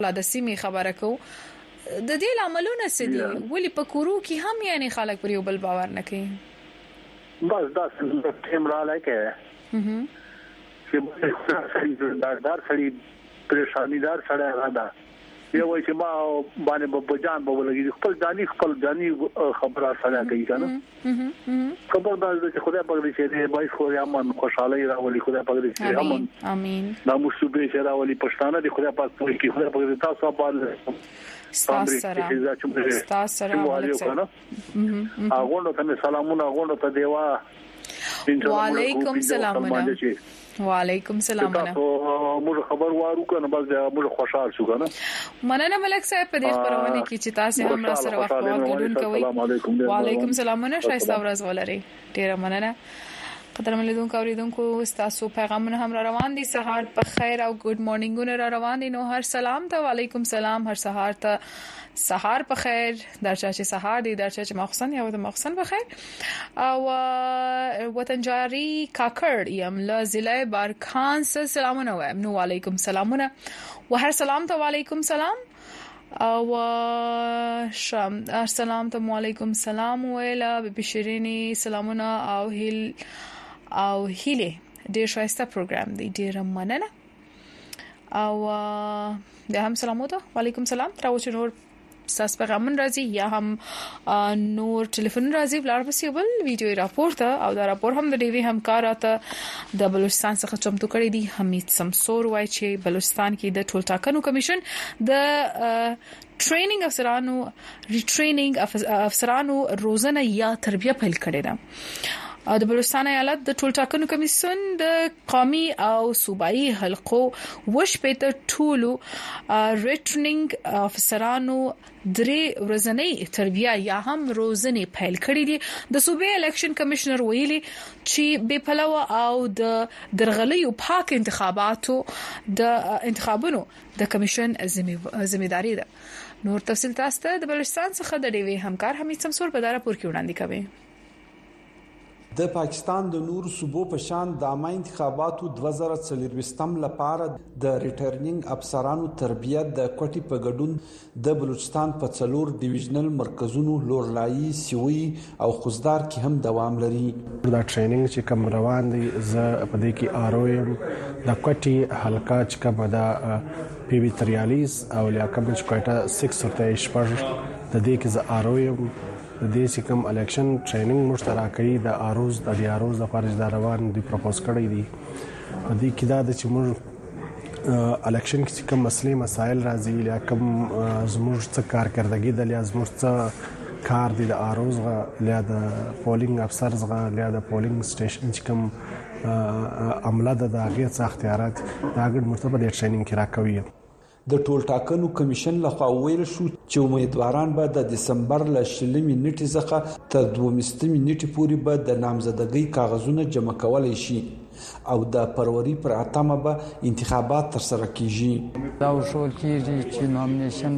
لا د سیمې خبره کو د دې عملونه څه دي ولې په کورو کې هم یعنی خلک پر یو بل باور نه کوي بس دا څه ټیم را لایکه چې دار سړي پریشانیدار سره راځي یو چې ما باندې بجان به ولګي خپل ځاني خبره سره کوي کنه خبر دا چې خدای پاک دې چې بای خو یا من خوشاله راولي خدای پاک دې چې امين امين دا مصیبه چې راولي پښتانه دې خدای پاک کوي خدای پاک دې تاسو باندې ستاسو سره اغونډه ته سلامونه اغونډه ته دیوا وعلیکم سلام وعلیکم سلام موږ خبر وارو کنه بس موږ خوشاله شو کنه مننه ملک صاحب په دې خبرونه کې چې تاسو هم را سره وخت ورګډون کوي وعلیکم سلام نه شایسته ورځ ولري ډیر مننه قدر ملیدونکو اوریدونکو تاسو پیغامونه هم را روان دي سهار په خیر او ګډ مارنینګونه را روان دي نو هر سلام ته وعلیکم سلام هر سهار ته سهار په خیر درچا چې سهار دي درچا چې مخصن یا د مخصن په خیر او وطن جاری کاکړ یم له ضلع بارکان سلامونه وایم نو وعلیکم سلامونه وهر سلام ته وعلیکم سلام او شام السلام ته وعلیکم سلام ویلا بشرینی سلامونه او هیله ډیر شایسته پروګرام دی ډیر مننه او د هم سلامونه وعلیکم سلام تراوچ نور ساس پیغامن راځي یا هم نور ټلیفون راځي بلار پسې بل ویډیو راپورته او دا راپور هم د ډیوی همکاراته د بلوچستان څخه چمتو کړی دی حمید سمسور وایي چې بلوچستان کې د ټول ټاکنو کمیشن د ټریننګ افسرانو ریټریننګ افسرانو روزنه یا تربیه پیل کړې ده د بلوچستان ایالت د ټول ټاکنو کمیسیون د قومي او صوبایي حلقو وشپېته ټولو ریټریننګ افسرانو درې ورځنۍ تربیه یا هم روزنه پیل کړې دي د صوبې الیکشن کمشنر ویلي چې بې پلوه او د درغلیو پاک انتخابونو د کمیشن ذمہداري ده نور تفصیل تاسو ته د بلوچستان څخه د ډیوی همکار حمید سمسور په دارا پور کې وړاندې کوي د پاکستان د نور صوبو په شان د عامه انتخاباتو 2024 لپاره د ریټرنینګ افسرانو تربیت د کوټي په ګډون د بلوچستان په څلور ډیویژنل مرکزونو لورلایي سیوي او خوزدار کې هم دوام لري دا ټریننګ چې کوم روان دي ز په دې کې آرویم د کوټي حلقه چې کوم دا پی وی 43 او یا کوم چې کوټه 6 ورته شپږ د دې کې ز آرویم د دې کوم الیکشن ټریننګ مشترکي د اروز د فارج د روان دی پروپوز کړی دی د دې کې دا چې موږ الیکشن کې کوم مسایل راځي یا کوم زموږ څه کارکردګي د لیا زموږ څه کار دی د اروز غا د پولینګ افسرز غا د پولینګ سټیشن چې کوم عمله د هغه څخه اختیارات د هغه مرتبه د ټریننګ کې راکوي د ټول ټاکنو کمیشن لخوا ویل شو چې امیدواران به د دسمبر ل 20 نیټې څخه تر 22 نیټې پورې به د نامزدګۍ کاغذونه جمع کولای شي او د فروری پر 8 به انتخابات تر سره کیږي دا وشول کیږي چې نومینیشن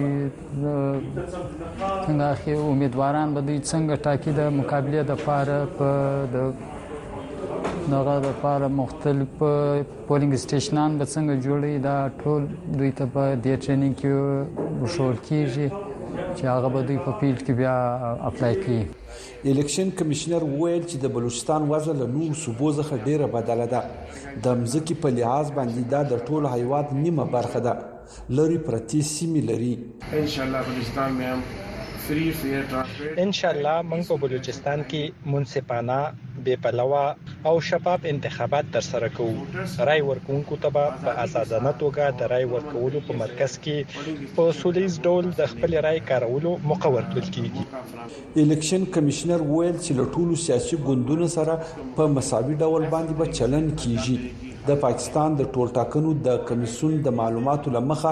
به څنګه امیدواران به څنګه ټاکي د مقابله د لپاره په د دغه د لپاره مختلف پولینګ سټیشنان به څنګه جوړي دا ټول دوی ته په دې ټریننګ کې وشول کیږي چې هغه به دوی په فیلډ کې بیا اپلای کړي الیکشن کمشنر ویل چې د بلوچستان وضع له نور صوبو څخه ډیره بدله ده د مځکې په لحاظ باندې دا د ټول هیواد نیمه برخه ده لری پرتی سیمه لري ان شاء الله بلوچستان میں ہم فری فیر ټرانسپیرنٹ ان شاء الله موږ په بلوچستان کې منصفانه بے پلوه او شفاف انتخابات تر سره کوو رای ورکوونکو ته په آزادانه توګه د رای ورکولو په مرکز کې په سولیز ډول د خپل رای کارولو موقع ورکول کیږي الیکشن کمشنر ویل چې له ټولو سیاسي ګوندونو سره په مساوي ډول باندې به چلن کیږي د پاکستان د ټول ټاکنو د کمیسیون د معلوماتو لمخه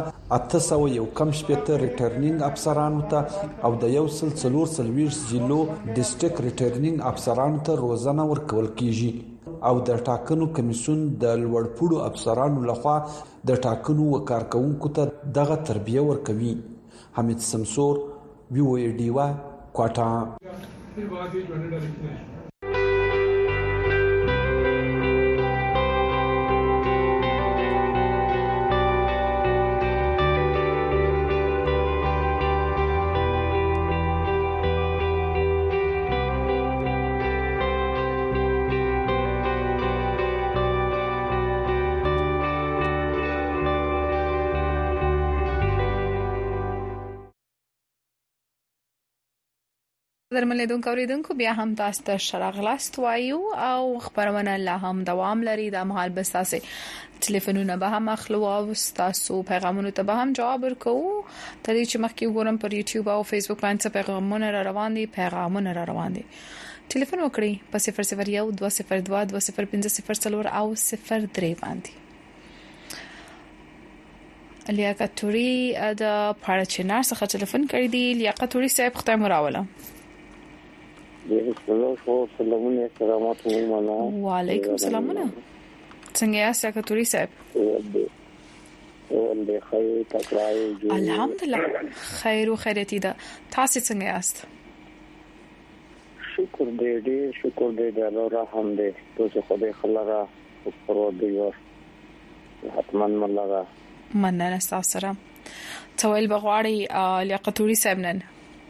801 ریټرنینګ افسرانو ته او د 140 ضلعو ډیسټریکټ ریټرنینګ افسرانو ته روزنه ورکول کیږي او د ټاکنو کمیسیون د لوړپوړو افسرانو لخوا د ټاکنو وکارکونکو ته دغه تربیه ورکوي حمید سمسور وی او ای ډیوا کوټا درملیدونکو اوریدونکو بیا هم تاسو ته شراغلاست وایو او خبرونه لا هم دوام لري د مهال بساسه ټلیفونونه به هم اخلو او تاسو پیغامونه ته به هم جواب ورکو ترې چې مخکې وګورم پر یوټیوب او فیسبوک باندې پیغامونه را روان دي ټلیفون وکړئ په 001 202 205 او 03 باندې لیاقتوري د پارچنار څخه ټلیفون کړی دی لیاقتوري صاحب خدای مراوله وعلیکم سلامونه څنګه یاست لیاقتوري صاحب الحمدلله خیر او خیرتي ده تاسو څنګه یاست شکر دې د الله رحم دې ته خدای خلرا پرور دی حتمن ملغه مننه تاسو سره تویل بغواړي لیاقتوري صاحب نن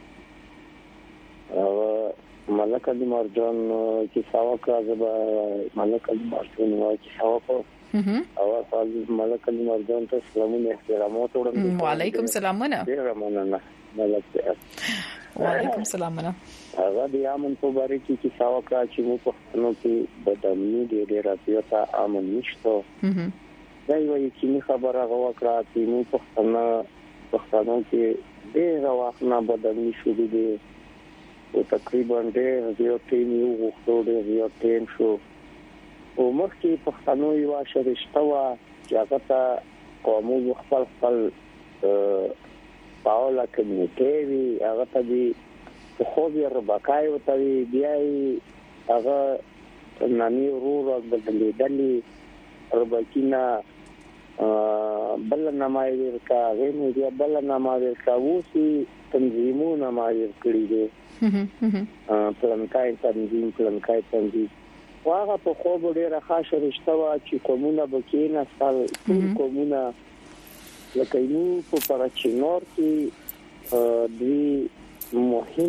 ملک علي مرجان کی ساوکا زبا ملک علي مرجان کی ساوکا او خالد ملک علي مرجان ته سلامونه احترامات وړم وعلیکم سلامونه رحمانه ملک وعلیکم سلامونه هغه د امن په باره کې کی ساوکا چې مو په خپلو کې بدامني ډېر راځي امن نشته دا یو یقیني خبره غوښړه چې مو په خپلو کې ډېر واخنه بدامني شوې دي او تقریبا ډېر یو ټیم یو وختو ډېر یو ټیم شو او مخکې په خپلو یو شرشته وا چې هغه ته قومو خپل پاولا کمیټي هغه ته دی خو یې ربکای او ته بیا هغه نامي ورو بدلیدلې ربکینا بل نامای ورکا غوښنه دی بل نامای ورکا وسی تنظیمونه مای کړی دي پلانکای تنظیم واغه په خو ډیره خاصه رشتہ وا چې کومونه بکینه سال کومونه لکه نو په پرچینور کې دوی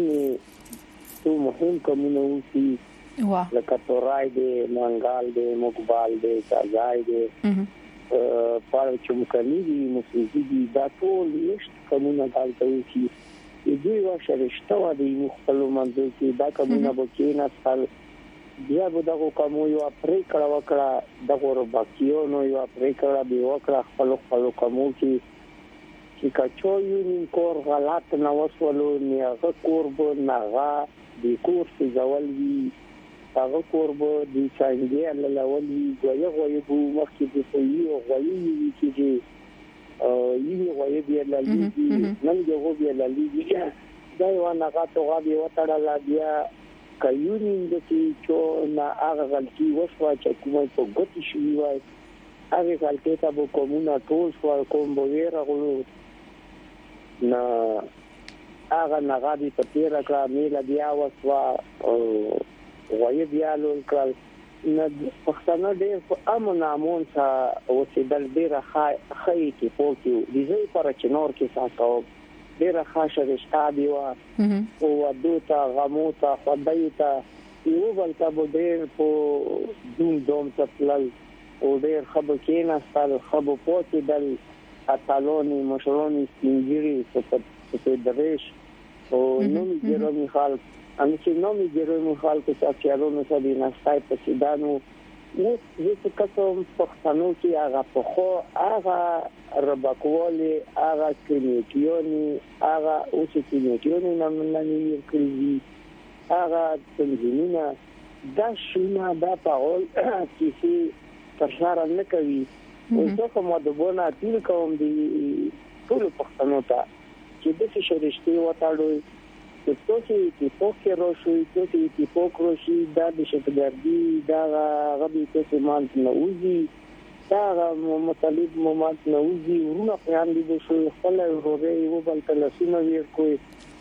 مهم کومونه وسی لکه تورای دی منګال دی مقبال دی ځای دی په چمکني دي مفیدی دي دا ټول نشته کومونه دالته وسی دوی واشه رشتہ و دي مختلف منځو کې دا کومه بکینه سال بیا به دغه کوم یو افریقا وکړه دغه ربکیو نو یو افریقا به وکړه خپل کومو چې کچو یو کور غلط نه وسولو نه هغه کورب نه غا د کور څخه ځولوي هغه کورب د څنګه لاولوي یو بو مخکې د یو غوي چې یوه غوي بیا لالي نن یو بیا لالي دا یو نه غاټو غابي وټړل بیا کایونی د چې نه هغه غلطي وشو چې کومه په ګوتی شوی وای هغه غلطي ته به کومه ټول شو کوم به ورغلو نه هغه نه غابي په تیر کا میل بیا وسوا غوي بیا لول کړل نه پښتنه ډېر په امن امون سره وسیدل ډېر خای کې پوکیو د زوی پر چنور کې ساتو ډېر خاصه رشتہ دی او ودوتا غموتا خدایتا یو بل ته ډېر په دوم تپلل او ډېر خبر کېنا ستل خبر پوتې دل اتالونی مشرونی سپینګری په دریش او نو میګرو میخال ان چې نو میګرو میخال په اچارونو سره نستای په سیدانو نو چې کوم پښتنو کې هغه په خو هغه ربکوالي هغه کلیکیونی هغه او چې کلیکیونی نمنني کړی هغه تنظیمونه دا شونه دا پاول چې ترشار نه کوي او څه کومه د بونه تیر کوم دی ټول پښتنو ته چې د څه شریشتي وټاړو چې پوکې روشي چې پوکروشي دا د شتګردي دا غبي ته مان نوځي دا مطلب مومات نوځي ورونه خیال دي شو خپل وروري یو بل ته لسونه ویر کوي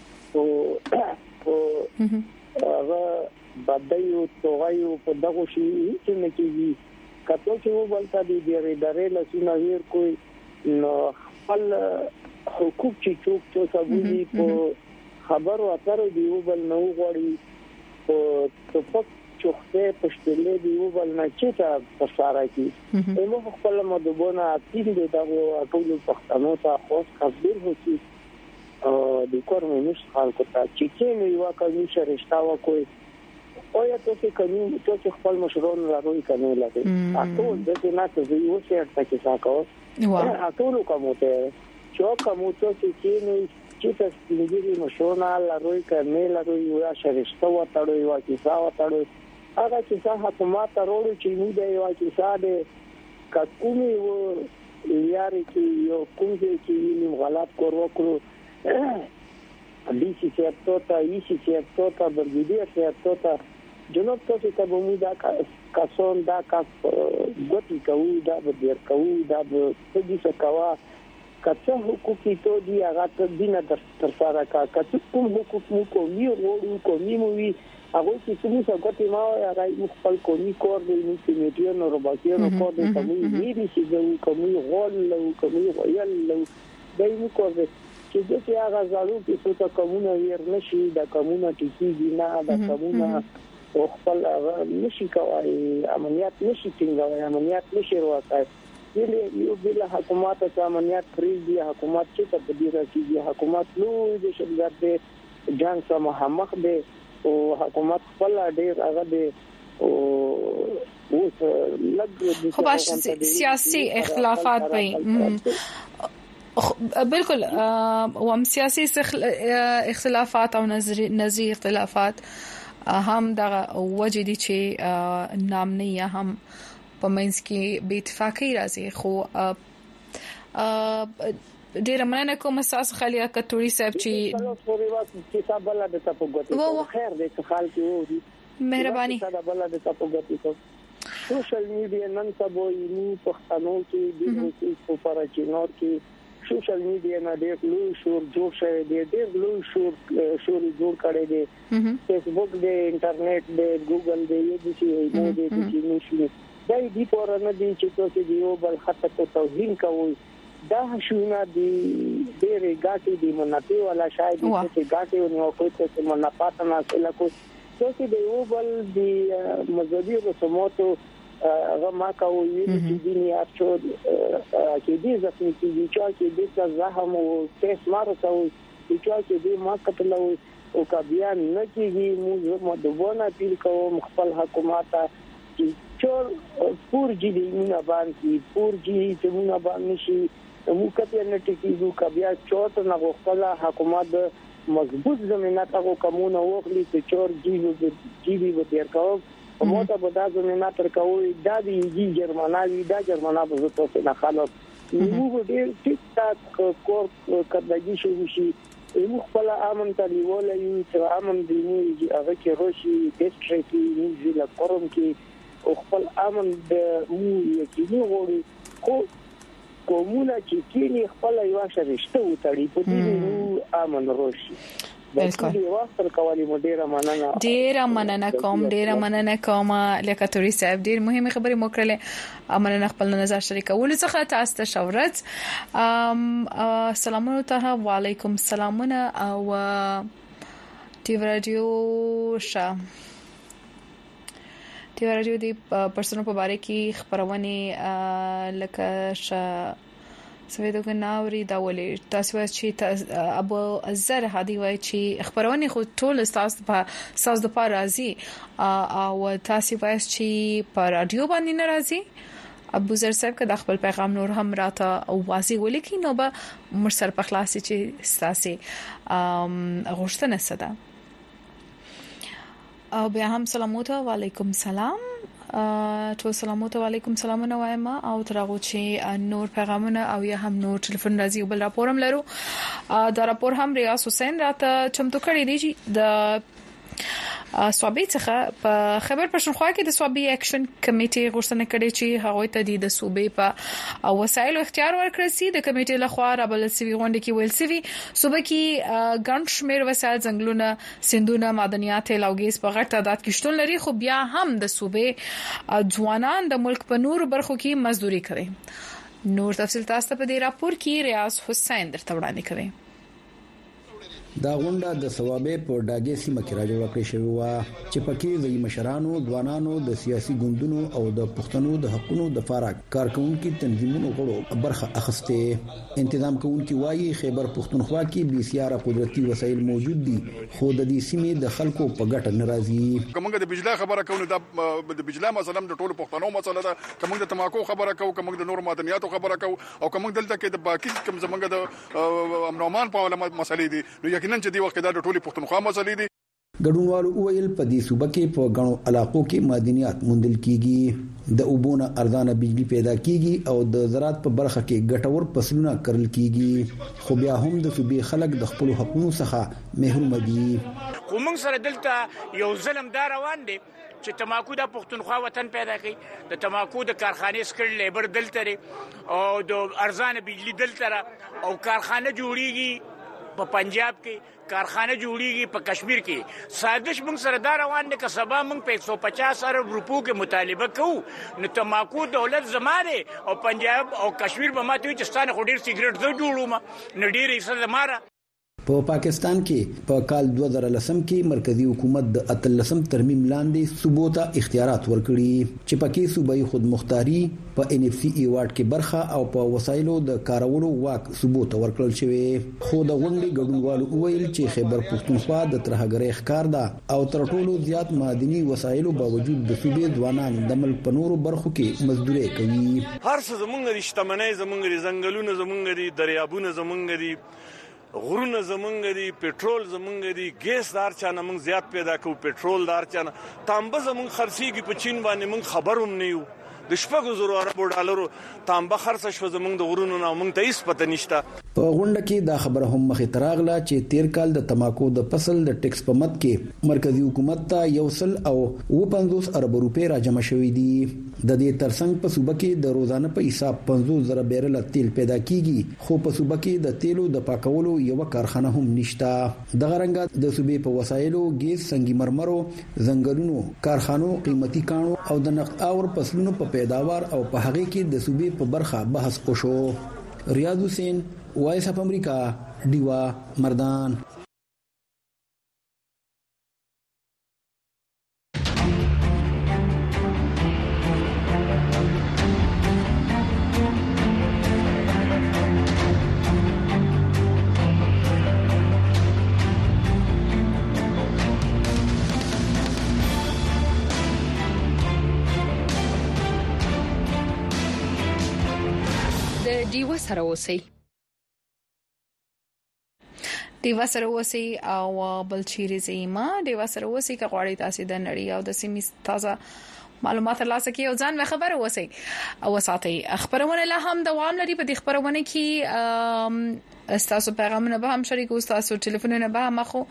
او هغه بدایو توغایو په دغه شي چې نه کیږي کته چې یو بل ته دي ډېرې لسونه ویر کوي نو خپل حقوق چې څوک سبولي په خبر اتر دیو بل نو غوړي او توپک چوخته پښتلې دیو بل نه چې تا سره کی نو خپل مدبونه تین دي دا ټول پښتنو ته خاص خبر هوسي د کور مې نشته خلکو ته چې کینې یو کوي شرشتا وکوي او یا ته چې خپل مشرون راوي کنه لګي اټول د دې نه ته یو څه ارته کې ساکو اټول کومته چې کومته چې تاسو دې مشرون راوي کنه لګي یو شرشتا وتاړو یو کیسه وتاړو هغه چې حکومت راوړي چې موږ د یو کیسه د کڅومي و یاري چې یو کوم چې ویلم غلط کور وکړو دي چې تاسو ته برګیدي چې جنوب ته ته به دا کاسون دا کا ګوتی کوي دا به ډیر کوي دا به څه څه کوا کڅه حقوقي ته دی هغه ته دینه تر سره کا کڅ کوم حقوق مو کومي وړو کومي مو وی هغه چې څه څه ګوتی ما هغه خپل کومي کور دی نو چې میډیا نو روباتیو کور دی کومي ویری چې د کومي غول لو کومي ویل لو دای مو کور دی چې د هغه زالو کې څه کومونه وير نشي د کومونه ټیږي نه د کومونه او خپل نشي کوي عملیات نشي څنګه عملیات نشي ورته یو بل حکومت ته عملیات فریضي حکومت چې په دې راځي حکومت نو د شګر د جنگ سره مخامخ دی او حکومت خپل ډېر هغه دی او لږ خو سیاسي اختلافات بالکل وهم سیاسي اختلافات او نظری اختلافات هم دغه وجه دي چې نام نه یا هم په منځ کې بې اتفاقی راځي خو ډیر مننه کوم اساس خالیا کټوري صاحب چې بل د تاسو غوښتنه خیر دې خال کې وو مهرباني بل د تاسو غوښتنه سوشل میډیا نن سبا یې په پښتنو کې د پاراچینور کې سوشل میډیا نه ډېر لوی شور جوړ شوی دی ډېر لوی شور جوړ کړی دی فیسبوک دی انټرنیټ دی ګوګل دی یو چې نو دی چې نشي دا دې پورانه دي چې تاسو دی یو بل خطه ته توهین کوي دا شونه دی ډېر غاټي دی مناپي ولا شاید چې غاټي نو کوئی څه مناپات نه حاصل کوي تاسو دی یو بل دی مذهبي رسوماتو هغه ما کوي چې دیني اچو کې دې ځکه چې دې زهم او تیس مارو کوي چې دې ما کتل او کبیا نه کیږي موږ مدونه پیل کوم خپل حکومت چې چور پور جی دې نه باندې پور جی چې موږ باندې شي موږ کته نه ټیکو کبیا چوت نه غوښتل حکومت مضبوط زمينه تا کومونه وکړي چې چور جی به تیر کوم مو ته به دا زمينه تر کوي دا دی جرمناوي دا جرمنا به تاسو نه خلاص موږ ډېر ټیک ټاک کور کډګي شو موږ خپل امن ته نیولې یو چې امن دی هغه کې روشي ډیسټریکټ موږ له کوم کې خپل امن د موږ یقیني وړي خو کومونه چې کینی خپل یو شرشته وتړي په دې امن روشي بالکل ډیر مننه کوم لکه توري صاحب ډیر مهمه خبره مو کړله مننه خپل نظر شریکول څخه تاسو ته شورت سلامونه ته وعلیکم السلامونه او ټي رادیو دی پرسونو په باره کې خبرونه لکه سویدو کناوري دا ولې تاسو چې ابو الزر هادي وای چې خبرونه خو ټول استاد د پاره راځي او تاسو وای چې په رادیو باندې ناراضي ابو زر صاحب که د خپل پیغام نور هم راته واضح ولیکي نو به مرسل په خلاصي چې ساسي غوښتنه صدا او بیا هم سلامات علیکم سلام تو سلامات علیکم سلام نو وایم او ترغه چې نور پیغامونه او یا هم نور ټلیفون راځي بل راپورم لرو دا راپور هم ریاض حسین راته چمتو کړی دی د صوبې څخه په خبر پښتونخوا کې د صوبې اکشن کمیټې غوښتنه کړې چې هغه ته د صوبې په وسایل اختیار ورکړي سي د کمیټې لخوا رابل سوي غونډه کې ویل سوي صوبې کې ګڼ شمېر وسایل ځنګلونه سندونه معدنیات لوګیس په غټ تعداد کې شتون لري خو بیا هم د صوبې ځوانان د ملک په نورو برخو کې مزدوري کوي نور تفصیل تاسو په دې راپور کې ریاض حسین درته وړاندې کوي دا غونډه د ثوابې په ډاګې سیمه کې راجوړه کړې شوې و چې پکې د مشرانو ځوانانو د سیاسي ګوندونو او د پښتنو د حقوقو د فارق کارکونکو تنظیمونو غړو برخه اخیسته. تنظیم کوونکي وایي خیبر پښتونخوا کې بسیاره قدرتي وسایل موجود دي خو د دې سیمې د خلکو په ګټه ناراضي. کومه د بجلی خبره کوو د بجلی مثلا د ټولو پښتنو مسله ده، کومه د تماکو خبره کوو، کومه د نور معدنیاتو خبره کوو او کومه دلته کې د باقي کوم زمونږ د امن او امان په اړه مسلې دي. نو یقینا چې دی وخت دا د ټولي پښتونخوا مسلې دي. ګډونوالو ویل په دې صوبه کې په غنو علاقو کې معدنیات موندل کیږي، د اوبونه ارزانه بجلی پیدا کیږي او د زراعت په برخه کې ګټور فصلونه کرل کیږي، خو بیا هم د صوبې خلک د خپل حقوقو څخه محروم دي. خو موږ سره دلته یو ظلم دا روان دی چې تماکو د پښتونخوا وطن پیدا کړي، د تماکو د کارخانې سکل لیبر دلته او د ارزانه بجلی دلته او کارخانه جوړیږي په پنجاب کې، کارخانه جوړیږي په کشمیر کې. سازش موږ سره دا روان دي چې سبا موږ په 150 ارب روپو کې مطالبه کوو نو تماکو دولت زماره او پنجاب او کشمیر به ماته چې ستانه خډیر سیګریټ زو جوړوم نه ډیر یې زماره. په پاکستان کې په کال 2010 کې مرکزی حکومت د 13 ترمیم لاندې صوبو ته اختیارات ورکړي چې پکې صوبایي خودمختاري په NFC ایوارډ کې برخه او په وسایلو د کارولو واک صوبو ته ورکړل شوی. خو د غونډې ګډونوالو ویل چې خیبر پښتونخوا د ترهګرۍ ښکار ده او تر ټولو زیات معدني وسایلو باوجود د صوبې ځوانان د ملک په نورو برخو کې مزدوري کوي. هر څه زمونږ د شتمنۍ زمونږ د ځنګلونو زمونږ د دریابونو زمونږ دي غرونه زمونږ دي پېټرول زمونږ دي ګیس دار چانه موږ زیات پیدا کوو پېټرول دار چانه تانبه زمونږ خرڅيږي په چین باندې موږ خبروم نه یو د 6,000 ارب ډالرو تانبه خرڅ شو زمونږ د غرونو نه موږ ته هیڅ پته نشته. په غونډه کې دا خبره هم مخې تراغله چې 13 کال د تماکو د فصل د ټیکس په مد کې مرکزی حکومت ته 150 ارب روپے را جمع شوې دي. د دې ترڅنګ په صوبه کې د روزانه په حساب 50,000 بیرل تیل پیدا کیږي خو په صوبه کې د تیلو د پاکولو یو کارخانه هم نشته. د غرنګ د صوبې په وسایلو ګیس سنگي مرمرو زنګلونو کارخانو قیمتي کانو او د نقد اور فصلونو په پیداوار او په هغه کې د صوبې په برخه بحث وشو. ریاض حسین وایس اف امریکا دیوا مردان. دیوا سره اوسئ دیوا سره اوسئ او بل چیرې زیما دیوا سره اوسئ که غواړئ تاسو د نړۍ او د سیمې تازه معلومات ترلاسه کړئ او ځان خبر اوسئ او ساتئ. خبرونه لا هم دوام لري په دې خبرونه کې تاسو پیغامونه به هم شریک او تاسو ټلیفونونه به هم اخو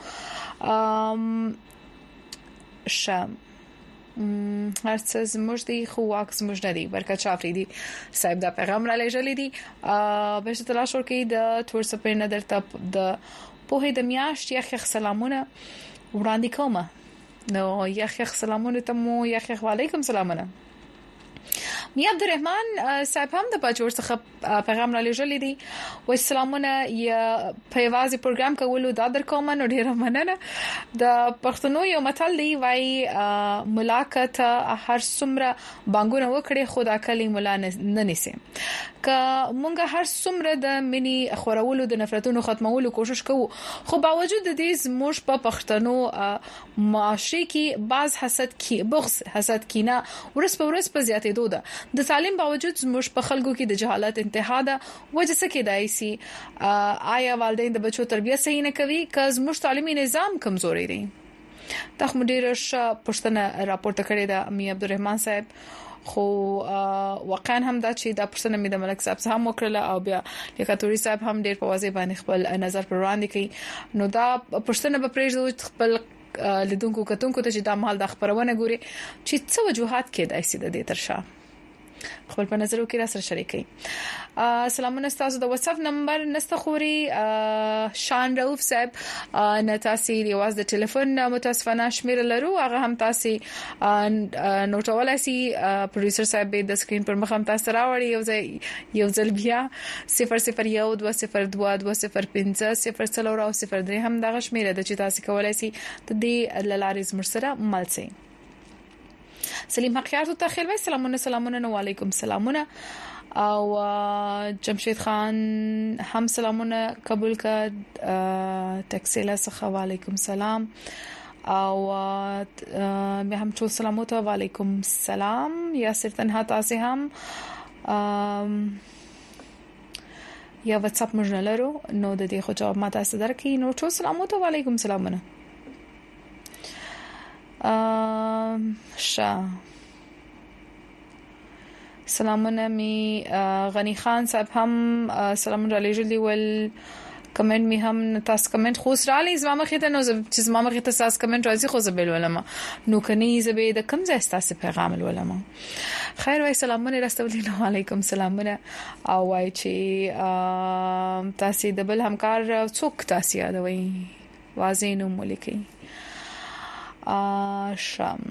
شام هرڅه زموږ دی خو واک زموږ نه دی. برکت شافریدي صاحب دا پیغام را لېږلی دی به تلاش وکړئ د تور سپین درته د په د میاشت یخ سلامونه وړاندې کوم نو یخ سلامونه ته مو یخ وعلیکم سلامونه. میا عبدالرحمن صاحب هم د پاجور څخه پیغام را لېږلی دی و سلامونه یا په وازي پروګرام کولو دا در کوم نو ډیره مننه. د پښتنو یو متل دی وای ملاقات هر څومره بانګونه وکړي خدا کلی مولا نه نسی که مونږه هر څومره د منی خورولو د نفرتونو ختمولو کوشش کوو خو باوجود د دې زموږ په پښتنو معاشري کې بعض حسد کی بغض حسد کینه ورس په ورس په زیاتېدو ده. د تعلیم باوجود زموږ په خلکو کې د جهالت انتها ده وجه څه کېدای سي آیا والدین د بچو تربیه صحیح نه کوي که زموږ تعلیمي نظام کمزوري دی. تاسو ډیر پښتنه راپورته کړی دا میا عبدالرحمن صاحب خو واقعا هم دا چې دا پرسنه مې د ملک صاحب هم وکړه او بیا لیکاتوري صاحب هم ډیر په واضح باندې خپل نظر پر وړاندې کړي نو دا پرسنه به پرېږدو خپل لیدونکو کتونکو ته چې دا مال د خبرونه ګوري چې څه وجوهات کېدای سي د دې ترشا خپل په نظر کې را سره شریکي. سلامونه تاسو د واتس اپ نمبر نستخوري شان رؤف صاحب نتاسي ریواز د ټلیفون متاسفانه شمیر لرو هغه هم تاسو نوټول سي پروډوسر صاحب د سکرین پر مخ هم تاسو راوړي یو ځل بیا 00122020500 هم دغه شمیر د چې تاسو کولای سي د دې لارې مرسره ملسي. سلیم حقیقت ته خیر وای سلامونه وعلیکم سلامونه او جمشید خان هم سلامونه قبول کا تکسیله څخه وعلیکم سلام او به هم ټول سلامونه وعلیکم سلام یاسر تنها تاسو هم یا واتس اپ موږ نه لرو نو د دې خو جواب ما تاسو درکې نو ټول سلامونه وعلیکم سلامونه سلامونه می غنی خان صاحب هم سلامونه علی جلی ول کمنټ می هم تاسو کمنټ خو سره لې زما مخې ته نو چې زما مخې ته تاسو کمنټ راځي خو زبل ولما نو کني زبې د کم ځای تاسو پیغام ولما خیر وای سلامونه رسول علیکم سلامونه او وای چې تاسو د بل همکار څوک تاسو یادوي وازینو ملکی شام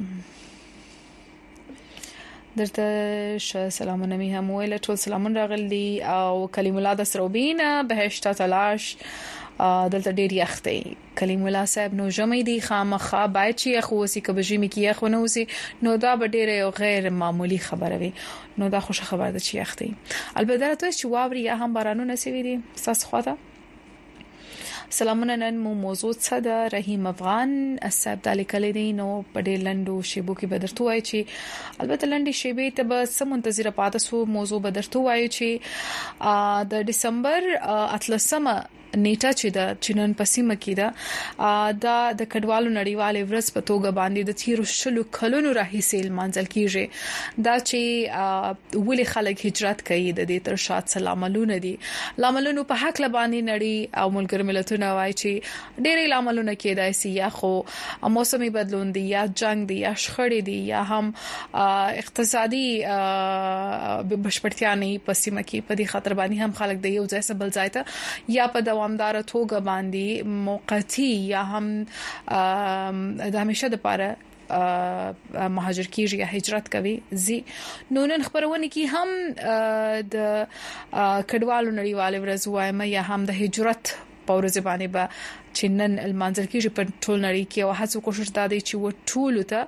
درته سلامونه می هم ویل ټول سلامونه راغلي او کلیم الله د سروبین بهشت تلاش دلته ډیر یختي کلیم الله صاحب نو جمعې دي خامخا باید چې خوسي کبجې می کیه خو نو سي نو دا به ډیر غیر معمولی خبره وي نو دا خوش خبره ده چې یختي البته ته چې واوري یا هم بارانونه سوي دي تاسو خواته سلامونه نن مو موضوع څه ده رحیم افغان صاحب د لیکلې نو په ډېر لندو شیبو کې بدرته وای چې البته لندې شیبې ته به سم منتظره پاتې سو موضوع بدرته وای چې د دسمبر 13 نیټه چې د چینن پسیمه کې ده دا د کډوالو نړیوالې ورځ په توګه باندې د تیرو شلو کلونو راهیسې منځل کیږي دا چې ولې خلک هجرت کوي د دې تر شات سلاملونه دي لاملونو په حق لبانی نړۍ او ملګر ملتونه وایي چې ډېرې لاملونه کېدای شي یا خو موسمي بدلون دي یا جنگ دي یا شخړې دي یا هم اقتصادي بشپړتیا نه پسیمه کې په دې خاطر باندې هم خلک د یو ځای بل ځای ته یا په دوامدار توګه باندې موقتی یا هم د همیشه د پاره مهاجر کیږي یا هجرت کوي زی نو نن خبرونه کې هم د کډوالو نړیوال ورځ وایم یا هم د هجرت پورز باندې با چنن المنظر کې په ټول نړۍ کې او هڅه کوشش دادی چې و ټول ته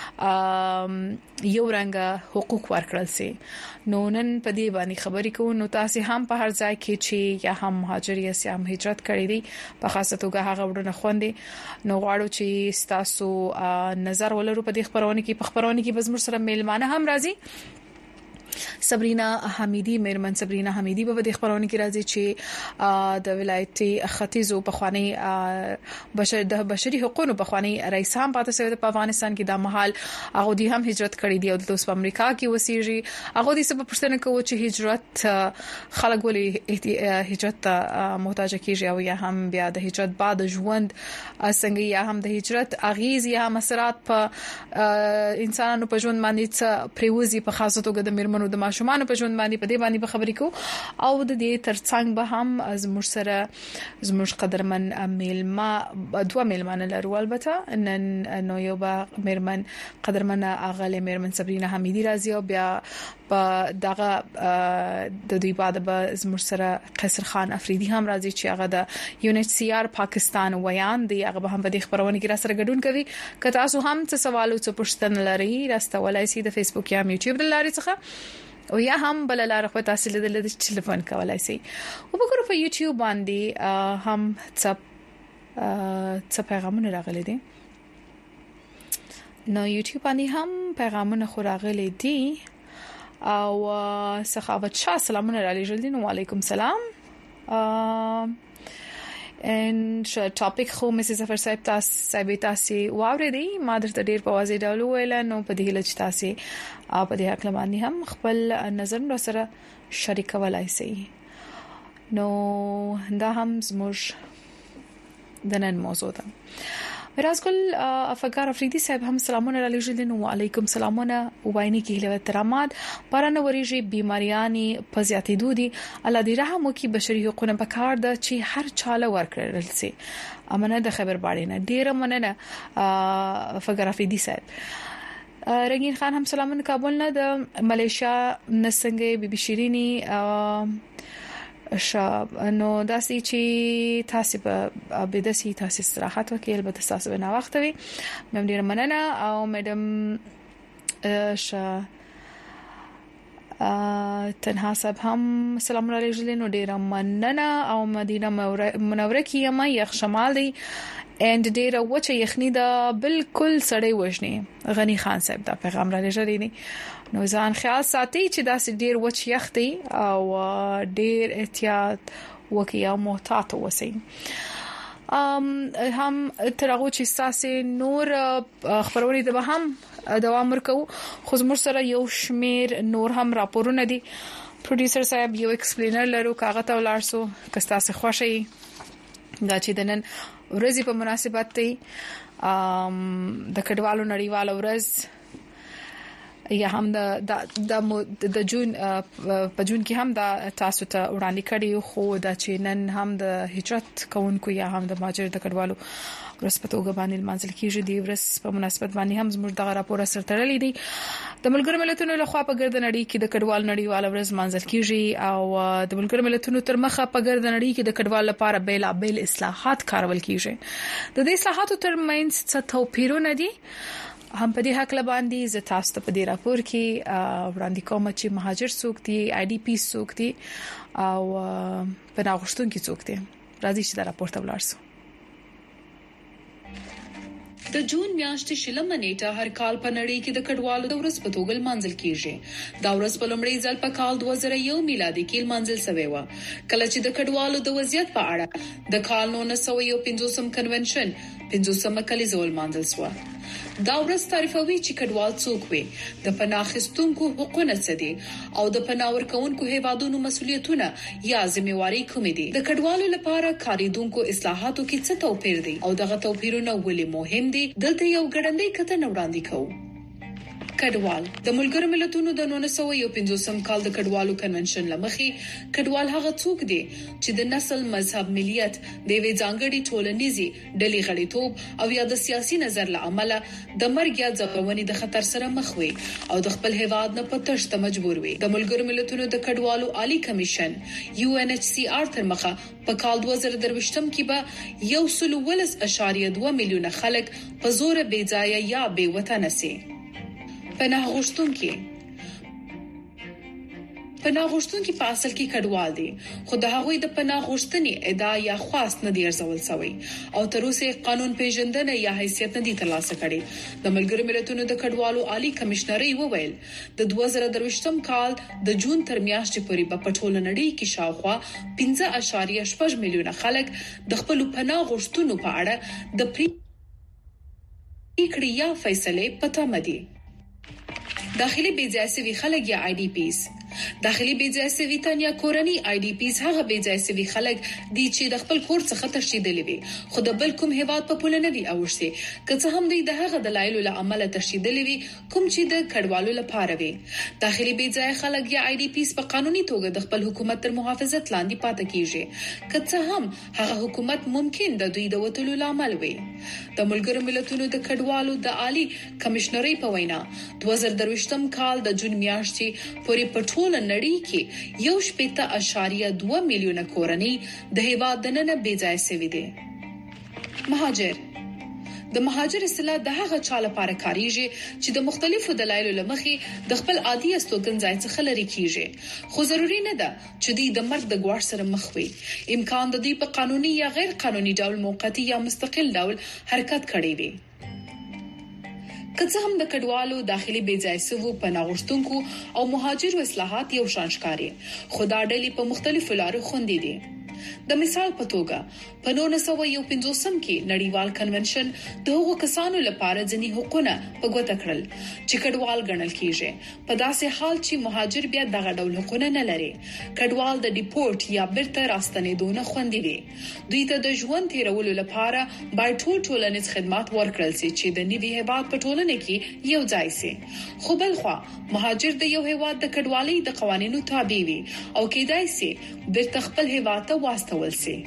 یو رنګ حقوق ورکړل سي نو نن په دې باندې خبرې کوو نو تاسو هم په هر ځای کې چې یا هم مهاجر یا هم هجرت کړی دي په خاصه توګه هغه ورونه خوندې نو غواړو چې تاسو نظر ولرو په دې خبرونه کې بزمر سره میلمانه هم راځي صبرینا حمیدی میرمن صبرینا حمیدی په دې خبرونه کې راځي چې د ولایتي ختیځو په خواني بشري حقوقو په خواني رئیس هم پاتې شوی په افغانستان کې د محل هغه دي هم هجرت کړی دی او د اوس په امریکا کې وسیږي هغه دې سبب پرڅنه کوي چې هجرت خلک ولې هجرت محتاج کیږي او یا هم بیا د هجرت بعد ژوند څنګه یا هم د هجرت اغیز یا هم اثرات په انسانانو په ژوند باندې پریوزي په خاصه توګه د میرمنو د ماشومان په ژوند باندې په دې باندې به خبرې کو او د دې ترڅنګ به هم از مرسره زموږ قدرمن میلما دوه میلمانه لرو البته نن نو یو به میرمن قدرمن اغله میرمن صبرینا حمیدی راځي او بیا په دغه د دوی بعد به زموږ سره قیصر خان افریدی هم راځي چې هغه د UNHCR پاکستان ویان دی هغه به هم په دې خبرونه کې را سره ګډون کوي که تاسو هم څه سوال او څه پوښتنه لرئ راستولای شئ د فیسبوک یا یوټیوب لارې څخه او یا هم بل لاره خو تاسو له ټلیفون کولای شئ او وګورئ په یوټیوب باندې هم څه پیغامونه راغلي دي نو یوټیوب باندې هم پیغامونه خو راغلي دي او سخاوت شاه سلامونه علی جلدین وعلیکم سلام ان ټاپک خو مسز ظفر صاحب تاسو واورېدي ما درته ډیر په واضح ډول ویل نو په دې لچ تاسو په دې حق باندې هم خپل نظر سره شریکولای شئ نو دا هم زموږ د نن موضوع ده راز ګل افګار افریدي صاحب هم سلامونه علیکم وعلیکم سلامونه وبایني کې له احترامات پرانه وريجي بیماریانی په زیاتېدو دي الله دې رحم وکي بشري حقوقونه په کار ده چې هر چاله ورکړل سي امنه د خبر باندې نه ډیره مننه افګار افریدي صاحب رنگین خان هم سلامونه کابل نه د ملیشیا نسنګ بيبي شيريني نو داسې چې تاسو په بدسي تاسو استراحت وکړئ البته تاسو به نه وخت وي مې ډیر مننه او میډم تنها صاحب هم سلام علیکم نو ډیر مننه او مدینه منوره کې ما یخ شمال دی اند ډیر وچه یخنی دا بالکل سړی وژني غنی خان صاحب دا پیغام را لېږلی نو ځان خیال ساتي چې دا ډیر وچ یختی او ډیر احتیاط وکړئ او محتاط اوسئ هم ترغه چې ساسه نور خبرونه د هم دوام ورکو خو زموږ سره یو شمیر نور هم راپورونه دي پروډوسر صاحب یو ایکسپلینر لرو کاغذ او لارسو کستا سه خوشي دا چې دنن ورځي په مناسبت دی د کډوالو نړیوال ورځ یا هم د جون په جون کې هم دا تاسو ته وړاندې کړی خو دا چې نن هم د هجرت کوونکو یا هم د مهاجر د کډوالو ورسپتوګ باندې منځل کېږي دی ورس په مناسبت باندې هم زموږ د راپور سره تړلې دي د ملګرو ملتونو لخوا په ګرد نړۍ کې د کډوال نړیوال ورځ منځل کېږي او د ملګرو ملتونو تر مخه په ګرد نړۍ کې د کډوال لپاره بیلابل اصلاحات کارول کېږي د دې اصلاحاتو ترمنځ څه توپیرونه دي هم په دې حق لباندې ز تاسو ته په دې راپور کې وړاندې کوم چې مهاجر څوک دي آی ډي پی څوک دي او پناه غوښتونکي څوک دي راځي چې دا راپور ته ولاړ د جون میاشتې شلمه نیټه هر کال په نړۍ کې د کډوالو د ورځ په توګه منځل کیږي دا ورځ په لومړي ځل په کال 2001 میلادي کې منځل شوی و کله چې د کډوالو د وضعیت په اړه د کال 1950 کنونشن 50 کلیزول منځل شو دا ورځ تعریفوي چې کډوال څوک وي د پناه اخیستونکو حقوقونه څه دي او د پناه ورکوونکو هیوادونو مسؤلیتونه یا ځمېواري کوم دي د کډوالو لپاره کاریدونکو اصلاحاتو کې څه توپیر دي او دغه توپیرونه ولې مهم دي دلته یو ګړندۍ کتنه وړاندې کوو کډوال د ملګرو ملتونو د 1950 کال د کډوالو کنونشن لمخې کډوال هغه څوک دي چې د نسل مذهب ملیت د وی ځانګړي ټولنیزي ډلې غړیتوب او یا د سیاسي نظر له امله د مرګ یا ځپونې د خطر سره مخ وي او د خپل هیواد نه پټشت مجبور وي د ملګرو ملتونو د کډوالو عالی کمیشن UNHCR تر مخه په کال 2023 کې به 1.2 میلیونه خلک په زور بې ځای یا بې وطن سي پناه غوښتونکي په اصل کې کډوال دي خو د هغوی د پناه غوښتنې ادعا یا خواست نه دی ارزول شوی او تر اوسه قانون پیژندنه یا حیثیت نه دی ترلاسه کړي د ملګرو ملتونو د کډوالو عالی کمشنري وویل د 2023 کال د جون تر میاشتې پورې په ټوله نړۍ کې شاوخوا 15.8 میلیونه خلک د خپل پناه غوښتنو په اړه د پریکړې یا فیصله پته مدي داخلي بيځایسوي خلک یا آی ډي پیز داخلي بيځایسوي تانیا کورنۍ آی ډي پیز هغه بيځایسوي خلک دي چې د خپل کور څخه تشدیدلي وي خو د بل کوم هیواد په پوله نه دي اوسه که څه هم دوی د هغه دلایل له عمله تشدیدلي وي کوم چې د کډوالو لپاره وي داخلي بيځای خلک یا آی ډي پیز په قانوني توګه د خپل حکومت تر محافظت لاندې پاتې کیږي که څه هم هغه حکومت ممکن د دوی د وټلو لامل وي د ملګرو ملتونو د کډوالو د عالی کمشنري په وینا 2023 کال د جون میاشتې پورې په ټوله نړۍ کې 1.2 میلیونه کورنۍ د هیواد دننه بې ځای شوي دي د مهاجر اصطلاح د هغه چا لپاره کاریږي چې د مختلفو دلایلو لمخې د خپل عادي استوګنځای څخه لري کیږي خو ضروری نه ده چې دوی د مرګ د ګواښ سره مخ وي امکان د دوی په قانوني یا غیر قانوني ډول موقتی یا مستقل ډول حرکت کړي وي که څه هم د کډوالو داخلي بيځایسوو پناه غوښتونکو او مهاجرو اصلاحات یو شان ښکاري خو دا ډلې په مختلفو لارو خوندې دي د مثال په توګه په 1951 کې نړیوال کنونشن د هغو کسانو لپاره ځینی حقوقونه په ګوته کړل چې کډوال ګڼل کیږي په داسې حال چې مهاجر بیا دغه ډول حقوقونه نه لري. کډوال د ډیپورت یا بیرته راستنېدو نه خوندي دي. دوی ته د ژوند تیرولو لپاره باید ټولنیز خدمات ورکړل شي چې د نوي هیواد په ټولنه کې یو ځای شي. خو بلخوا مهاجر د یو هیواد د کډوالۍ د قوانینو تابع وي او کېدای شي بیرته خپل هیواد ته واستول شي.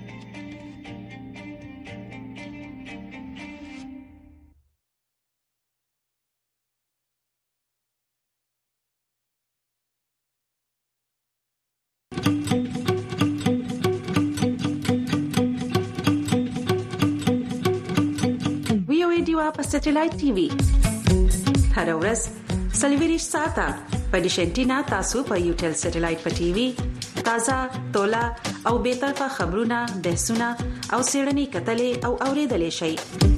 په سټلایټ ټي وي هر ورځ سلیویریش ساته په ډیشنټینا تاسو په یوټل سټلایټ په ټي وي تازه تولا او به طرفه خبرونه بحثونه او سیړنی کتلې او اوریدلې شي.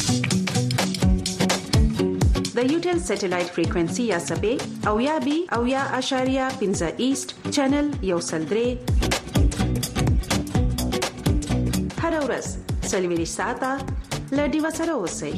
د یوټل سټلایټ فریکوئنسي یا سبې او یا بي او یا اشاریه 15 ایست چینل یو سلدري هر ورځ سلیویریش ساته لډي وسره اوسئ.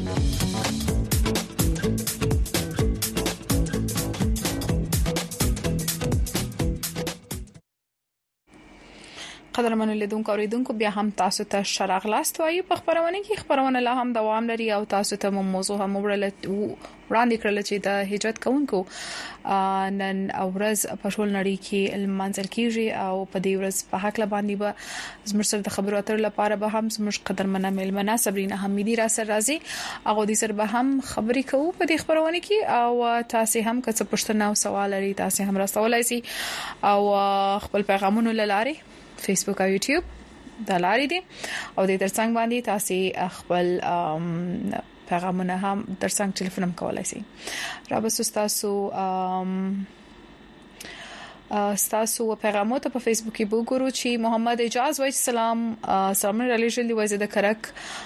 قدرمن لیدونکو اوریدونکو بیا هم تاسو ته شراغلاست وایي په خبرونه کې خبرونه لا هم دوام لري او تاسو ته موضوع هم وړاندې کړل چې د هجرت کوونکو نن اورز په ټول نړۍ کې المنځل کیږي او په دې ورځ په حق باندې به زموږ سره د خبرو اترو لپاره به هم زموږ قدرمنه ملمنه صبرینا حمیدی را سره راځي. هغه دې سره به هم خبرې کوو په دې خبرونه کې او تاسو هم که څه پوښتنه او سوال لري تاسو هم راستولای شئ او خپل پیغامونه لاره فیسبوک او یوټیوب د لارې دي او د ترڅنګ باندې تاسو خپل پیغامونه هم ترڅنګ ټلیفون هم کولای شئ. را به تاسو پیغامات په فیسبوک کې وګورئ چې محمد اجاز وایي سلام علیکم جلدی وایي د کرک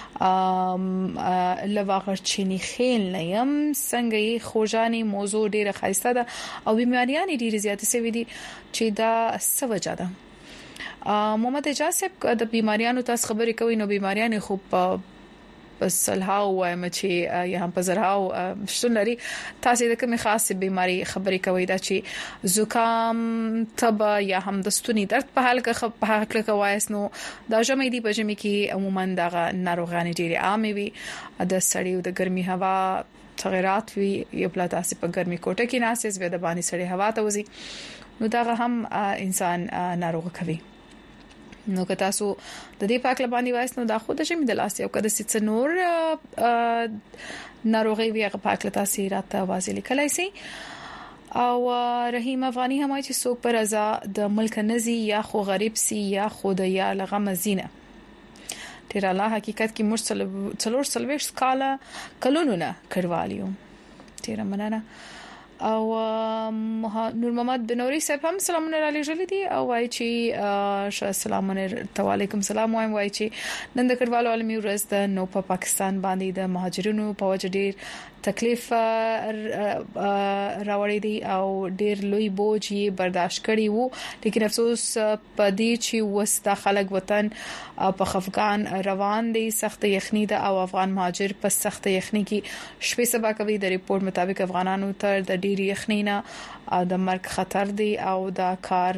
لواغر چینی خیل نیم څنګه خوجانی موضوع ډیره خاصه ده او بیماریان ډیره زیاته سوي دي چې دا څه وجه ده. محمد اجاز صاحب د بیماریانو تاسو خبرې کوي نو بیماریان خو په سلهاو وایم چې یا هم په زرهاو شتون لري. تاسو د کومې خاصه بیماری خبرې کوي دا چې زکام تب یا هم د ستوني درد په حال کې کوایس نو دا ژمې دی په ژمې کې عموما دا ناروغان ډېری عام وي د سړی او د ګرمي هوا تغیرات وي یو بل تاسو په ګرمي کوټه کې ناسې زوی د باندې سړی هوا ته وځي نو دا هم انسان ناروغ کوي. نو که تاسو د دې پاک لبانی وایس نو دا خود شي د لاس یو کده ست نور ناروغي وی هغه پاک لتا سي راته واځي لیکلای سي او رحیم افغانی هم چې څوک پر ازا د ملک نزي یا خو غریب سي یا خود یا لغه مزینه تیر الله حقیقت کې مرسل څلور سلويش کاله کلونونه کړوالیو تیر مننه او نور محمد بنوري صاحب هم سلامونه را لېږلي دي او وایي چې سلامونه علیکم سلام وایي چې نن د کډوالو عالمي ورځ د نو په پاکستان باندې د مهاجرینو په وجه ډېر تکلیف راوړی دی او ډېر لوی بوج یې برداشت کړی وو لیکن افسوس پدې چې وستا خلک وطن په خفقان روان دي. سخت یخنی د او افغان مهاجر په سخت یخنی کې شپې سبا کوي د ریپورت مطابق افغانانو تر د ډېر یخنی نه د مرګ خطر دی او دا کار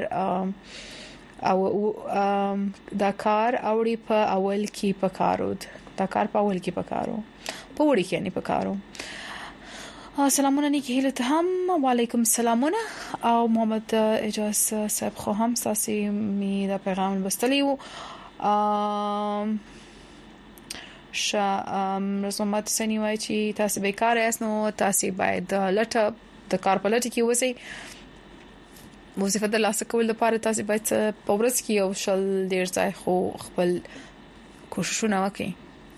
اوړي په اول کې پکارو په وړي کې نه پکارو. سلامونه نیکی هیله ته هم وعلیکم سلامونه او محمد اجاز صاحب خو هم ساسي می دا پیغام بستلی وو رسومات سنی وای چې تاسو بیکار یاست نو تاسو باید لټه د کار په لټه کې وسی وظیفه د لاس کول لپاره تاسو باید په ورځ کې یو شل ډیر ځای خو خپل کوششونه وکړئ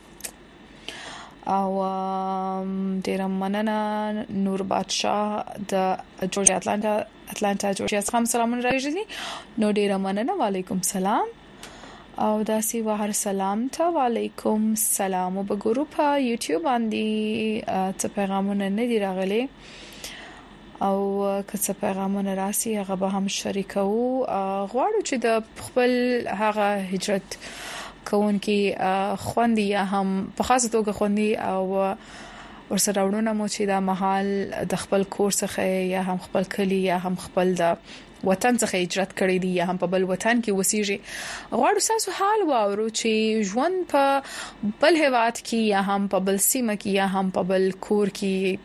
او ډیر مننه نور بادشاہ د جورجیا اتلانتا جورجیا څخه سلامونه راځي نو ډیر مننه وعلیکم سلام او داسي وهر سلام ته وعلیکم سلام وبګورو په یوټیوب باندې څه پیغامونه نه دی راغلي او کڅ پیغامونه راسي هغه به هم شریکو غواړو چې د خپل هغه هجرت کوونکی خوندي یا هم په خاصه توګه خوندي او ورسره وړونه مو چې دا محل د خپل کور څخه یا هم خپل کلی یا هم خپل د وطن څخه هجرت کړی دی یا هم په بل وطن کې وسیږي غواړو تاسو حال واورو چې ژوند په بل هیواد کې یا هم په بل سیمه کې یا هم په بل کور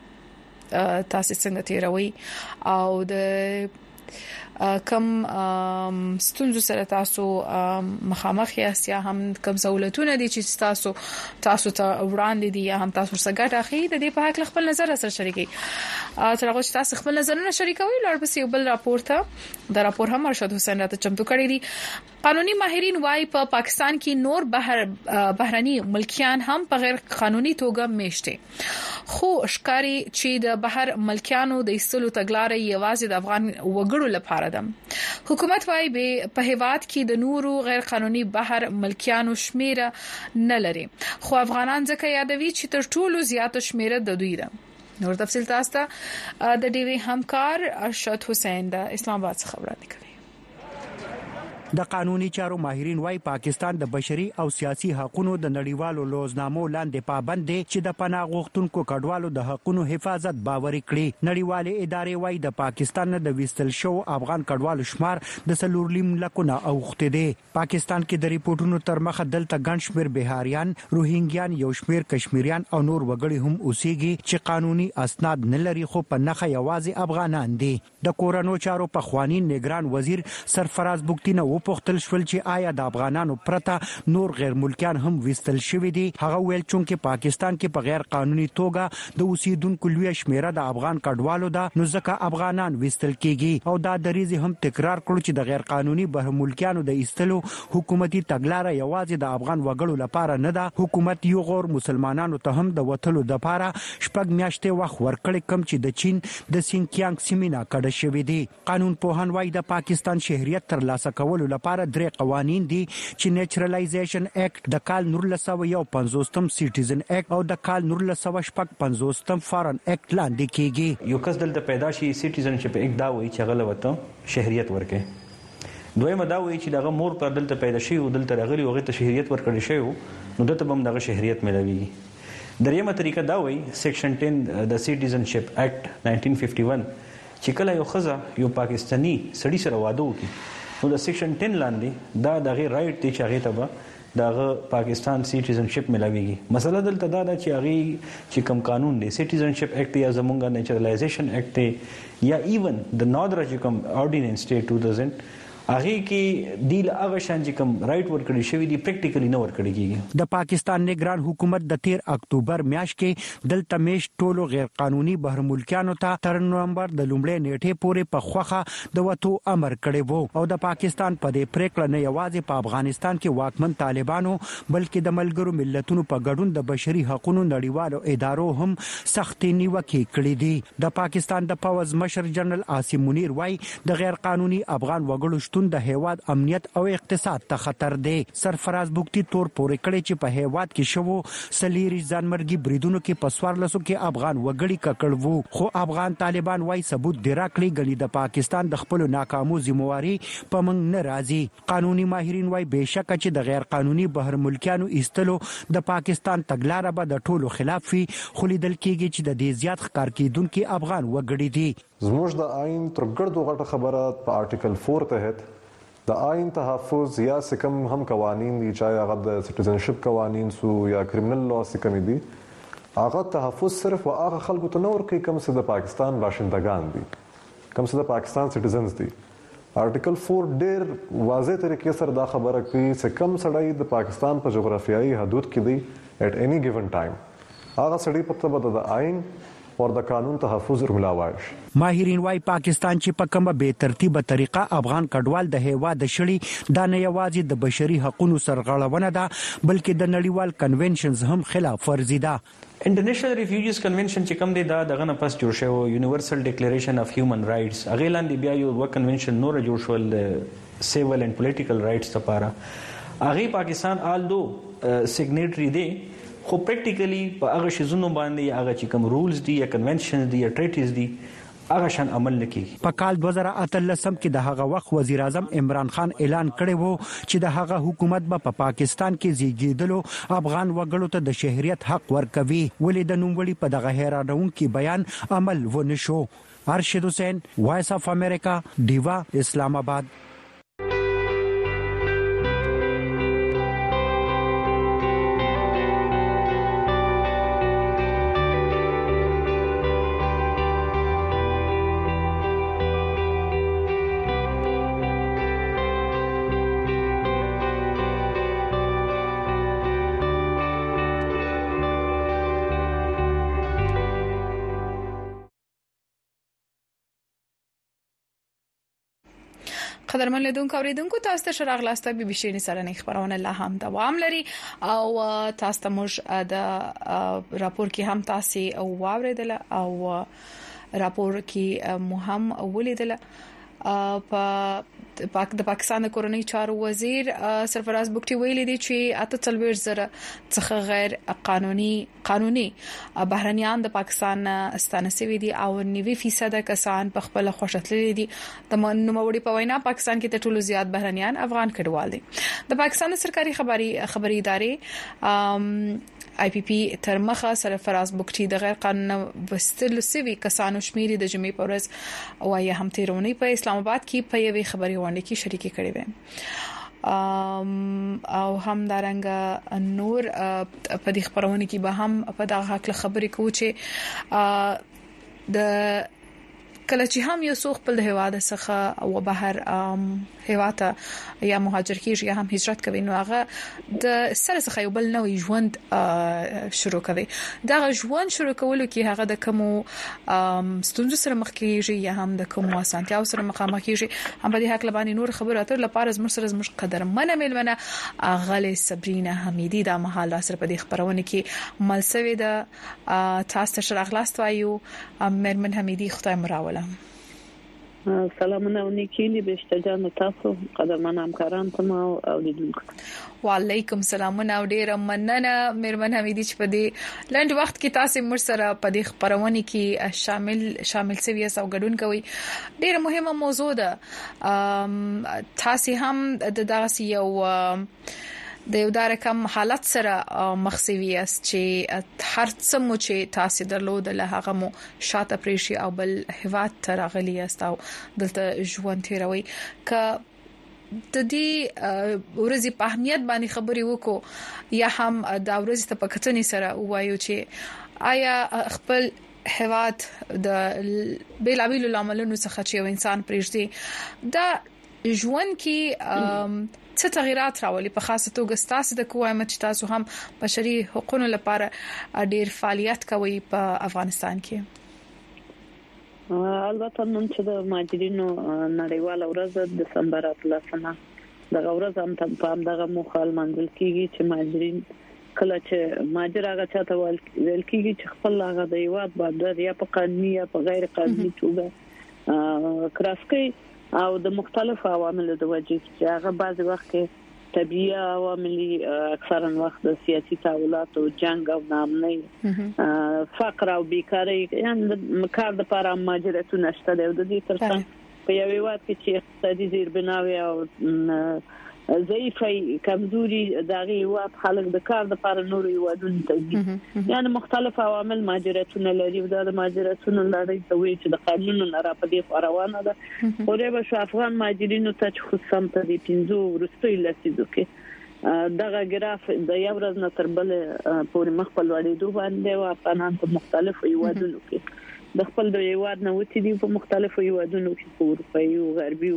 کې تاسو څنګه تیروي او د کم ستونزو سره تاسو مخامخ یاست یا هم کم سہولتونه دي چې تاسو ته وړاندې دي یا هم تاسو سره ګټه اخی د دې په حق خپل نظر سره شریکي تر هغه چې تاسو خپل نظرونه شریکوي لړ پسې یو بل راپور ته د راپور هم ارشد حسین راته چمتو کړی دي قانوني ماهرین وايي په پاکستان کې نور بهرني ملکیان هم په غیر قانوني توګه میشته خو ښکاری چې د بهر ملکیانو د ایستلو تګلارې یوازې د افغان وګړو لپاره حکومت وايي په هیواد کې د نورو غیر قانوني بهر ملکیانو شمیره نه لري خو افغانان ځکه یادوي چې تر ټولو زیات شمیره د دوی ده نور تفصیل تاسو ته د ډي وی همکار ارشد حسین د اسلام آباد څخه وړاندې کوي د قانوني چارو ماهرین وايي پاکستان د بشري او سیاسي حقوقو د نړیوالو لوزنامو لاندې پابند دي چې د پناه غوښتونکو کډوالو د حقوقو حفاظت باوري کړي نړیوالې ادارې وايي د پاکستان د وستل شو افغان کډوالو شمار د 4 لکونه اوخته دي پاکستان کې د ریپورتونو تر مخه دلته ګڼ شمېر بهاریان روهینګیان یو شمېر کشمیریان او نور وګړي هم اوسېږي چې قانوني اسناد نه لري خو په نخښه یوازې افغانان دي د کورونو چارو په خواني نگران وزیر سرفراز بوختي نه پوښتل شول چې آیا د افغانانو پرته نور غیر ملکیان هم وستل شوی دي هغه ویل چې پاکستان کې په غیر قانوني توګه د اوسیدونکو لوی شمیره د افغان کډوالو ده نو ځکه افغانان وستل کیږي او دا دریزي هم تکرار کړو چې د غیر قانوني بهر ملکیانو د ایستلو حکومتي تګلارې یوازې د افغان وګړو لپاره نه ده حکومت یو غور مسلمانانو ته هم د وټلو د لپاره شپږ میاشتې وخت ورکړي کم چې د چین د سینکیانګ سیمه کډه شوی دي قانون پوهان وايي د پاکستان شهريت ترلاسه کولو لپاره درې قوانين دي چې نیچرلایزیشن اکټ د کال 1950 سټیزن اکټ او د کال 1950 فارن اکټ لاندې کیږي یو کس دلته پیدا شي سټیزنشپ اکټ دا وایي چې غلطه شهريت ورکه دویمه دا وایي چې دغه مور پر دلته پیدا شي او دلته راغلي او غته شهريت ورکړي شي نو دته هم دغه شهريت ملوي دریمه طریقه دا وایي سیکشن 10 د سټیزنشپ اکټ 1951 چې کله یو خزه یو پاکستانی سړی سره واده وکړي نو د سیکشن 10 لاندې دا دغه رائټ دی چې هغه ته به دغه پاکستان سټیزنشپ ملاويږي مسله دلته دا چې هغه چې کوم قانون دی سټیزنشپ اکټ یا زمونږه نیچرلایزیشن اکټ یا ایون د نادر چې کوم اورډیننس دی 2000 هغه کې دیل هغه شان چې کوم رائټ ورکړی شوی دی پریکټیکلی نه ورکړی کیږي د پاکستان نگران حکومت د 13 اکتوبر میاشت کې دلته میش ټولو غیر قانوني بهر ملکیانو ته تر نومبر د لومړۍ نیټې پورې په خوخه د وټو امر کړی وو او د پاکستان په دې پریکړه نه یوازې په افغانستان کې واکمن طالبانو بلکې د ملګرو ملتونو په ګډون د بشري حقوقو نړیوالو ادارو هم سختي نیوکه کړې دي د پاکستان د پوز مشر جنرال عاصم منیر وايي د غیر قانوني افغان وګړو د هیواد امنیت او اقتصاد ته خطر دی سرفراز بوختي تور پورې کړي چې په هیواد کې شوو سلیری ځانمرګي بریدونو کې پسوارلسو کې افغان وګړي ککړ وو خو افغان طالبان وايي ثبوت دی راکړي غلي د پاکستان د خپل ناکامو ذمہواری په منګ ناراضي قانوني ماهرین وايي بهشکه چې د غیر قانوني بهر ملکیانو ایستلو د پاکستان تګلارې به د ټولو خلاف وي خو لیدل کېږي چې د دې زیات ښکار کیدونکو افغان وګړي دي زموږ د آئین تر ګردو غټه خبره په آرټیکل 4 تحت د آئین تحفظ یا سکم هم قوانین دي چې هغه د سټیزنشپ قوانین سو یا کرمنل لا سکم دي هغه تحفظ صرف هغه خلکو ته نور کوي کوم چې د پاکستان باشندگان دي کوم چې د پاکستان سټیزنز دي آرټیکل 4 ډیر واضح طریقې سره دا خبره کوي چې کوم سړی د پاکستان په جغرافیایي حدود کې دی at any given time هغه سړی په تبع د آئین اور د قانون تحفظ ملاوش ماهرین وايي پاکستان چې په کومه به ترتیبه طریقه افغان کډوال د هیوا د شړی د نه یوازې د بشري حقوقو سرغړونه ده بلکې د نړیوال کنونشنز هم خلاف ورزي ده انټرنیشنل ریفیوجیز کنونشن چې کوم دی دا دغه نه پس جوړ شو یونیورسل ډیکلیریشن اف هیومن رائټس هغه لاندې بیا یو کنونشن نور جوړ شول سیویل اینڈ پولیټیکل رائټس لپاره هغه پاکستان آلدو سیګنیټری دی خو پریکټیکلی په هغه شزونو باندې هغه چې کوم رولز دي یا کنونشنز دي یا ټریټیز دي هغه شان عمل نکي. په کال 2013 کې د هغه وخت وزیر اعظم عمران خان اعلان کړی وو چې د هغه حکومت په پاکستان کې زیږیدلو افغان وګړو ته د شهريت حق ورکوي، ولې د نوموړي په دغه حیرانونکي بیان عمل ونشو. ارشد حسین، وایس اف امریکا، دیوا، اسلام آباد. قدرمن لیدونکو اوریدونکو تاسو ته شراغلاسته بي بي سي نسرنې خبرونه لا هم دوام لري او تاسو ته موږ د راپور کې هم تاسو او واوریدل او راپور کې مهم ولیدل د پاکستان د کورنۍ چارو وزیر سرفراز بوکټي ویلي دي چې 48 زره څخه غیر قانوني بهرنیان د پاکستان ستانسوي دي او 90% کسان په خپل خوشتللي دي. د نوموړي په وینا پاکستان کې د ټولو زیات بهرنیان افغان کډوال دي. د پاکستان سرکاري خبري ادارې IPP تر مخه سرفراز بوکټي د غیر قانوني وستل سوي کسانو شمیر د جمعې په ورځ او یا هم تیرونی په اسلام آباد کې په یوې خبري وړاندې کې شریکي کړې وې او هم دارنګ نور په دې خبرونه کې به هم په دغه حق خبرې کوو چې د کله چې هم یو څوک په هواد څخه او بهر هواته یا مهاجر کیږي یا هم هجرت کوي نو هغه د سره څخه یو بل نوې ژوند شروع کوي. دا ژوند شروع کولو کې هغه د کوم ستونزو سره مخ کیږي یا هم د کوم اسانتیاو سره مخامخ کیږي. هم په دې حق لبانې نور خبرو اتر لپاره زموږ قدرمنه ملمنه غلې صبرینا حمیدی د محل سره په دې خبرونه کې ملسوي د تاسو شرغلاست وایو مرمن حمیدی خدای مراوله. سلامونه ونیکلی بشتجان تاسو قدرمن همکاران ته او لیدونکو. وعلیکم سلامونه او ډیر مننه مرمن حمیدی چې په دې لند وخت کې تاسو مر سره په دې خبرونه کې شامل سوي او ګډون کوي. ډیر مهمه موضوع ده. تاسو هم دغه یو د یو دارکم حالت سره مخسوي است چې هر څه مو چې تاسو درلود له هغه مو شاته پریشي او بل هواد تر غلي است او دلته ژوند تیروي ک د دې ورځې په اهمیت باندې خبري وکړو یا هم دا ورځ ته پکتنی سره وایو چې آیا خپل هواد د بیلابیل لاملونو څخه چې انسان پریږدي دا ژوند کې څه تغیرات راولي په خاصه توګه ستاسو د کومه چې تاسو هم بشري حقوقو لپاره ډیر فعالیت کوي په افغانستان کې. البته نن چې د مهاجرینو نړیواله ورځ د دسمبر 13 دغه ورځ هم په دغه مخال منځل کیږي چې مهاجرین کله چې مهاجر هغه چاته ویل کیږي چې خپل هغه د یواد بادر یا په قانوني یا په غیر قانوني توګه کراسکي او د مختلفو عواملو د وجې چې هغه بعض وخت کې طبيعي عوامل اکثرا وخت د سیاسي تحولات او جنگ او ناامنۍ فقر او بیکاری یعنی کار د لپاره مهاجرتونه شته د دې ترڅنګ په یوې وخت کې چې اقتصادي زیربناوي او ضعیفه کمزوري دغه وخت خلک د کار د لپاره نور یوادون ته یعنی مختلف عوامل مهاجرتونه لري او د مهاجرتونو لري ته وی چې د قانونونو نه را پدې روانه ده او د بشو افغان مهاجرینو ته خصوصا په دې پینځو ورستۍ لسیدو کې دغه ګراف د یو ورځ نه تر بل پورې مخ په لوړېدو باندې او افغانان په مختلفو یوادونو کې د خپل د یواد نه وتی دي په مختلفو یوادونو کې په اروپایي او غربي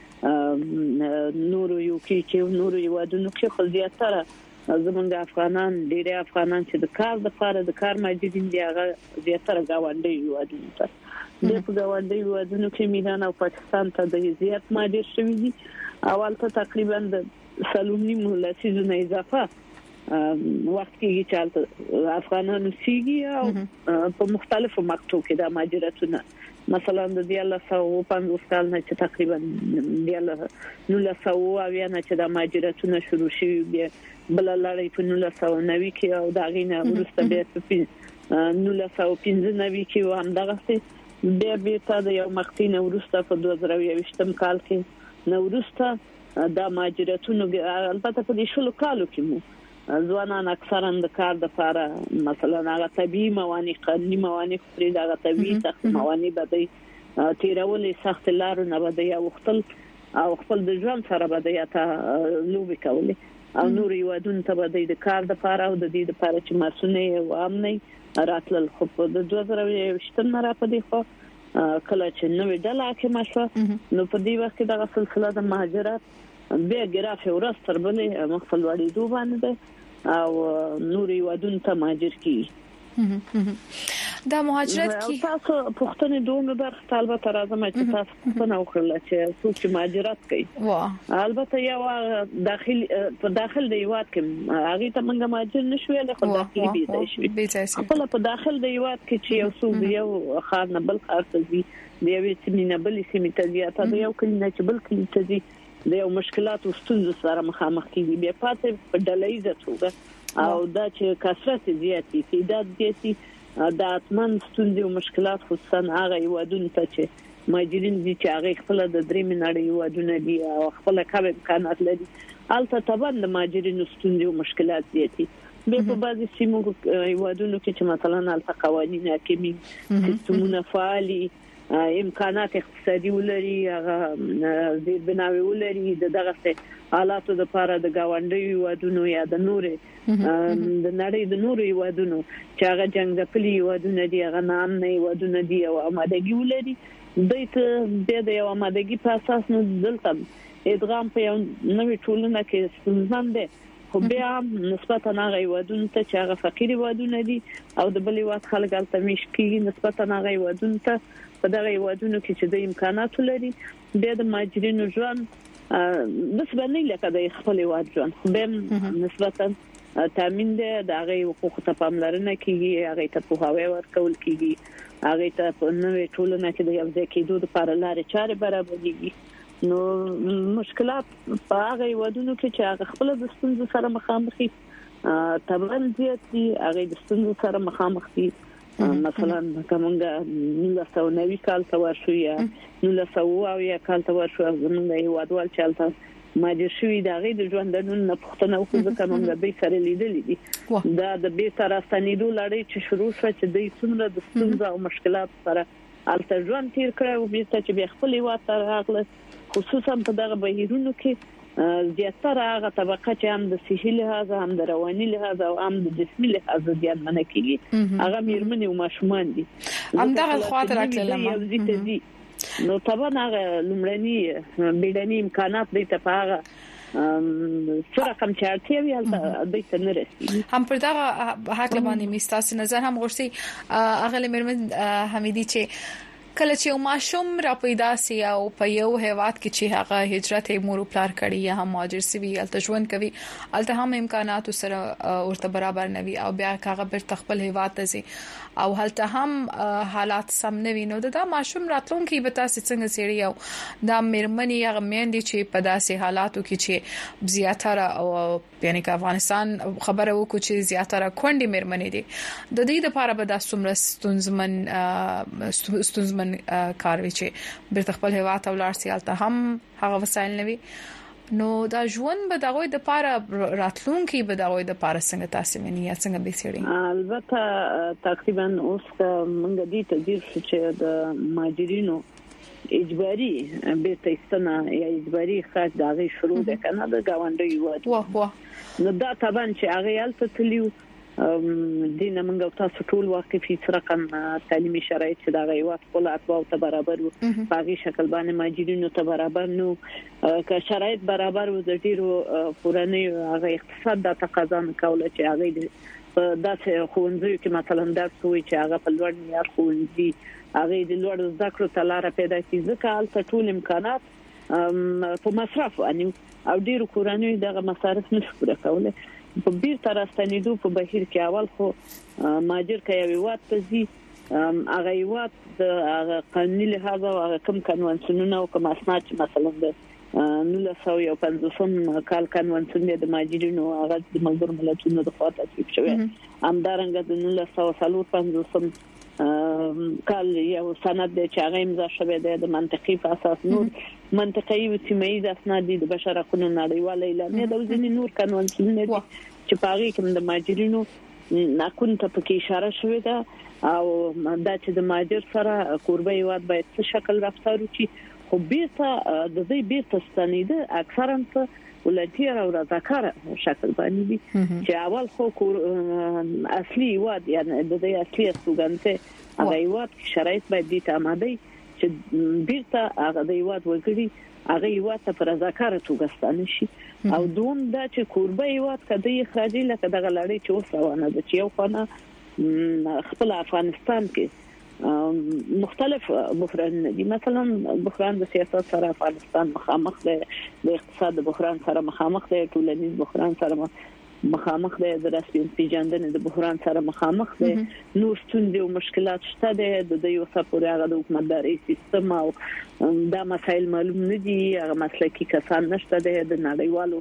نورو یو کې نورو یوادونو کې خو زیاتره زمونږ افغانان ډېر افغانان چې د کار لپاره د کار مجبورین دي هغه زیاتره گاونډي یوادونو ته د گاونډي یوادونو کې میدان او پاکستان ته د زیات ماډر شوی دي اول ته تقریبا د سلومنی مولاسیزو نه اضافه وخت کې چې افغانانو سیږي او په مختلفو مقطعو کې د ماجراتونه مثلا د 1950 کال نه چې تقریبا د 1990 اویانه چې د ماجراتونه شروع شوي بل لړۍ په 1990 کې او دا غینه ورسته بیا په 1995 کې هم دغه به تا د یو مخکې نورسته په 2020 کال کې نورسته د ماجراتونو البته په دې شلو کالو کې مو ځوانان اکثرا د کار د لپاره مثلا هغه طبيعي موانع قانوني موانع پرې د طبيعي سخت موانع بدای تیرولې سخت لارو نه بدای وختل او خپل د ژوند سره بدای ته لوبي کولې او نور یوادون ته بدای د کار د لپاره او د دې لپاره چې مسؤلې او امني راتل خو په 2020 نه را پدې خو کله چې نوې ډله کې ماشو نو په دې وخت کې د سلسله د مهاجرت بیا ګرافه ورستر بلې مخفل وړي دوه باندې او نور یوادون ته مهاجر کی دا مهاجرت کی تاسو پښتنې دوه برخه البته راځم چې تاسو پښتنه وکړل چې څوک مهاجرت کوي البته یو داخل د یواد کې هغه ته موږ مهاجر نشو له خدای بيځي خپل په داخل د یواد کې چې یو څوک یو خار نه بل خار ته ځي د یو سیمه بل سیمه ته ځي ته یو کلی چې بل کلی ته ځي د یو مشکلات او ستونزو سره مخامخ کیږي بیا پاتې په ډلهیزه توګه او دا چې کثرت زیاتی تعداد زیاتی د اتمن ستونزې او مشکلات خصوصا هغه یوادونه ته چې ماجرین دي چې هغه خپل د درې منړې یوادونه دي او خپل کار امکانات لري البته تبند ماجرین ستونزې او مشکلات زیاتی به په بعضي سیمو یوادونو کې چې مثلا البته قوانين حاکمي سیستمونه فعالي امکانات اقتصادي ولري هغه زیر بناوي ولري دغه حالاتو د لپاره د گاونډي یوادونو یا د نورې د نړۍ د نورې یوادونو چې هغه جنگ د پلی یوادونه دي هغه نام نه یوادونه دي او آمادګي ولري د دې یو آمادګي په اساس نو دلته ادغام په یو نوې ټولنه کې ستونزمن دي خو بیا نسبتا هغه یوادونه ته چې هغه فقیر یوادونه دي او د بل یواد خلک الته مشکي نسبتا هغه یوادونه ته په دغه یوادونو کې چې د امکانات لري د ماجرینو ژوند نسبت نه لکه د خپل یواد ژوند به نسبتا تامین د هغه حقوق ته پاملرنه کیږي هغه ته په هوا ورکول کیږي هغه ته په نوې ټولنه کې د یو ځای کېدو لپاره لارې چارې برابرېږي نو مشکلات په هغه یوادونو کې چې هغه خپل د ستونزو سره مخامخ دي تبرن زیاتی هغه د ستونزو سره مخامخ دي مثلا کومه 1990 کال ته ورشو یا 1900 کال ته ورشو زمونږ هیوادوال چالتہ ماجر شوی د غي د ژوندونو نه پښتنه او ځکه موږ به سره لیدلې دي دا د به سره ستنیدو لړۍ چې شروع شو چې د څومره د ستونزو او مشکلات سره الته ژوند تیر کړو او به چې خپل هیواد ته راغله خصوصا په دغه بهیرونو کې زیاتره هغه طبقه چې هم د صحي لحاظ هم د رواني لحاظ او هم د جسمي لحاظ زیات منه کیږي هغه میرمنې او ماشومان دي هم دغه خاطر اکلم نو طبعا هغه لمړني بیړني امکانات د تفاغه سره کوم چارتي وی هلته د تنرسي هم پر دغه حق باندې میستاس نظر هم غوښتي اغه میرمن حمیدی چې کله چې ماشوم را پیدا سي او په یو هیواد کې چې هغه هجرت مور پلار کړي یا هم مهاجر سي الته ژوند کوي الته هم امکانات سره ورته برابر نوي او بیا هغه بر تخپل هیواد ته سي او هلته هم حالات سم نوي نو دا ماشوم راتلونکي به تاسو څنګه سيري او دا مېرمنې هغه مېندې چې په داسې حالاتو کې چې زیاتره او یعنی که افغانستان خبره وکړو چې زیاتره کونډې مېرمنې دي د دې لپاره به د ستونزمن کار وی چې بر خپل هوا ته ولر سیالته هم هغه وسایل نوي نو دا ژوند به دغه د پاره راتلونکي به دغه د پاره څنګه تاسو منی یا څنګه به سړي البته تقریبا اوس موږ دې تدیر چې د ماجرینو اجباري به تستنه یا اجباري خاص دغه شروع ده کنه د گاونډي وو نو دا طبعا چې هغه الته تلیو دینه موږ تاسو ټول واقفي رقم تعلیمي شرایط چې دا غوښت خپل اتباع ته برابر وو په هغه شکل باندې ماجرینو ته برابر نو که شرایط برابر وو د ډیرو پورانه هغه اقتصاد د تقاضا کوله چې هغه داسې خوندې کې مثلا درس وي چې هغه په لوړ معیار خوندې هغه د لوړ زده کړو تلاره پیدا کیږي ځکه ټول امکانات په مصرف او ډیرو کورانه دغه مصارف نشو پوره کوله په بیر تر استنیدو په بهیر کې اول خو ماجر کوي وات تزي هغه وات د قانوني لحاظ او هغه کوم قانونونه او کوم اسناد مثلا د 1950 کال قانون د ماجرینو هغه د ملګرو ملتونو د خوا تصویب شوی همدارنګه د 1950 کال یو سند دی چې هغه امضا شوی دی د منطقي په اساس نور منطقي او سیمایي د اسناد د بشر حقوقو نړیوال اعلامیه د ځینې نور قانونونه دي چې پاره کوم د ماجرینو ناکون ته پکې اشاره شوې ده او دا چې د ماجر سره قربه یواد باید څه شکل رفتار وکړي خو بیرته د دې بیرته ستنیده اکثرا په ولټیر او رضاکار شکل باندې دي چې اول خو اصلي یواد یعنی د دې اصلي استوګنته هغه یواد شرایط باید دي ته آماده چې بیرته هغه د یواد وګړي هغه یواد ته پر رضاکار توګه ستانه شي او دوم دا چې قربه یواد کده اخراجي لکه د غلړې چې وسونه د چې یو خانه خپل افغانستان کې مختلف بحران دي مثلا بحران د سیاست سره افغانستان مخامخ دی د اقتصاد بحران سره مخامخ دی ټولنیز بحران سره مخامخ دی د رسمي پیژندنې د بحران سره مخامخ دی نور ستونزې او مشکلات شته د یو سپوري هغه د حکومتداري سیستم او دا مسایل معلوم نه دي هغه مسلکي کسان نشته د نړیوالو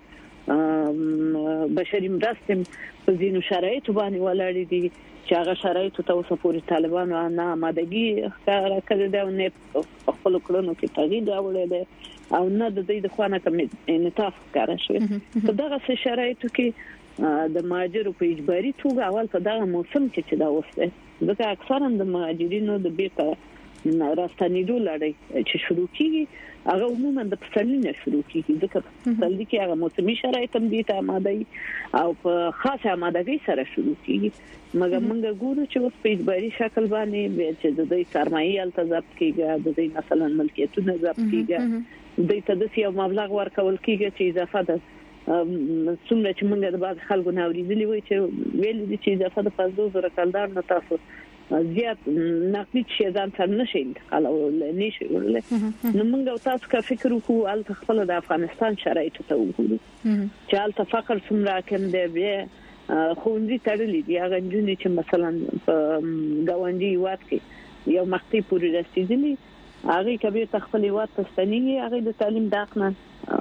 بشري مرستې په ځینو شرایطو باندې ولاړ دي چې هغه شرایطو ته وسپوري طالبانو نه آمادګي ښکاره کړې ده او نه خپل کړنو کې تغییر راوړی دی او نه د دې د خوانه کوم انعطاف ښکاره شوی په دغه شرایطو کې د مهاجرو په اجباري توګه اول په دغه موسم کې چې دا وسته ځکه اکثرا د مهاجرینو د بیرته راستنیدو لړۍ چې شروع کیږي هغه عموما د پسرلي نه شروع کیږي ځکه پسرلي کې هغه موسمي شرایط هم دي ته آماده او په خاصه آمادګۍ سره شروع کیږي مګر موږ ګورو چې اوس په اجباري شکل باندې چې د دې سرمایي التزام کیږي د دې مثلا ملکیتونه ضبط کیږي د دې یو مبلغ ورکول کیږي چې اضافه ده څومره چې موږ د بعض خلکو نه اوریدلي وي چې ویل دي چې اضافه د 5000 کلدار نه تاسو زیات نقدي چې ځان سره نشي انتقال نشي ورله نو موږ تاسو کا فکر وکړو ال خپل د افغانستان شرایط ته وګورو چې ال فقر څومره کم دی بیا خوندې تړلې دي هغه جنې چې مثلا غونډي وات کې یو مختی پوری رسیدلی هغه کبیر تخپل وات تستنی هغه د تعلیم داخنه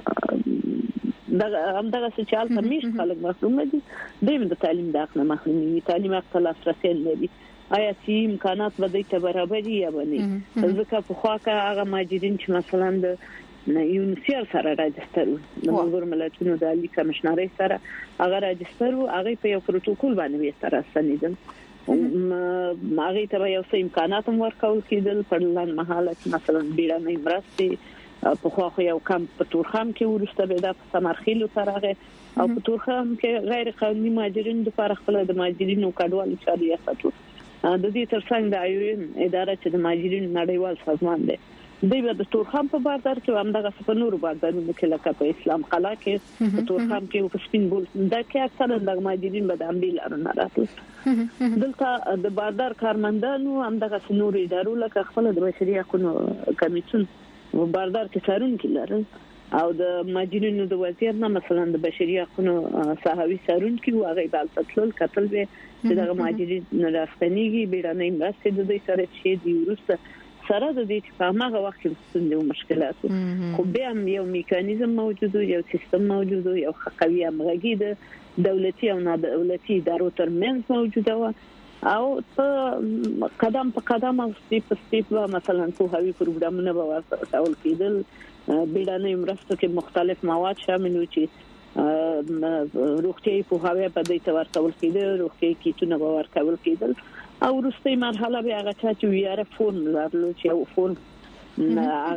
دغه سچال تمیش خلک محروم دي د تعلیم داخنه محروم دي تعلیم اختلاف رسېل دي آیا سی امکانات به د ته برابرۍ یا باندې ځکه په خوا کې هغه ماجرین چې مثلا د یونیسیل سره راجستر د ملګر ملتونو د عالی کمشنرۍ سره هغه راجستر او هغه په یو پروتوکول باندې سره سنیدل هغه ته یو څه امکانات ورکول کېدل په لن مهاله مثلا بیړنۍ مرستې په خوا یو کم په تورخم کې ورسته به د سمرخیلو سره او په تورخم کې غیر قانوني ماجرین د لپاره خپل د ماجرینو کډوالو چاري یافتو د دې ترڅنګ د ایوم اداره چې د ماجرینو نړیوال سازمان دی دوی د تورخم په بازار کې همدغه په نورو بازارونو کې لکه په اسلام قلا کې په تورخم کې او په سپین بول دا کې اکثره د ماجرین به د امبیل ارنه راتل دلته د بازار کارمندانو همدغه نورو ادارو لکه خپل د بشري حقوقو کمیسیون په بازار کې سارون کې لرل او د ماجرینو د وزیر نه مثلا د بشري حقوقو صحوي سارون کې هغه بالتل قتل به چې د ماجرین راستنیږي بیرانه مرسته د دې سره چې دی ورسته سره د دې په هغه وخت کې ستونزې او مشکلات خو بیا یو میکانیزم موجود یو سیستم موجود یو قوي همغږي د دولتي او نه دولتي ادارو ترمنځ موجوده و او په قدم په قدم او سټیپ مثلا په هوی پروګرامونه به ورسول کېدل بیرانه مرسته کې مختلف مواد شامل و چې روغتي په هوا په دې تور کول کېدل روغتي کیټونه به ورکول کېدل او وروستي مرحله به هغه چې ویاره فورم لرلو چې یو فورم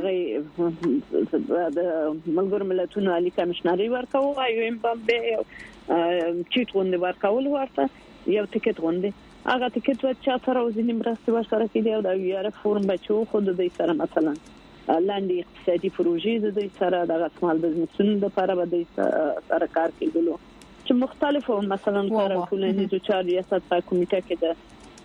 هغه د ملګر ملتونو عالی کمشنري ورکاو او ام به چیټ غونډه ورکول ورته یو ټیکټ غونډه هغه ټیکټ ورچا سره وزنی مرسته ورسره کېدی او د ویاره فورم بچو خود د سره مثلا لاندې اقتصادي پروژې د دې سره د غسمال بزنسونو لپاره به د سره کار کېدلو چې مختلفو مثلا کارکونې د چاري ریاست په کمیټه کې د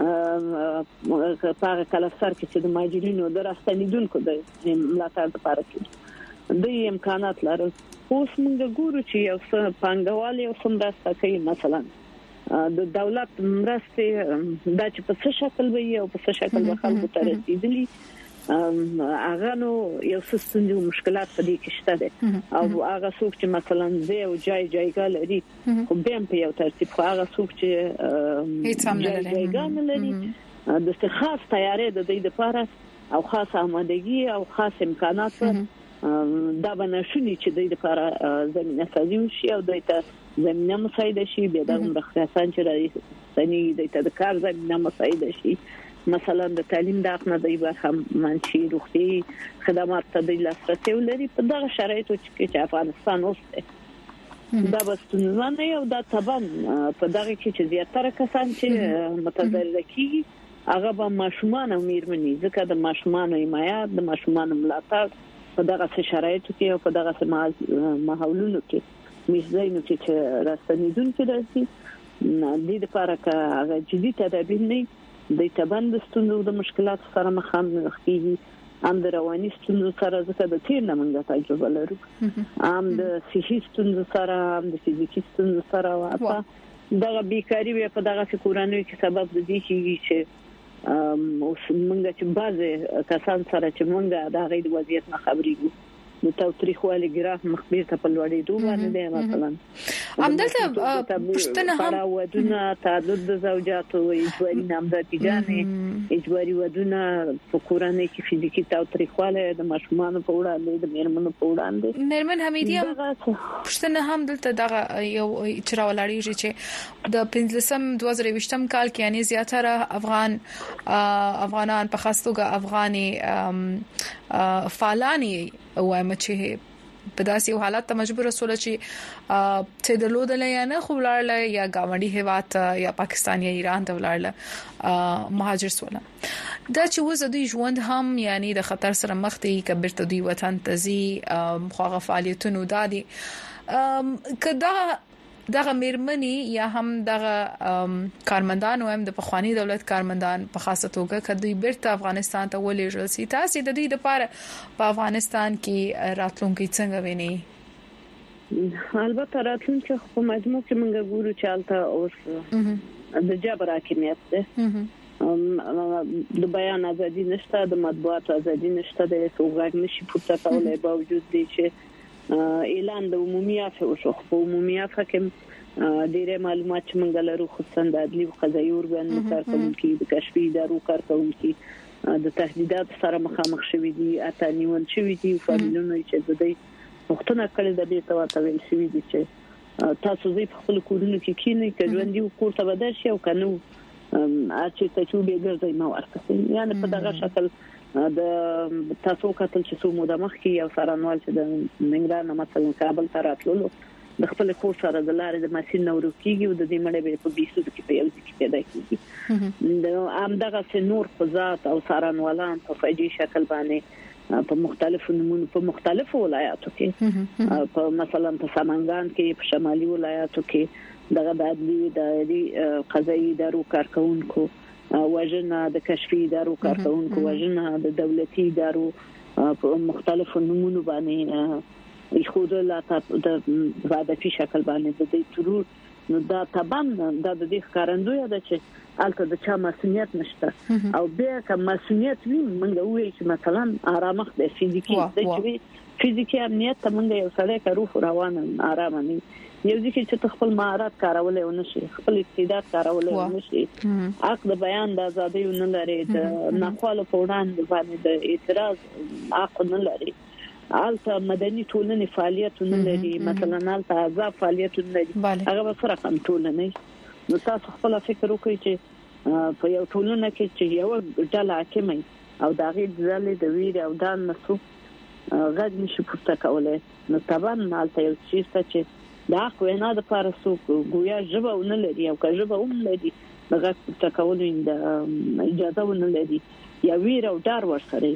په کلستر کې چې د ماجرینو د راستنیدونکو د ملاتړ لپاره کې د امکانات لري اوس موږ ګورو چې یو څه پنګوال یو څه مرسته کوي مثلا د دولت مرسته د چې په څه شکل وي او په څه شکل به خلکو ته رسیدلی هغه نو یو څه ستونزې او مشکلات په دې کې شته دي او هغه څوک چې مثلا زه او جایګه لري خو به په یو ترتیب هغه څوک چې هیڅ هم نه لري د خاص تیارې د دې لپاره او خاص آمادګي او خاص امکانات دا بنشونی چې د دې لپاره زمينه سازي شي او د زمينه مساعده شي به د مرخصان چې راځي د کار زمينه مساعده شي مثلا د تعلیم د حق نه دی هم منشي روغتي خدمات ته د لاسرسي ولري په دغه شرایطو کې افغانستان اوسه دا بستونه یو دا طبعا په دغه کې چې زیاتره کسان چې متضرر کیږي هغه به ماشومان او میرمنې ځکه د ماشومان حمایت د ماشومان ملاتړ په دغه شرایطو کې او په دغه ماحولونو کې مزاینو چې راستنیدونکو راځي د لپاره هغه جدي تدابیر نه د تبند ستونزو د مشکلات سره مخامخ کیږي هم د رواني ستونزو سره ځکه د تیر نه موږ تجربه لرو هم د صحي ستونزو سره هم د فزیکي ستونزو سره واپا دغه بیکاری په دغه کورانو کې سبب د دې چې موږ چې بعضه کسان سره چې موږ د غیر وضعیت نه خبرېږو نو تاریخوالي ګراف مخبر ته په لوړې دوه باندې مثلا همدلته پښتنه هم ودونه تعدد د زوجاتو اجباري نامزدګي جانې اجباري ودونه په کورانه کې فزیکی تاریخواله د ماشومان په وړاندې د میرمنو په وړاندې نرمن حمیدی هم پښتنه هم دلته دغه یو چرولړی چې د 2020 کال کې یعنی زیاتره افغانان په خاص توګه افغاني فعالانی وایم چې په داسې حالت ته مجبور رسول چې د لودل یا نه خو ولړل یا گاونډي هیواد یا پاکستان یا ایران ته ولړل مهاجر سول دا چې وزدي ژوند هم یعنی د خطر سره مخ دي کبر ته دی وطن تزي خو فعالیتونو دادي کدا دغه میرمنی یا هم دغه کارمندان او هم د پخوانی دولت کارمندان په خاصه توګه کدی بیرته افغانستان ته ولېږل سي تاسو د دې لپاره په افغانستان کې راتلونکي څنګه ویني البته راتلونکي په مجموع کې موږ ګورو چې البته اوس د جبر حاکمیت ده د بیان ازادي نشته د مطبوعات ازادي نشته د سوغاګ نشي پورته کولای باوجود دي چې اعلان د عمومي عفو شو په عمومي عفو کې ډېر معلومات چې موږ لرو خصوصا د عدلي او قضایي ارګان کارکونکي د کشفي ادارو کارکونکي د تهدیدات سره مخامخ شوي دي اته نیول شوي دي فامیلونو چې د دې وختونه کړي د دې تواتوي شوي دي چې تاسو زی په خپل کورونو کې کینې کډوندي او کوړه بدل شي او کنو چې تاسو به ګرځي نو ورته یعنی په دغه شکل د تاسو کتل چې څو موده مخکې یو سرانوال چې د ننګرهار مثلا کابل ته راتللو د خپل کور سره د لارې د ماشين نورو کېږي او د دې مړې په بیسو کې په یو ځای کې پیدا کېږي د امدغه نور قضات او سرانوالان په فجی شکل باندې په مختلفو نمونو په مختلفو ولایاتو کې په مثلا په سمنګان کې په شمالي ولایاتو کې دغه د عدلي د قضایي ادارو کارکونکو وژنه د کشفي ادارو کارکونکو وژنه د دولتي ادارو په مختلفو نمونو باندې خود لا د وادي شکل باندې د دې ترور نو دا طبعا د دې ښکارندوی ده چې البته د چا مسؤلیت نشته او بیا کوم مسؤلیت وي موږ وایو چې مثلا آرامخ د فزیکی امنیت ته موږ یو سره کارو روانه آرام نه یو ځکه چې خپل مهارت کارول او نشي خپل استعداد کارول او نشي حق د بیان د ازادۍ نه لري د ناخوالو په وړاندې باندې د اعتراض حق نه لري البته مدني ټولنې فعالیت نه لري مثلا البته آزاد فعالیت نه لري هغه به سره کنټرول نه نو تاسو خپل فکر وکړئ چې په یو ټولنه کې چې یو ډله حاکمه او د غیر ځلې د ویر او د نسو غږ نشي پورته کولای نو طبعا البته یو چې دا خو نه د پارسو ګویا ژبه ونه لري او که ژبه ونه لري دغه تکول د اجازه ونه لري یا ویر او ډار ورسره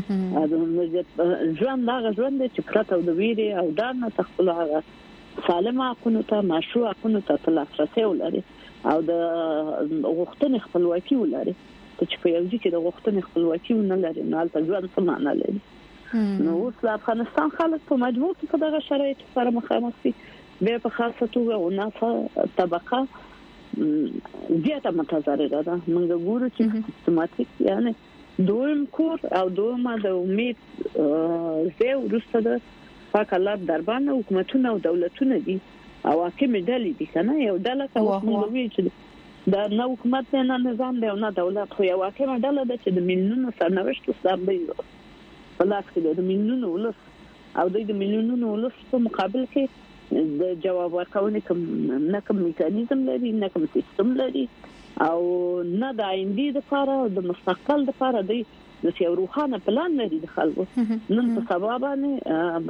ژوند هغه ژوند چې پرته د ویر او ډار نه تخپل هغه سالمه حقونو ته مشروع حقونو ته لاسرسي ولري او د غوښتنې خپلواکي ولري چې په یو ځای کې د غوښتنې خپلواکي نه لري نه البته ژوند څه معنی لري نو اوس د افغانستان خلک په مجموع کې په دغه شرایطو سره مخامخ دي به په خاصه توګه او نافه طبقه زیاته متضرره ده موږ ګورو چې سیستماتیک یعنی دویم کور او دویمه د امید زه ورسته ده فقط الله دربان حکومتونه او دولتونه دي او حاکم ډلې دي کنه یو ډله کوي چې دا نو حکومت نه نظام دی او نه دولت خو یو واقعي ډله ده چې د میلیونونو سرنوشت سره دی خلاص کړي د میلیونونو ولس او د میلیونونو ولس په مقابل کې د جواب ورکونې کوم میکانیزم لري نه کوم سیستم لري او نه د آینده لپاره د مستقبل لپاره دی د یو روحانه پلان لري د خلکو نن په سبا باندې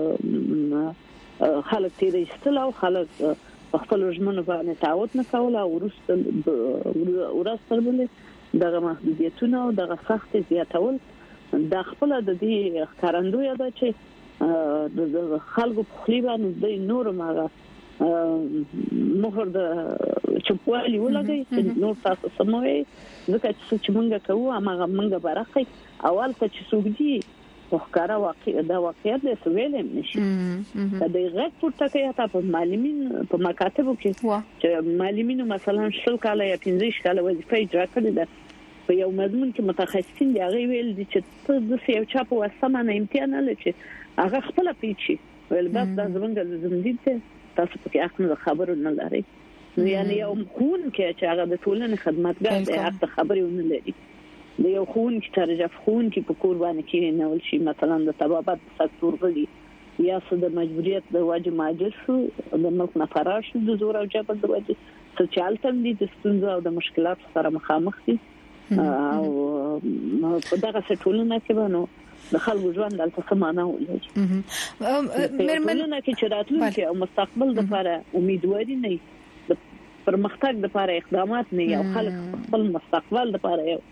بس خلک تیر ایستل او خلک خپل ژوند باندې تعهد نه کول او ورسته بل دغه محدودیتونه او دغه سخت زیاتول د خپل د دې ښکارندوی ده چې د خلکو په خلی باندې د نور ماغه مهر د چپوالي ولګي نور تاسو سموي ځکه چې موږ کوو هغه موږ برخه اول چې سوګدي وخکاره واقعیت له سویلم نشي دا غږ پورته کوي تاسو معلمین په مکاتبو کې چې معلمینو مثلا شل کاله یا 15 کاله وظیفه اجرا کړې ده په یو مضمون کې متخصصین دی هغه ویل دي چې ته د یو چا په وسه نه امتحان لري هغه خپل پیچي ول بس دا زمونږ زمدي تاسو په اخر خبرو نه لري یعنی یو خون کې چې هغه د ټولنې خدمتګار دی هغه خبرې ونه لري د یو خون چې ترجف خون کې په قرباني کې نه ول شي مثلا د طبابت سکتور غلي یا څه د مجبوریت د واجب ماجر شو د ملک نه فرار شو د زور او جبر د وجه سوشال تمدید د ستونزو او د مشکلات سره مخامخ دي او په دغه ټولنه کې باندې د خلکو ژوند دلته سمانه ولري مرمنونه کې چې راتلونکي او مستقبل لپاره امیدواري نه پرمختګ لپاره اقدامات نه یو خلک خپل مستقبل لپاره یو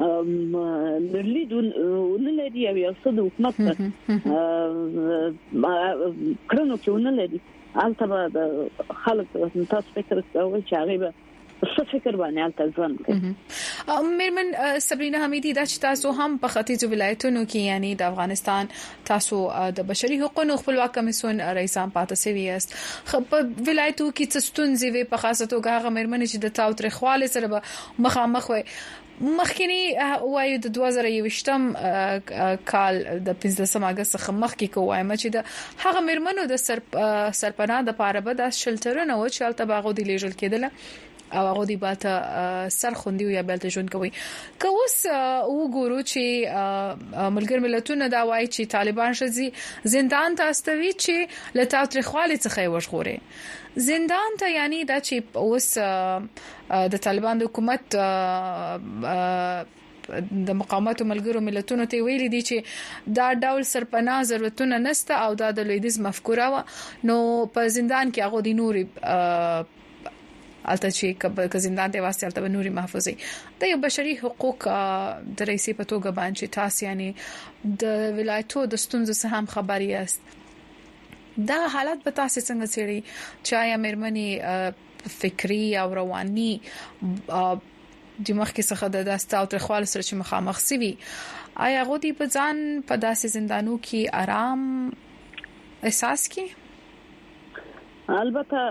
لرلي لري او یو څه د حکومت کړنو کې ونه لري البته د خلک تاسو فکر کوئ چې هغه څه فکر باندې البته ځوان کوي میرمن صبرینا حمیدی دا چې تاسو هم په ختیځو ولایتونو کې یعنی د افغانستان تاسو د بشري حقوقو خپلواک کمیسیون رئیسان پاتې سوي است په ولایتو کې څه ستونزې وي په خاصه توګه هغه میرمن چې د تاوتریخوالي سره مخامخ وي مخکنی وایي د 2021م کال د 15 اگست څخه مخکې کوم چې د هغه میرمنو د سرپناه د پاره به د شلټرونه و چې البته باغو دی لیږل کېدل او هغه دی باته سر خوندي یا بلته جون کوي که اوس وګورو چې ملګر ملتونه دا وایي چې طالبان شزي زندان ته استوي چې لته تاریخوالي څخه وژغوري زندان ته یعنی دا چې اوس د طالبان د حکومت د مقاومت ملګرو ملتونو ته ویلي دي چې دا ډول سرپناه ضرورتونه نسته او دا د لویدیز مفکوره و نو په زندان کې هغه د نوري البته چې زندان ته واسطه البته نوري محفوظي د یو بشري حقوق د رئیسې په توګه باندې تاسو یعنی د ولایتو د ستونزو څخه هم خبري است دا حالت به تاسو څنګه سړي چې یا مېرمنې فکری او رواني د مخکې څخه د داستاو تر خپل سره چې مخامخ سوي آیا غوډي په ځان په داسې زندانو کې آرام احساس کی البته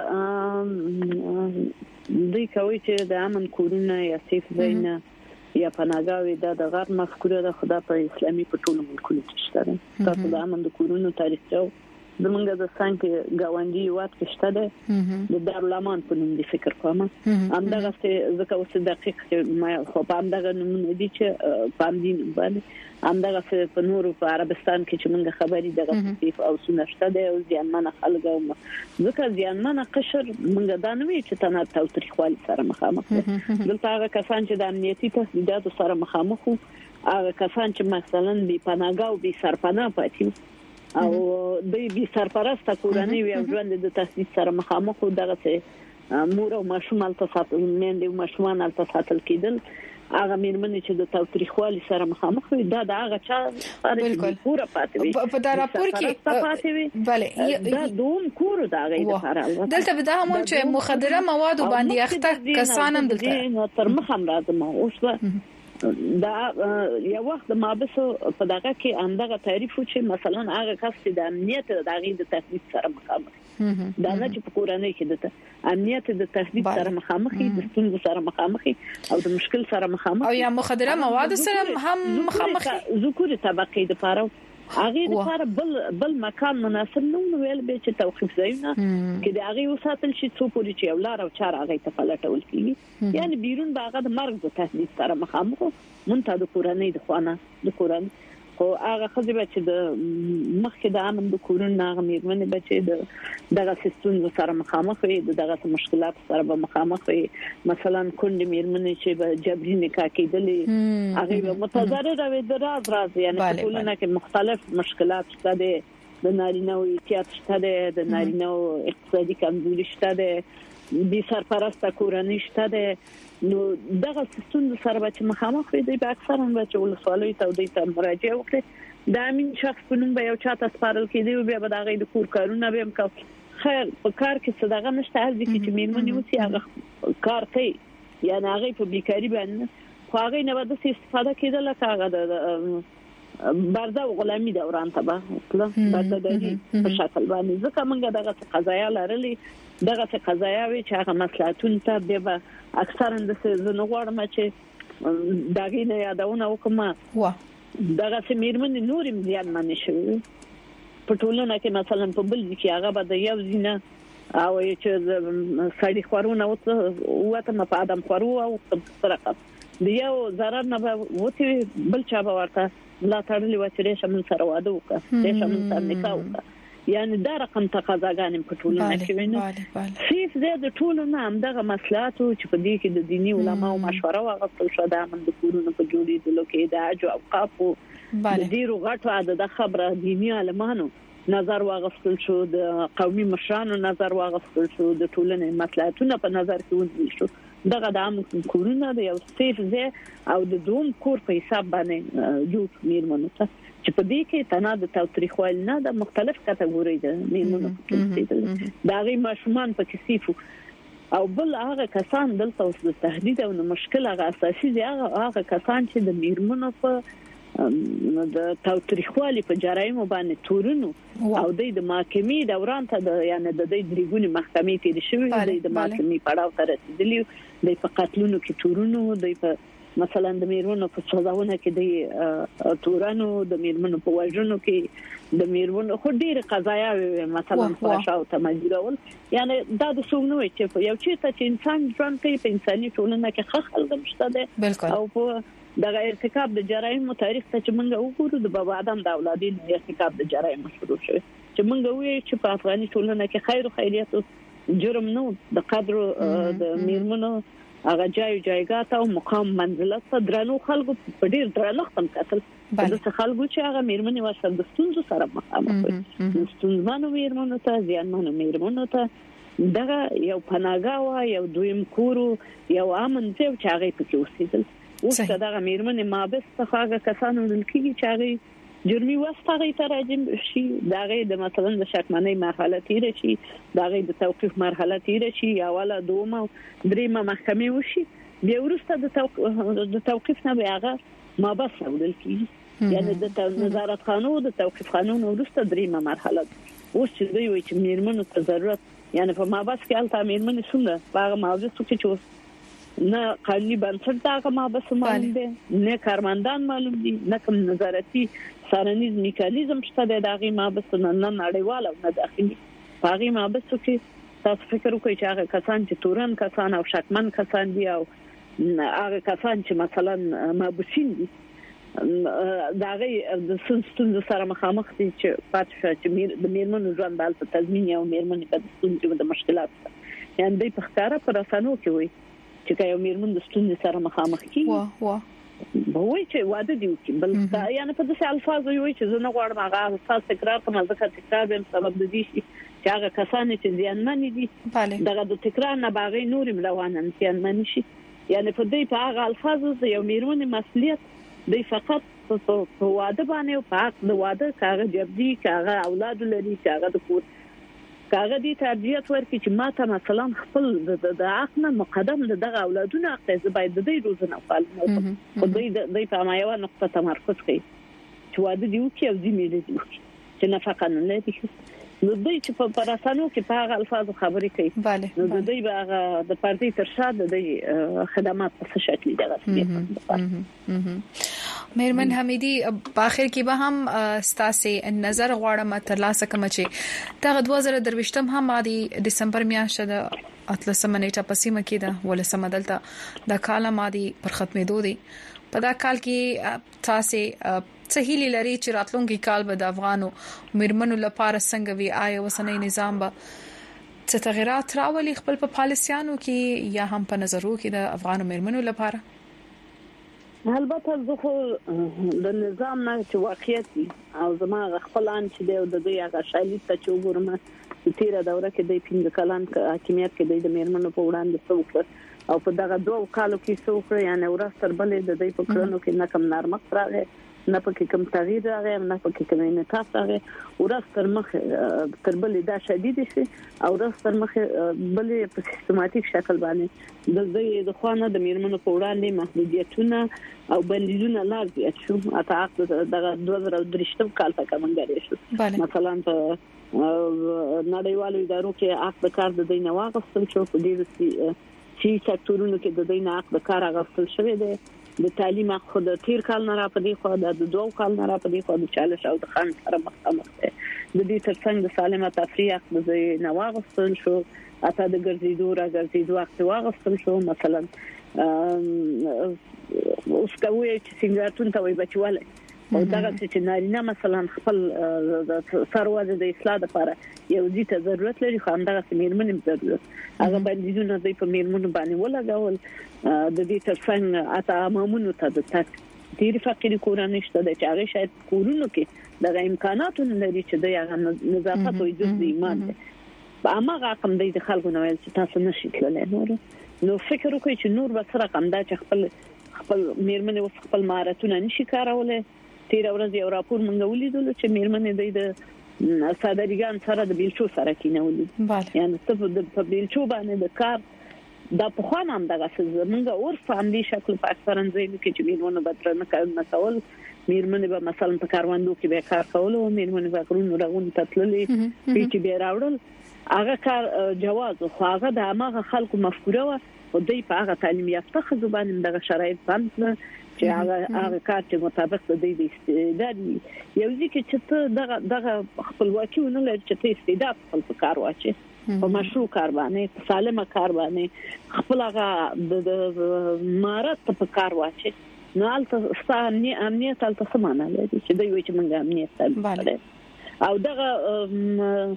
دوی کوي چې د امن کورونه یا سیف ځایونه یا پناهګاوي د غرب مفکوره د خدا په اسلامي په ټولو ملکونو کې شته تاسو د امن کورونو تاریخ ته زمونږ د سانکې گاونډي وات کې شته ده د دارالمان په نوم دی فکر کوم همدغه څه ځکه اوس دقیق ما خو په همدغه نوم دي چې پام دي باندې همدغه څه په نورو په عربستان کې چې موږ خبري دغه تیف او سنشته ده او ځانمنه خلک او ځکه ځانمنه قشر موږ دا نه وی چې تنه تاریخوالي سره مخامخ دلته هغه کسان چې د امنیتي تهدیداتو سره مخامخ هغه کسان چې مثلا بي پناهګاو بي سرپناه پاتې او د بي سرپرسته کورنۍ او ژوند د تهدید سره مخامخ دغه څه مور او ماشوم التفات مند او ماشومان التفاتل کېدل هغه میرمنې چې د تاریخوالي سره مخامخ وي دا هغه چا بالکل پورا پاتې وي په دا راپور کې bale دا دوم کور دا غي لپاره دلته به دا هم چې مخدره مواد باندې اخته کسانم دلته تر مخ هم راځم اوس دا یو وخت ما بس په دغه کې همدغه تعریف چې مثلا هغه کس چې د امنیت د غي د تهدید سره مخامخ دا نه چې په کورنۍ کې د امنیت د تهدید سره مخامخ دي د ستونزو سره مخامخ او د مشکل سره مخامخ او یا مخدره مواد سره هم مخامخ ذکر طبقه د پاره هغه لپاره بل مکان مناسب نه ویل به چې توقيف ځایونه کې د هغه وساتل شي څو پوری چې ولار او چار هغه ته پلټول کیږي یعنی بیرون باغه د مرګ د تهدید سره مخامخ مونته د کورنۍ د خوانه د کورن خو هغه خځې به چې د مخکې د امن د کورن هغه میرمنې به چې دغه سیستم سره مخامخ وي دغه مشکلات سره به مخامخ وي مثلا کونډې میرمنې چې به جبري نکاح کېدلې هغه به متضرره وي د راز یعنی ټولنه کې مختلف مشکلات شته د نارینه او احتیاط شته د نارینه او اقتصادي کمزوري شته د سرپرسته کورنۍ شته نو دغه سیستم سره به مخامخ وي د اکثرا به چې ولسوالۍ ته مراجعه وکړي د امین شخص په نوم به یو چاته سپارل کېدی او بیا به دغه د کور کارونه به هم خیر په کار کې صدقه نشته هر ځکه چې میرمنې وسی هغه کار کوي یعنی هغه په بیکاری باندې خو هغه نه به د استفاده کېدل هغه د برده او غلامي دوران ته به بردهداري په شکل باندې ځکه موږ دغه قضایا لرلې دغه قضایا وی چې هغه مصلحتون ته به اکثرا د زنه غواړم چې دغه نه یادونه وکم دغه سیمرمن نورم زیات معنی شوی په ټولنه کې مثلا په بل کې هغه به د یو زینه او چې سړي خورونه وته په ادم خورو او سرقه د یو zarar نه وته بل چا به ورته لا تړلې و چې شمن سره واده وکړه د شمن سره نکاح وکړه یعنی دا رقم تقاضاګانې په ټولنه کې ویني سیف د ټولنه هم دغه مسلات چې په دې کې د دینی علماو مشوره واغستل شو د امن د کورونو په جوړېدلو کې د اجو اوقاف د ډیرو غټو عدد خبره دینی علمانو نظر واغستل شو د قومي مشرانو نظر واغستل شو د ټولنې مصلحتونه په نظر کې ونیول شو دغه د امن کورونه د یو سیف ځای او د دوم کور په حساب باندې جوړ میرمنو ته چې په دې کې تنه د تاریخوال نه د مختلف کټګوري د میرمنو کې دا غي ماشومان په کثیفو او بل هغه کسان دلته اوس د تهدید او مشکل هغه اساسي دي هغه کسان چې د میرمنو په د تاریخوالي په جرایم باندې تورونو او د محکمې دوران ته د یعنی د دریګونی محکمې کې شوی د محکمې پړاو ته رسیدلی د په قتلونو کې تورونو د مثلا د میرمنو په سزاونه کې د تورانو د میرمنو په وژنو کې د میرمنو خو ډېر قضایا مثلا فحشاو ته مجبورول یعنی دا د څومره چې یو چې انسان ژوند کوي په انساني ټولنه کې خخ خلک مشته ده او په دغه ارتکاب د جرایم تاریخ ته چې موږ وګورو د بابا آدم د اولادین ارتکاب د جرایم شروع شوی چې موږ وایو چې په افغاني ټولنه کې خیر او خیریت جرم نو د قدر د میرمنو هغه جایګات او مقام منزلت په درنو خلکو په ډیر درنښت هم کتل د خلکو چې هغه میرمنې واسه د ستونزو سره مخامخ دي ستونزمنو میرمنو ته ځانمنو میرمنو ته دغه یو پناهګاه یو دویم کورو یو امن ځای چې هغه پکې اوسېدل اوس دغه میرمنې مابس څخه کسانو لکه چې هغه جرمي واسطه ته راځم شي دغه د مثلا د شکمنۍ مرحله تیر شي دغه د توقيف مرحله تیر شي اوله دومه دریمه محکمه وشي بیا ورسته د توقيف نه بیاغه ما بس ولل کی یعنی د نظارت قانون د توقيف قانون ورسته دریمه مرحله اوس چې دوی وایي چې میرمنو ته ضرورت یعنی په ما بس کې الته میرمنې څنګه هغه موضوع چې نه قانوني بنسټ دا ما بس معلوم دي نه کارمندان معلوم دي نه کوم نظارتي سارنیز میکانیزم شته د هغه مابس نه نړیوال او نه داخلي هغه مابس کې تاسو فکر وکړئ چې هغه کسان چې تورن کسان او شکمن کسان دي او هغه کسان چې مثلا مابوسین دي دا غي د ستونزو سره مخامخ دي چې پاتې چې د میرمنو ژوند بل په تضمین او میرمنې په ستونزو د مشکلات یعنی د پخکاره پر اسانو کې وي چې یو میرمن د ستونزو سره مخامخ کیږي وای چې واده دی چې بل دا یعنی په داسې الفاظ وي چې زه نه غواړم هغه الفاظ تکرار کوم ځکه تکرار به سبب د دې چې هغه کسان چې ځانمن دي دغه د تکرار نه باغې نورم روانن ځانمن شي یعنی په دې په هغه الفاظ یو میرمن مسؤلیت دی فقط په واده باندې او په حق د واده کاغذ جبدي کاغذ اولاد لري کاغذ د کور کاغذ دي تربیت ورکړي چې ماته مثلا خپل د عقل مقدم دغه اولادونه اخته باید د دې روزنه فعال او د په مایوه نقطه تمرکز کوي چې واده دی او کې او دې مې دي چې نفقه نه لري نو دوی چې په پراسانو کې په هغه الفاظ خبرې کوي نو دوی به هغه د پارتي تر شا د خدمات په شکل دغه مېرمن حمیدي په اخر کې به هم ستاسو نظر غواړم ترلاسه کوم چې دا 2023 هم د دسمبر میاشت د اتلسمه نیټه په سیمه کې ده ولسمه دلته د کال مادي پر ختمېدو دي په دا کال کې تاسو سهيلي لري چې راتلونکي کال به د افغانو مېرمنو لپاره څنګه وي آیا وسنۍ نظام به څه تغیرات راولي خپل په پالیسيانو کې یا هم په نظرو کې د افغانو مېرمنو لپاره البته زه د نظام نه چې واقعیت او زما خپل ان چې د دوی هغه شالي ته چې وګورم چې تیره دوره کې د 15 کلن حکومت کې د مېرمنو په وړاندې څوک او په دغه 2 کالو کې څوک یعنی ورځ تر بلې د دې په کړنو کې نه کم نرمښت راغی نه پکې کوم تغییر راغی نه پکې کوم انعطاف راغی ورځ تر مخ تر بلې دا شدید شي او ورځ تر مخ بلې په سیستماتیک شکل باندې د خوانه د مېرمنو په وړاندې محدودیتونه او بندیزونه لا زیات شو اته دغه 2023 کال ته کومګری شو مثلا په نړیوالو ادارو کې حق د کار د دینه واغستل شو په دې چې سکتورونو کې د دینه حق د کار غوښتل شوی دی د تعلیم خو د تیر کال نه را پدې خو د 2 کال نه را پدې خو د 40 او د خان سره مخامخ دی د دې ترڅنګ د سالمه تفریح د نواغستل شو اته د ګرځېدو وخت واغستل شو مثلا اوس کوي چې څنګه ته وي بچواله او دا چې نارینه مثلا خپل سروازه د اصلاح لپاره یو دي ته ضرورت لري خو همدغه مېرمنې ضرورت هغه باندې د په مېرمنو باندې ولګول د دې ترڅنګ اته امامونو ته د تک ډیر فقیر کورونه شته د چې هغه شاید کورونو کې د امکاناتو لري چې د هغه نظافت او جز ایمان په هغه رقم د خلکو نو چې تاسو نشئ تللی نو فکر وکړئ چې نور به سره کم دا چې خپل مېرمنې خپل مهارتونه نشي کارولای تیر ورځ یو راپور مونږ ولیدل چې مېرمنې د صادریګان سره د بیلچو سره کینولې یعنی په بیلچو باندې د کار د په خوان هم دغه څه مونږ اور فاملی شکل په اکثرا ځایونو کې چې مېرمنو بدرنه نه کول مېرمنې به مثلا په کاروندو کې به کار کول او مېرمنې به غرونو راغون تتللې چې به راوړل هغه کار جواز خو هغه د هغه خلکو مفکوره و او دوی په هغه تعلیم یافته خزو باندې دغه شرایط باندې چې هغه کار چې مطابق د دې استعداد یو ځکه چې دغه خپلواکي ونه لري چې ته استعداد خپل کار واچي په مشروع کار باندې سالمه کار باندې خپل هغه د مهارت په کار واچي نو البته ستاسو امنیت البته سمانه لري چې دوی وایي چې موږ امنیت لرو او دغه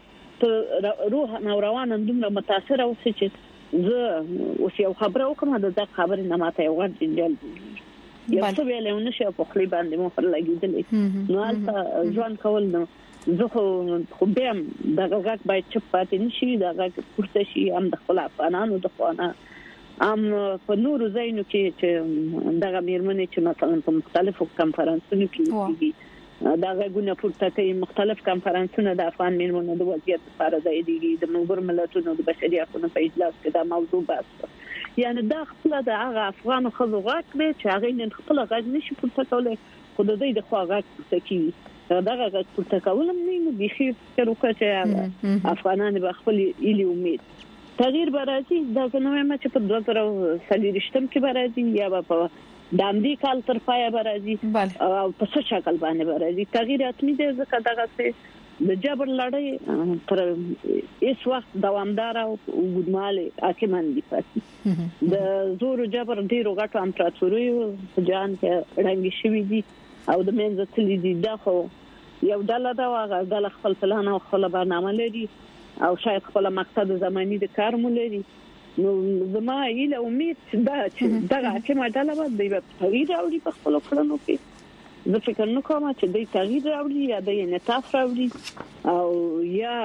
روح نو روان دومره متاثر اوسې چې زه اوس یو خبره وکم د دغه خبرې نه ماته یو غږ جنجال یو څه ویل نو شي په خلی باندې مو پر لګیدلې نو البته ځوان کول نو زه خو بهم دغه غږ باید چپ پاتې نشي دغه پورته شي هم د خپل افغانانو د خوانه ام په نورو ځایونو کې چې دغه مېرمنې چې مثلا په مختلفو کنفرانسونو کې دا غوونه پورته کوي مختلف کنفرانسونه د افغان مېرمنو د وضعیت لپاره د ملګرو ملتونو د بشري حقوقو په اجلاس کې دا موضوع بحث یعنی دا خپل د هغه افغان خزو غاک به چې هغه نن خپل غاک نشي پورته کولای خو د دې د خوا غاک پورته کوي دا غاک پورته کول نه بيخي فکر وکړي چې افغانان به خپل ایلی امید تغییر برازي دا نوې ما چې په 2023 کې برازي یا په د امریکا کال تر پای برازي او په څه شکل باندې برازي تغییر اتمی دي ځکه دغه څه د جبر لړۍ تر هیڅ وخت دوامدار او وګدماله حاکمان دي پاتې د زور جبر ډیرو غټو امپراتوري په جان کې رنګ شوی دي او د منځ تللی دي دا خو یو ډله دا هغه د خپل پلان او خپل برنامه لري او شاید خپل مقصد زمانی د کار مو لري نو زما ایله امید دا چې دغه حکومت ډله به د تغییر راوړي په خپل کړنو کې زه فکر نه کوم چې د تغییر راوړي یا د انعطاف راوړي او یا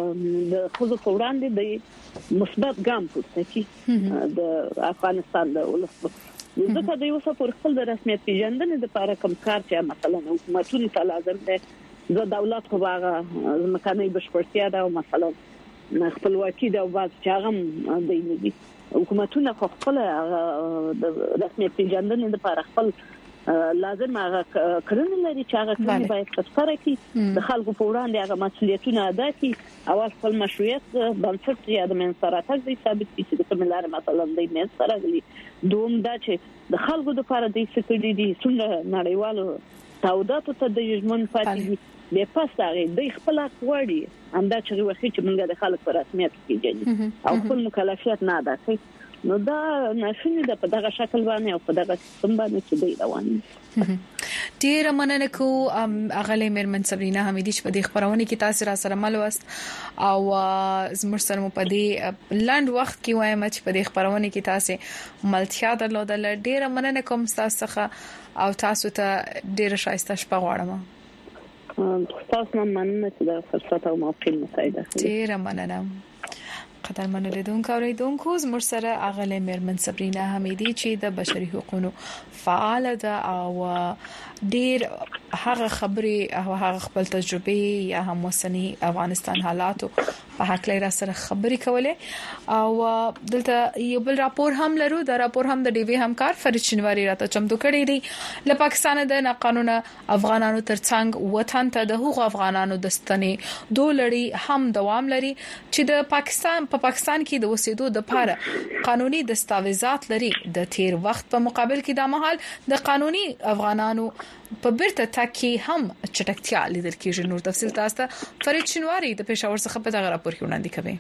د خود په وړاندې د مثبت ګام پورته کړي د افغانستان د ولس ځکه د یو څه پر خپل د رسمیت پیژندنې لپاره کوم کار چې مثلا حکومتونو ته لازم دی د دولت خو هغه مکاني بشپړتیا دا مثلا خپلواکي دا واز چې هغه د دې حکومتونو خپل د رسمیت پیژندنې لپاره خپل لازم هغه کړنې لري چې هغه کړنې باید تفسیر کړي د خلکو په وړاندې هغه مسؤلیتونه ادا کړي او خپل مشروعیت بنسټ یا د منصراتک دي ثابت کړي چې د کوملار مثلا د منصرغلي دوم دا چې د خلکو د لپاره د سکړي دي څنګه نړیوالو تعهداتو ته د یجمن پاتې به پاساره د خپل اقوړي انده چې وخت چې موږ د خلکو پر رسمیت کېږي او خپل مکلفیت نه ادا کوي نو دا ناشونی ده په دغه شکل باندې او په دغه سیستم باندې چې دی روان ډیر مننه کو اغلی میرمن صبرینا حمیدی چې په دې خبرونه کې تاسو را سره ملوست او زموږ سره مو په دې لاند وخت کې وایم چې په دې خبرونه کې تاسو ملتیا درلودل ډیر مننه کوم تاسو څخه او تاسو ته ډیر شایسته شپه غواړم تاسو نه مننه چې دا فرصت او موقع مساعده ډیر مننه قدرمن لیدونکو او اوریدونکو زموږ سره اغلی میرمن صبرینا حمیدی چې د بشري حقوقو فعال ده او ډیر هغه خبري او هغه خپل تجربه یا هم وسنی افغانستان حالاتو په حق لري سره خبري کوله او دلته یو بل راپور هم لرو دا راپور هم د ډي وی همکار فرید شینواری راته چمتو کړی دی له پاکستان د ناقانونه افغانانو ترڅنګ وطن ته د حقوق افغانانو د ستنې دولړي هم دوام لري چې د پاکستان په پاکستان کې د اوسېدو د لپاره قانوني دستاویزات لري د تیر وخت په مقابل کې د مهال د قانوني افغانانو په بیرته تاکي هم چټکتیا لیدل کېږي نور تفصیل تاسو ته فرید شینواری د پېښور څخه په دغه راپور کې وړاندې کوي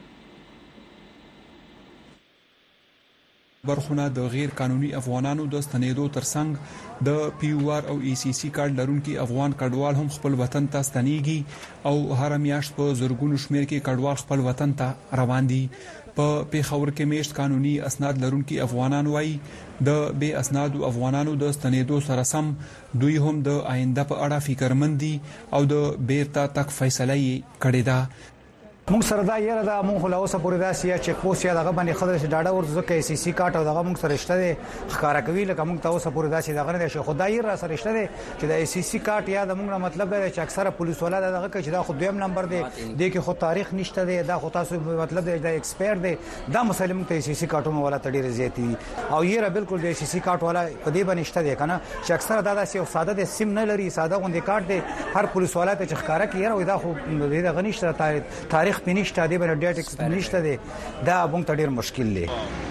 برخونه د غیر قانوني افغانانو د ستنېدو ترڅنګ د پی او آر او ای سی سی کارت لرونکي افغان کډوال هم خپل وطن ته ستنېږي او هر میاشت په زورګونو شمېر کې کډوال خپل وطن ته روان دي په پیښور کې میشت قانوني اسناد لرونکي افغانان وایي د بے اسناد افغانانو د ستنېدو سره سم دوی هم د آینده په اړه فکرمند دي او د بیرته تک فیصله یې کړې ده مونږ سره دا یره دا مونږ له اوسه پورې دا سیا چک پوسټ یا دغه باندې خبره چې ډاډه ورزه کې سی سی کارت او دغه مونږ سره رښتیا دي ښکارا کوي لکه مونږ ته اوسه پورې دا چې دغه نه شي خدای را سره رښتیا دي چې د سی سی کارت یا د مونږ مطلب دی چې اکثره پولیس ولا دغه کې چې دا خو دویم نمبر دی د کې خو تاریخ نشته دی دا خو تاسو مطلب دی دا ایکسپایر دی دا مسله مونږ ته سی سی کارتونو ولا تډیر زیاتی او یره بالکل د سی سی کارت ولا په دې باندې نشته دی کنه چې اکثره دا داسې ساده د سیم نه لري ساده غونډه کارت دی هر پولیس ولا ته چې ښکارا کوي دا خو د غنښت تاریخ پینشته دی ډیټ نشته دی دا موږ ته ډیر مشکل دی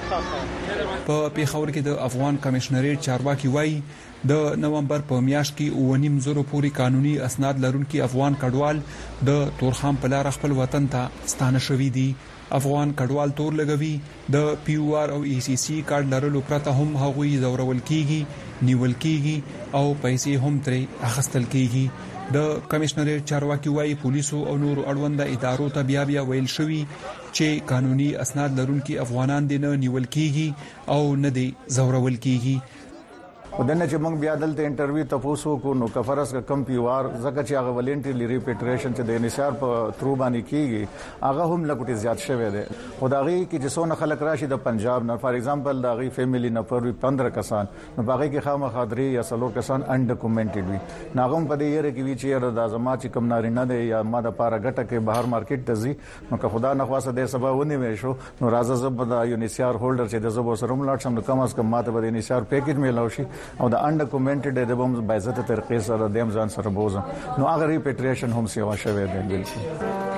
په پیښور کې د افغان کمشنریټ چارواکي وایي د نومبر په میاشت کې 9.5 پورې قانوني اسناد لرونکي افغان کډوال د تورخم په لار خپل وطن ته ستانه شوي دي افغان کډوال تور لګوي د پی او آر او ای سی سی کارت لرلو پرته هم هغوی زورول کیږي نیول کیږي او پیسې هم ترې اخیستل کیږي د کمشنریټ چارواکي وایي پولیسو او نور اړونده ادارو ته بیا ویل شوی چې قانوني اسناد لرونکي افغانان دي نه نیول کیږي او نه دي زورول کیږي ودنه چې موږ بیا دلته انټرویو تاسو کو نو کفرس کا کم پی وار زکه چې هغه ولنټری ریپیټریشن چې د انشار په ترو باندې کیږي هغه هم لګوټي زیات شوی دی خدایي کې چې څونه خلک راشي د پنجاب نه فار ایگزامپل د غي فیملی نه پر 15 کسان نو باغې کې خامہ خاطري یا سلور کسان انډاکومنټډ وي ناغم په دې یره کې وی چې د ازما چې کم ناري نه دی یا ما د پاره ګټه کې بهر مارکیټ ته ځي نو که خدا نه خواسته د سبا ونی وې شو نو راځه زب د یونیسیار هولډر چې د زبو سره ملاټ سم کم از کم ماته د یونیسیار پیکیج میلاو شي او د انډاکومنټډ د بم بایزت طریقې سره د ځان سره بوزم نو هغه ریپیټریشن هم سیوا شوی دی بالکل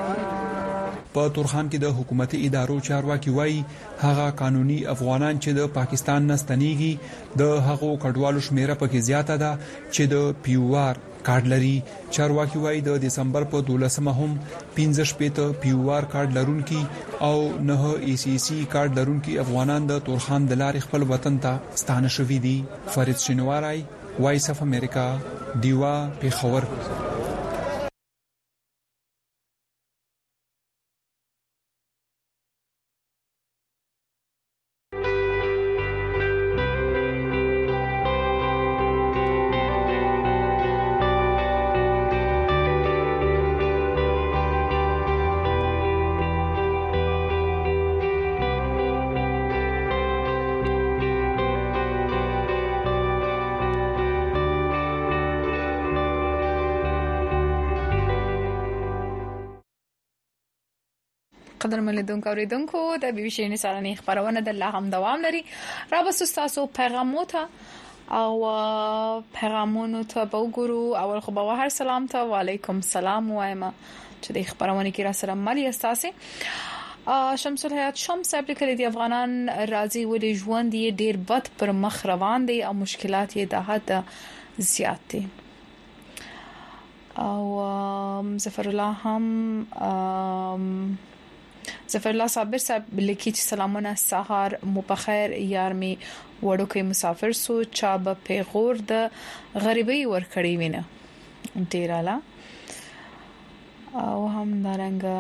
په تورخم کې د حکومتي ادارو چارواکي وایي هغه قانوني افغانان چې د پاکستان نه ستنېږي د هغو کډوالو شمیره پکې زیاته ده چې د پی او آر کارت لري چارواکي وایي د دسمبر په 12مه هم 15 پی او آر کارت لرونکي او 9 ای سی سی کارت لرونکي افغانان د تورخم د لارې خپل وطن ته ستانه شوي دي فرید شینواری وایس اف امریکا دیوا پیښور قدرمن لیدونکو اوریدونکو د بي بي سي نسالني خبرونه د الله هم دوام لري را بس تاسو پیغامو ته او پیغامونو ته وګورو. اول خو به هر سلام ته وعلیکم سلام وایم چې د خبرونه کې را سره ملي استاسه شمس الحیات شمس اپلیکل دي افغانان راضي ولې ژوند یې ډیر بد پر مخ روان دي او مشکلات یې د حد زیات دي. او ظفر الله صابر صاحب لیکي چې سلامونه سحر مو په خیر یار می وړو کې مسافر سو چا به پیغور د غریبي ور کړی وینه ډیراله. او هم دارنګه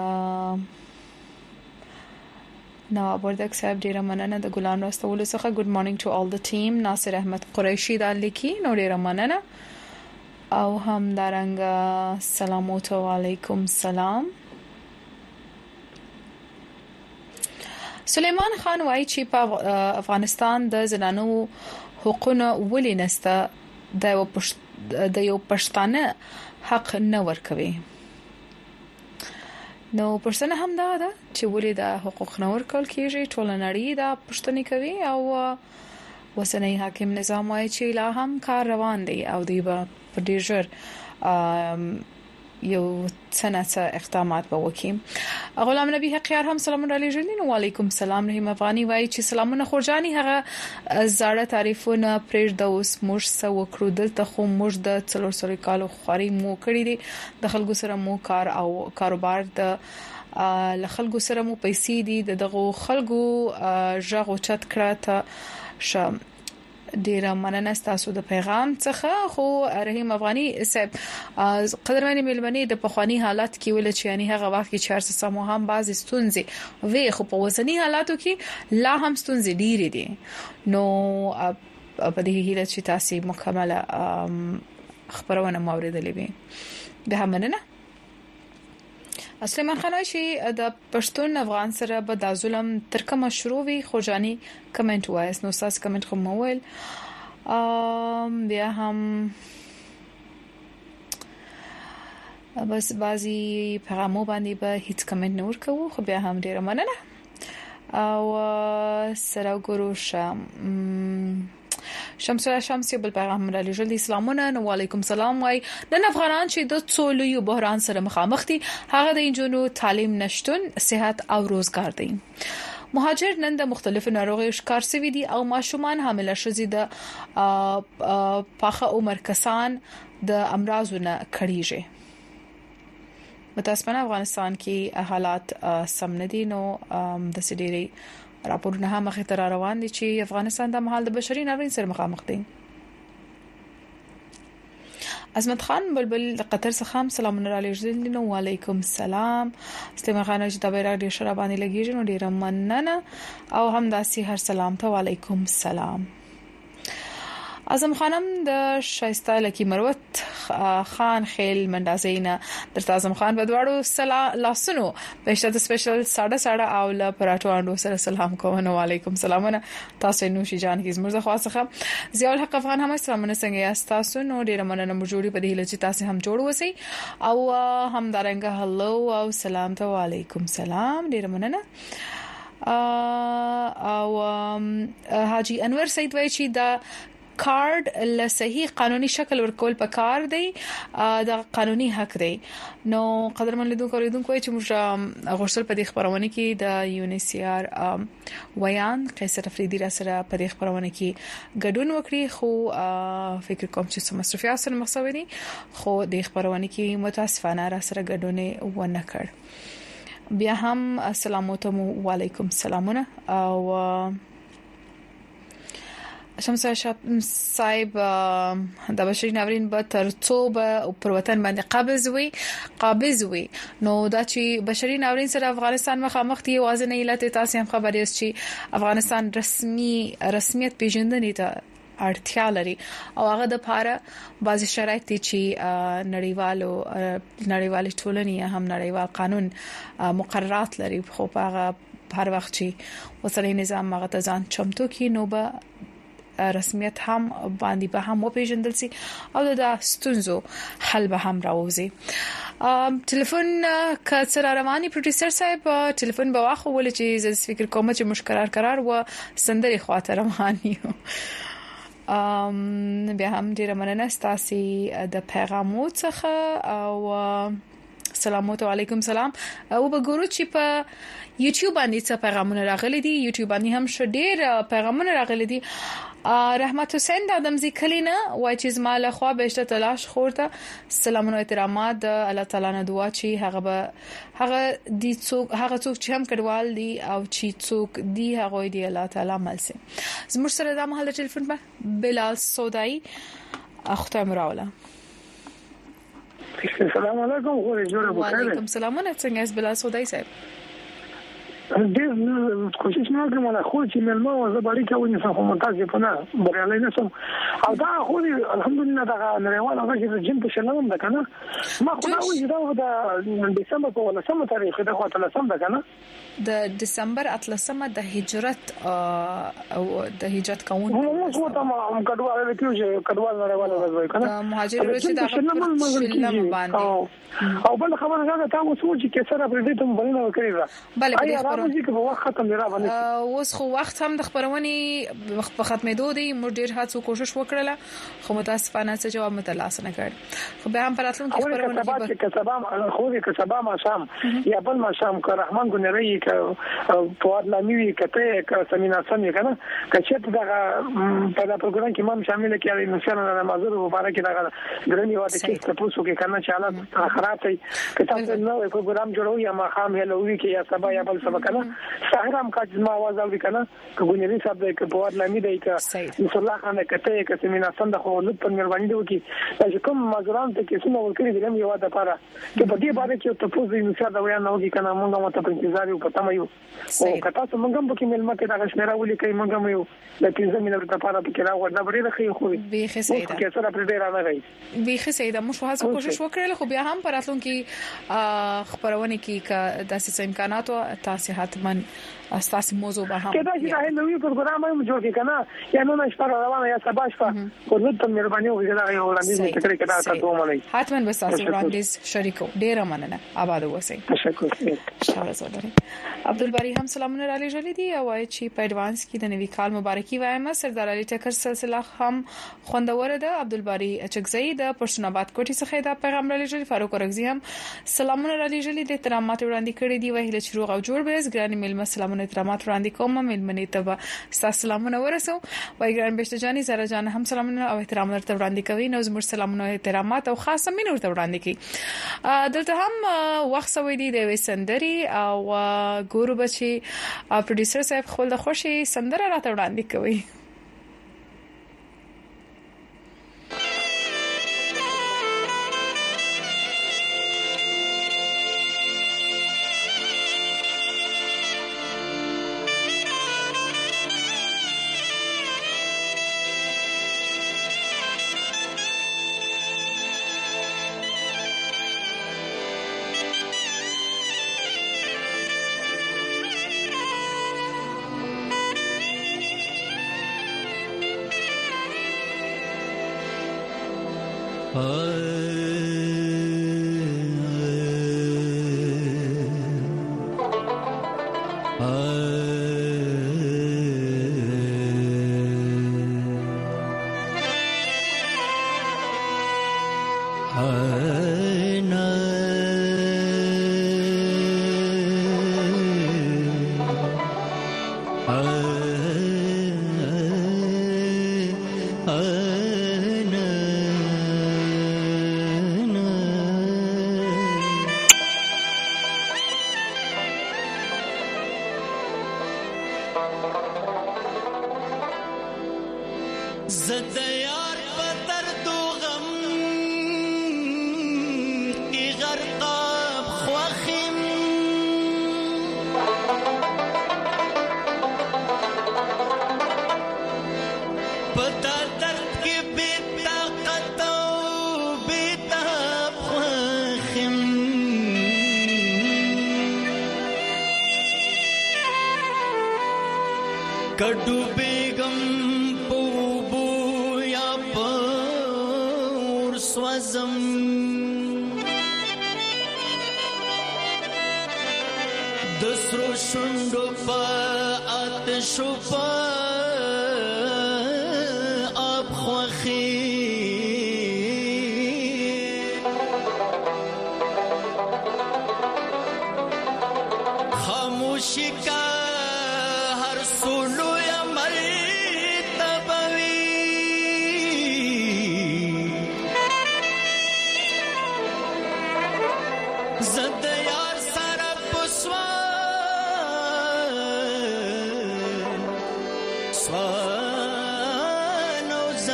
نواب وردک صاحب ډیره مننه د ګلان راستولو څخه. ګډ مارنینګ ټو آل د ټیم. ناصر احمد قریشی دا لیکي نو ډیره مننه. او هم دارنګه سلام علیکم سلام. سلیمان خان وایي چې په افغانستان د زنانو حقوقونه ولې نسته د یو پښتانه حق نه ورکوي. نو پښتنه هم دا ده چې ولې د حقوق نه ورکول کیږي ټول نړۍ دا پښتني کوي او وسنۍ حاکم نظام وایي چې لا هم کار روان دی او دی په ډیر ژر یو څنګه اقدامات به وکړي. غلام نبی حقیار هم سلام علیکم وعلیکم سلام. رحیم افغانی وایي چې سلامونه خورجانی هغه زړه تعریفونه پرېږ د اوس موږ سو وکړو دلته خو موږ د 400 کالو خوري مو کړی دي د خلکو سره مو کار او کاروبار د خلکو سره مو پیسې دي دغه خلکو ژغو چت کړه ته شم. ډیره مننه تاسو د پیغام څخه. خو رحیم افغانی صاحب قدرمنې ملمنې د پخوانی حالت کې ول چې یعنی هغه وخت کې 400 سمو هم بعض ستونزې وی خو په وزنی حالاتو کې لا هم ستونزې ډیرې دي. نو په دې هیله چې تاسو مکمله خبرونه موریدلې وي به مننه. سلیمان خان چې د پښتون افغان سره به د ظلم تر کومه شروع وي خوجانی کمنټ وایس نو تاسو کمنټ کوم مویل بیا هم بس بازي پیغامو باندې به هیڅ کمنټ نه ورکوو خو بیا هم ډیره مننه. او سره ګورو شمسي بل پیغام را لېږل اسلامونه نو وعلیکم سلام. وای نن افغانان چې د څولوي بحران سره مخامخ دي هغه د انجونو تعلیم نشټون صحت او روزګار دي. مهاجر نن د مختلفو ناروغیو شکار شوي دي او ماشومان حامله شوي د پاخه عمر کسان د امراضونو نه کړيږي. متاسفانه افغانستان کې حالات سم نه دي. نو د سړي راپورونه هم مخې ته روان دي چې افغانستان د مهال د بشري ناورین سره مخامخ دی. عظمت خان بلبل د قطر څخه هم سلامونه را لېږل نو وعلیکم سلام. استمه خان چې د بیرغ ډیر شراب باندې لګیږي نو ډیر مننه. او هم داسي هر سلام ته وعلیکم سلام. اعظم خانم د شایسته لکی مروت خان خیل مندازینا د اعظم خان بدواړو لاسونو پښته د سپیشل ساده او ل پراټو اندو سره سلام کوم. وعلیکم سلامونه تاسو نوشي جان کی زموږ خاصه ضیاء الحق افغان هم سلامونه څنګه یاست تاسو نو ډیر مننه موجودي په دې لچ تاسو هم جوړ وسی او هم دارنګ هلو او سلام ته وعلیکم سلام ډیر مننه. او حاجی انور سید وای چې دا کارد له صحیح قانوني شکل ورکول پکار دی د قانوني حق دی. نو قدرمن لیدونکو چې موږ غوښتل په دې خبرونه کې د یونیسیار ویان قیصر افریدي را سره په دې خبرونه کې ګډون وکړي خو فکر کوم چې مصرفیات سره مخسوي خو د خبرونه کې متاسفانه را سره ګډون ونه کړ. بیا هم السلام علیکم سلامونه. او شمس صاحب د بشري ناورین به ترڅو به پر وطن باندې قابض وي نو دا چې بشري ناورین سره افغانستان مخامخ دی واځ نه علت تاسو هم خبر یاست چې افغانستان رسمیت پیژندنې ته اړتیا لري او هغه د پاره بعضی شرایط دي چې نړیوال ټولنې هم نړیوال قانون مقررات لري خو هغه هر وخت چې وسلې نظام هغه ته ځان چمتو کی نو به رسمیت هم باندې به هم وپیژندل سي او د ستونزو حل به هم راوځي. ټلیفون کڅر رواني پروډوسر صاحب ټلیفون به واخو ول چې ز فکر کوم چې مشکرار قرار و سندري خاطر رواني بیا هم ډیره مننه ستاسو د پیغامو څخه او السلام علیکم سلام او وګورو چې په یوټیوب باندې څه پیغامونه راغلي دي یوټیوب باندې هم ډېر پیغامونه راغلي دي رحمت حسین د ادمزی کلینا وای چې زماله خو بهشته تلاش خورته سلام او احترامات د الله تعالی نه دعا چې هغه دي څوک چې هم کډوال دي او چې څوک دي هغه دی الله تعالی ملسه زموږ سره د محل ټلیفون په بلال سودای اخته مراوله السلام علیکم وعلیکم السلام څنګه اس بلال سودای صاحب ډېر کوشش نه کوم لا خو چې ملما او زبړی کوي چې په مونتاژ په نه بریالي نه سم او دا خو الحمدلله دا نړیوال هغه چې جن په شلم ده کنه ما خو دا وځي دا د دسمبر په 18 تاریخ دا خو 18 ده کنه د دسمبر 18 د هجرت او د هجرت قانون موږ خو ته ما کډوال کېږي کډوال نړیوال راځي کنه مهاجر چې دا شلم باندې او بل خبره دا تاسو چې کیسه پر دې ته بلنه وکړي بله راځي چې په وخت ختم را باندې اوس خو وخت هم د خبرونې وخت په ختمېدو دی موږ ډېر هڅه کوشش وکړله خو متاسفانه څه جواب متلاس نه کړ خو به هم پراتلون کې خبرونه کې کسبام خو دې کسبام شام یا بل ما شام که رحمان ګنری ک فواد لامي کته ک سمینا سمې کنه کچته دا په دا پروګرام کې مم شامل کړي نو څنګه نمازو مبارک دا ګرنی واده کې تاسو کې کنه چې حالت خراب دی که تاسو نو پروګرام جوړوي یا ما خام هلوي کې یا سبا یا بل سبا کنه سحرام کا ما आवाज اوري کنه ګونری صاحب د فواد لامي دی ک رسول الله خان کته ک سمینا سند خو لطف مهرباني دی وکي چې کوم مزران ته کې څنګه ورکړي دي یو واده پاره چې په دې باندې چې تاسو یې نشه دا ویا نه وکي کنه موږ مو ته په انتظار یو پته مې او کته څو موږ هم پکې ملما کې دا شمیره ولي کوي موږ هم یو د 15 منټو لپاره پکې راوړل دا ډېر ښه خو به سیدا کې سره پر ډېر راغی به سیدا مو هڅه کوشش وکړل خو بیا هم پراتلون کې خبرونه کې د داسې امکانات او تاسو حتمن اساس موضوع به هم کدا چې دا نوې پروګرام هم جوړ کې کنه یا نو نشپاره روانه یا سبا شپه ورته ته مهرباني وکړه دا یو وړاندیز کړی کدا تاسو ملي حتمن به تاسو وړاندیز شریکو ډیر مننه آباد اوسئ تشکر شاوله زولري عبدالباری هم سلامونه را لېږلي دي او وايي چې په اډوانس کې د نوي کال مبارکي وایم سردار علي ټکر سلسله هم خوندوره ده عبدالباری اچکزئی د پښتون آباد کوټي څخه دا پیغام را لېږلي فاروق رغزي هم سلامونه را لېږلي د احترامات وړاندې کړي دي ویل چې روغ او جوړ به ګراني ملما سلامونه احترامات وړاندې کوم ملمنې ته به سلامونه ورسو وای ګران بهشته جاني زره جان هم سلامونه او احترام ورته وړاندې کوي نو زموږ سلامونه او احترامات او خاصه مين ورته وړاندې کوي دلته هم وخت سوي دي د وسندري او ګورو بچي پروډوسر صاحب خپل د خوشي سندره راته وړاندې کوي کډو بیگم پوبو یا پور سوزم دسرو شندو پا آتشو پا آب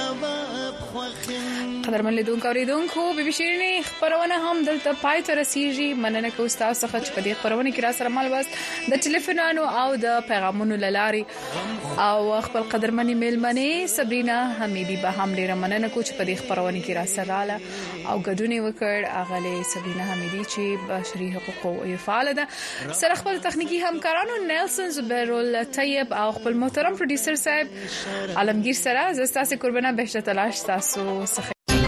قدرمن لیدونکو اوریدونکو بي بي شيريني خبرونه هم دلته پای ته رسیږي. مننه کوم تاسو څخه چې په دې خبرونه کې را سره مل واست د ټلیفونونو او د پیغامونو لاري او خپل قدرمن میلمنې صبرینا حمیدی به هم ډیره مننه کوم چې په دې خبرونه کې را سره رااله او ګډون وکړ. اغله صبرینا حمیدی چې بشري حقوق او فعال ده سره خپل تخنیکی همکارانو نیلسن زبیرول طیب او خپل محترم پروډوسر صاحب عالمگیر سره زستاسه قربانه بهشت تلاش تاسو څخه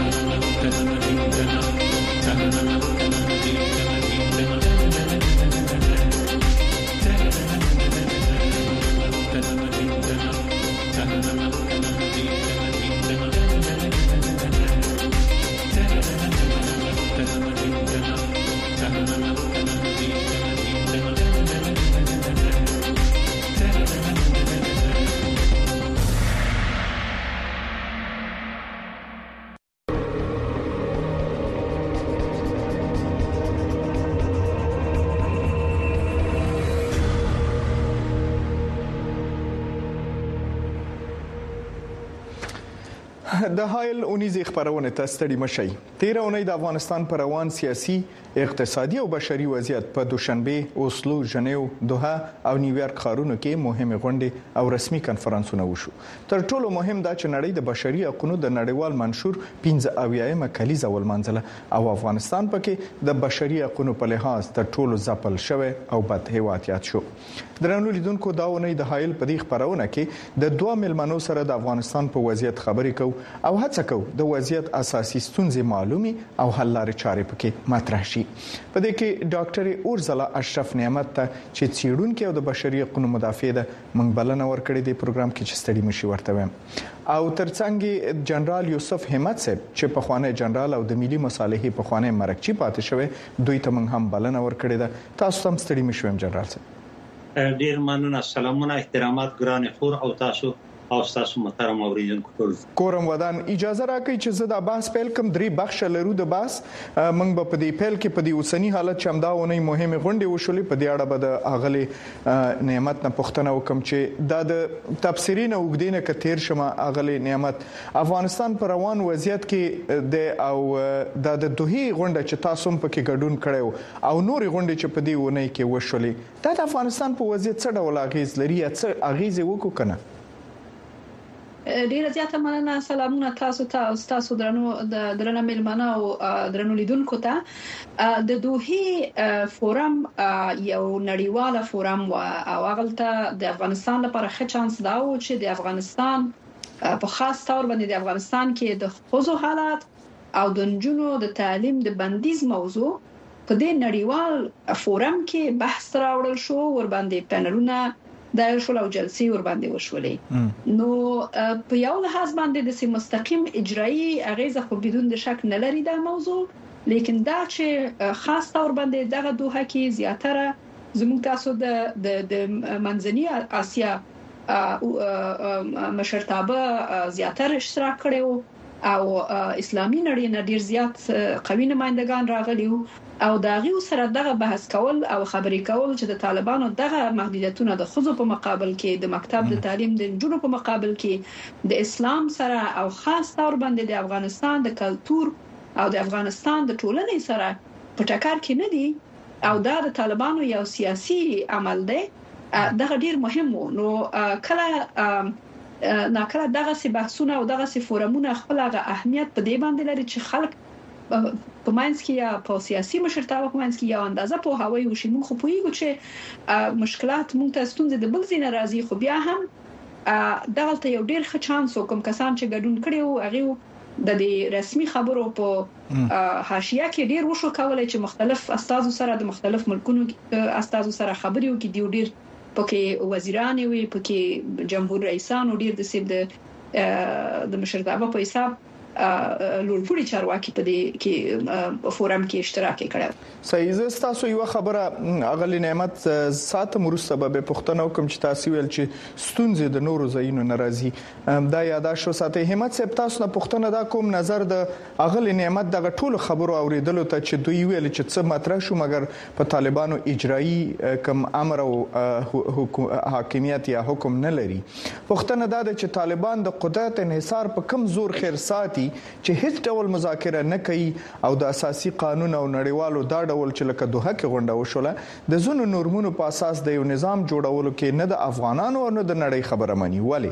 د هایل اونیزي خبرونه تستړي مشي. 13 اونۍ د افغانستان پر روان سیاسي، اقتصادي او بشري وضعیت په دوشنبه، اوسلو، ژنیو، دوحه او نیویارک ښارونو کې مهمه غونډې او رسمي کانفرنسونه وشو. تر ټولو مهم دا چې نړۍ د بشري حقوقو د نړیوال منشور 15 کلیزه ولمنځله او افغانستان پکې د بشري حقوقو په لحاظ تر ټولو ځپل شوی او بد هیواد یاد شو. درنو لیدونکو دا اونۍ د هایل په دې خبرونه کې د دوه ملمنو سره د افغانستان په وضعیت خبرې کوو او هڅه کوو د وضعیت اساسي ستونزې معلومي او حل لارې چارې پکې مطرح شي. په دې کې ډاکټر اورزلا اشرف نعمت ته چې څېړونکو او د بشري حقوقو مدافع ده موږ بلنه ورکړې د پروګرام کې چې ستړي مشي ورته ویم او ترڅنګ جنرال یوسف همت صاحب چې په خوانه جنرال او د ملي مصالحې په خوانه مرکچی پاتې شوی دوی ته موږ هم بلنه ورکړې ده. تاسو هم ستړي مشوم جنرال صاحب. ډیر مننه. سلامونه احترامات ګران خور او تاسو او تاسو محترم اوریدونکو ټول. کورم ودان اجازه راکړئ چې زه دا بحث پیل کوم. درې بخښه لرو د بحث. موږ به په دې پیل کې په دې اوسنی حالت چې همدا ونې مهمه غونډه وشولې په دې اړه به د اغلی نعمت نه پوښتنه وکم چې دا د تفسیرین او وګدینه کتیر شمه اغلی نعمت افغانستان پر روان وضعیت کې د او د دوه غونډه چې تاسو هم پکې ګډون کړو او نور غونډه چې په دې ونې کې وشولې دا د افغانستان په وضعیت څه ډول اغیز لري یا څه اغیز وکړو کنه؟ ډیره زیاته مننه. سلامونه تاسو ته او تاسو درنو ملمنه او درنو لیدونکو ته. د دوحې فورم یو نړیواله فورم او هغه د افغانستان لپاره ښه چانس دا و چې د افغانستان په خاص تور باندې د افغانستان کې د خوځو حالات او د نجونو د تعلیم د بندیز موضوع په دې نړیوال فورم کې بحث راوړل شو. ور باندې پینلونه دا شول او جلسې ور باندې وشولې. نو په یو لحاظ باندې د مستقیم اجرایی اغیزه خو بدون د شک نه لري دا موضوع، لیکن دا چې خاص تور باندې دغه دوه کې زیاتره زموږ تاسو د منځنی آسیا مشرتابه زیاتره اشتراک کړو او اسلامي نړۍ نه ډیر زیات قوي نمائندگان راغلي او داغي سره دغه بحث کول او خبرې کول چې د طالبانو دغه محدودیتونه د خزو په مقابل کې د مکتب د تعلیم د جنونو په مقابل کې د اسلام سره او خاص تور باندې د افغانستان د کلچر او د افغانستان د ټولنې سره په ټکر کې نه دي او دا د طالبانو یو سیاسي عمل دی. دغه ډیر مهم و. نو کله ناکله دغه سی بحثونه او دغه سی فورمونه خپل اهمیت په دې باندې لري چې خلک په ماینس کې یا په سیاسي مشرتابه په ماینس کې یو اندازه په هوایي وشي. موږ خو پوهیږو چې مشکلات موږ ته ستونزې د بل ځای راځي، خو بیا هم دغه یو ډیر ښه چانس وکم کسان چې ګډون کړي او هغه د دې رسمي خبرو په حاشیه کې ډیر وشو کولای چې مختلف استادو سره د مختلف ملکونو استادو سره خبرې وکړي. ډیر پکې وزیران وي، پکې جمهور رئیسان او ډیر د مشرتابه په حساب لوړپوړي چارواکي په دې کې فورم کې اشتراک کړو. صحیح زه تاسو یو خبره اغلی نعمت ساته مرسته به پښتنو کوم چې تاسو ویل چې ستونزې د نورو ځایونو ناراضي دا یاداشت ساتي. همت صاحب تاسو نه پښتنه دا کوم نظر د اغلی نعمت دغه ټولو خبرو اوریدلو ته چې دوی ویل چې څه مطرح شو مګر په طالبانو اجرایی کم امر او حاکمیت یا حکم نه لري. پښتنه دا چې طالبان د قدرت انحصار په کم زور خیر ساتي چې هیڅ ډول مذاکره نه کوي او د اساسي قانون او نړیوالو دا ډول چې لکه دوه کې غونډه وشوله د زونو نورمونو په اساس د یو نظام جوړولو کې نه د افغانانو او نه د نړۍ خبره مانی. ولی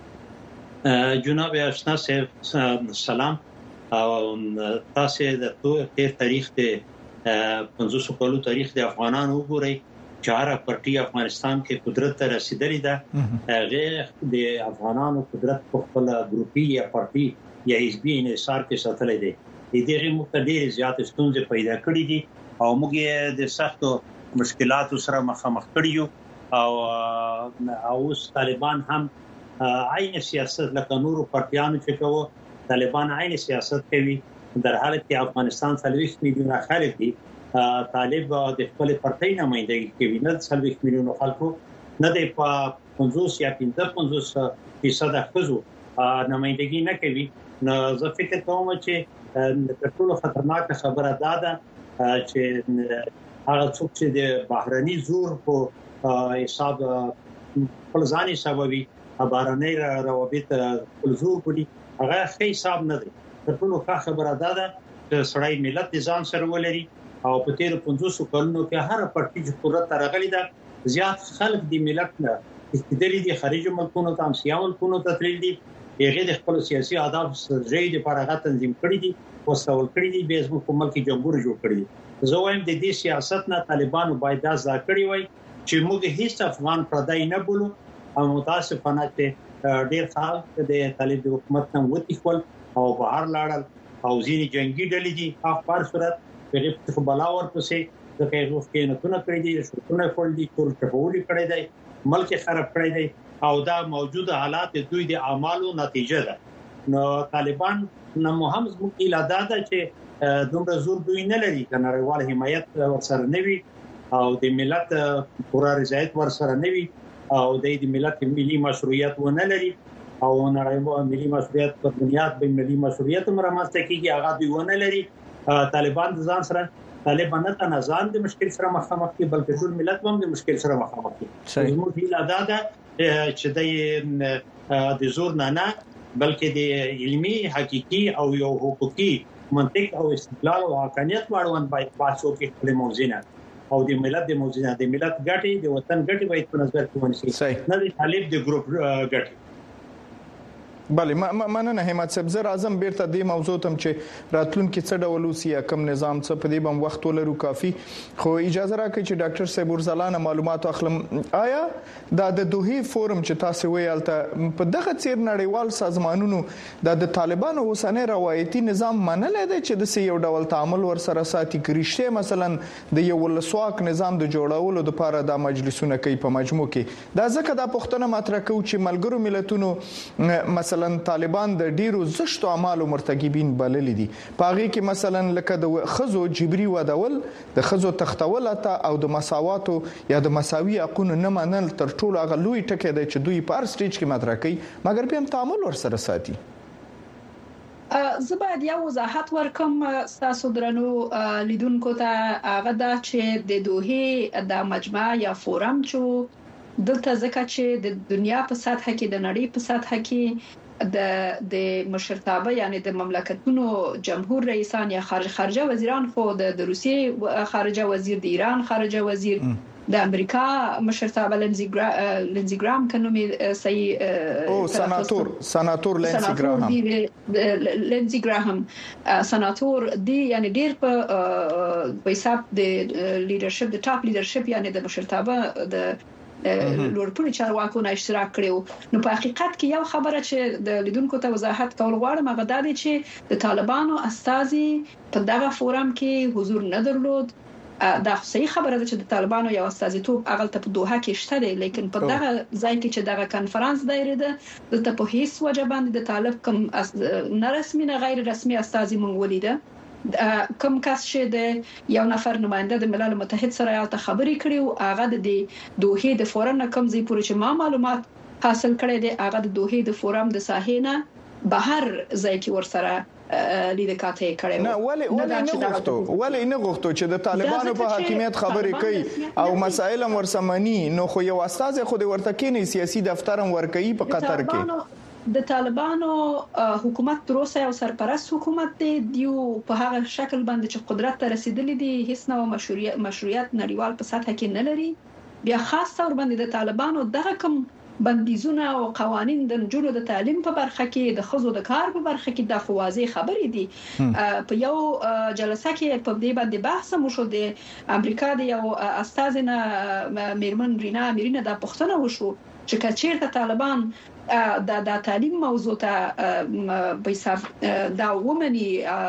جناب آشنا صاحب سلام او تاسو د تیر تاریخ د 500 کالو تاریخ د افغانانو وګورئ چې هر پارټي افغانستان کې قدرت ته رسیدلې ده. غیر د افغانانو قدرت په خپل ګروپي یا پارټي یا حزبي انحصار کې ساتلې دي. د دې مختلفې زیات ستونزې پیدا کړې دي او موږ د سختو مشکلاتو سره مخامخ کړیو او اوس طالبان هم عین سیاست لکه نورو پارټیانو چې کوي طالبان عین سیاست کوي در حال کې افغانستان 30 میلیونه خلک دي. طالب د خپل پارټي نمائندګي کوي نه 30 میلیونه خلکو نه د 50 یا 55% خزو نمائندګي نه کوي. نو زه فکر کوم چې د ټولو خطرناک خبره ده چې هغه څوک چې د بهرني زور په حساب خپل ځاني سببي بهرني روابط خپل زور پړي هغه ښه حساب نه دی. د ټولو خبره ده چې سړی ملت ځان سره ولري او په تیر 500 کلونو کې هر پارټي چې قدرت راغلي ده زیات خلک د ملت نه استدلال دي خارجي ملکونو ته هم سیاسي ملکونو ته تللی دي هغه د خپل سیاسي اهداف سره د فارغات تنظیم کړی دي او ستول کړی دي به زموږ په ملک جمهور جوړ کړی دي. زه وایم د دې سیاست نه طالبانو باید دا ځا کړی وای چې موږ هیڅ افغان پردای نه بولو او متاسفانه چې ډیر خلک د طالب حکومت نن وتی خپل او بهر لاړل او ځینې جنگي ډلې دي په هر صورت په بلاور پسې د کېغوف کې نه تونه کړی دي شتونه فول دي ټول ټبولي کړی دی ملک خراب کړی دی او دا موجوده حالات دوی د اعمالو نتیجه ده. نو طالبان نه مهم زموږ اراده ده چې دومره زور دوی نه لري چې نړیوال حمایت ورسره نه وي او د ملت پوره رضایت ورسره نه وي او د ملت ملي مشروعیت ونه لري او نړیوال ملي مشروعیت په بنیاد به ملي مشروعیت مرامسته کیږي هغه دوی ونه لري. طالبان ځان سره طالبان نه نظام د مشکل سره مخامخ دي بلکې ټول ملت هم د مشکل سره مخامخ دي. زموږ اراده ده چې د زور نه بلکې د علمي حقيقي او یو حقوقي منطق او استدلال او حقانيت واړوند باید باسو کې خپل موضوعونه او د ملت د موضوعونه د ملت ګټي د وطن ګټي باید په نظر کې ونیسي نه د طالب د ګروپ ګټي. بله مننه همت صاحب. زه راځم بیرته د موضوع تم چې راتلونکي څه ډول وسی کم نظام څه په دې بم وخت ولرو کافي خو اجازه راکړئ چې ډاکټر صاحب ورزلانه معلومات اخلم. آیا د دوحې فورم چې تاسو ویالته په دغه چیر نړیوال سازمانونو د طالبانو اوسنۍ روایتي نظام منل دی چې د یو ډول تعامل ور سره ساتي کریشته مثلا د یو ولسواک نظام د جوړولو لپاره د مجلسونو کوي په مجموع کې دا ځکه د پښتنه مطرح کوي چې ملګرو ملتونو مثلا طالبان د ډیرو زشتو اعمالو مرتکبین بلل دي پاغي کې مثلا لکه د خزو جبري ودول د خزو تختول او د مساوات یا د مساوي حقوقو نه منل تر ټولو هغه لوی ټکی دی چې دوی په هر سټیج کې مطرح کوي مګر به هم تعامل ور سره ساتي. زه باید یو وضاحت ورکم تاسو درنو لیدونکو ته هغه دا چې د دوحې د مجمع یا فورم چې دلته ځکه چې د دنیا په سطح کې د نړۍ په سطح کې د مشرتابه یعنی د مملکتونو جمهور رئیسان یا خارجه وزیران خو د روسیې خارجه وزیر د ایران خارجه وزیر د امریکا مشرتابه لینزی ګرام کنومي صحیح سناتور لینزی ګراهم سناتور دی یعنی ډیر په حساب د لیدرشپ د ټاپ لیدرشپ یعنی د مشرتابه د لوړپوړي چارواکو نه اشتراک کړو. نو په حقیقت کې یو خبره چې د لیدونکو ته وضاحت کول غواړم هغه دا دی چې د طالبانو استازي په دغه فورم کې حضور نه درلود دا صحیح خبره ده چې د طالبانو یو استازیتوب هغه ته په دوحه کې شته دی، لیکن په دغه ځای کې چې دغه کانفرنس دایره ده د ته په هیڅ وجه باندې د طالب کوم نه رسمي نه غیر رسمي استازي مونږ ولیده. کوم کس چې د یو نفر نماینده د ملل متحد سره یو ته خبرې کړي او هغه د دوحه د فورم کوم ځای پورې چې ما معلومات حاصل کړی دی هغه د دوحه د فورم د ساحې نه بهر ځای کې ورسره لیدکاته کړي. نه ولې نه غوښتو چې د طالبانو په حاکمیت خبرې کوي او مسائل ورسمنی نو خو یو استاد خو د ورته کې سیاسي دفترم ورکوي په قطر کې. د طالبانو حکومت تروسه یو سرپرست حکومت دی په هغه شکل باندې چې قدرت ته رسیدلی دی هیڅ نوع مشروعیت نړیوال په سطح کې نه لري. بیا خاص تور باندې د طالبانو دغه کوم بندیزونه او قوانين د جنو د تعلیم په برخه کې د خزو د کار په برخه کې د فوازي خبرې دي. په یو جلسه کې په دې باندې بحث مو شو د امریکا د یو استاذنه میرمن رینا د پښتنه وشو چې چیرته طالبان د تعلیم موضوع ته په دا ومني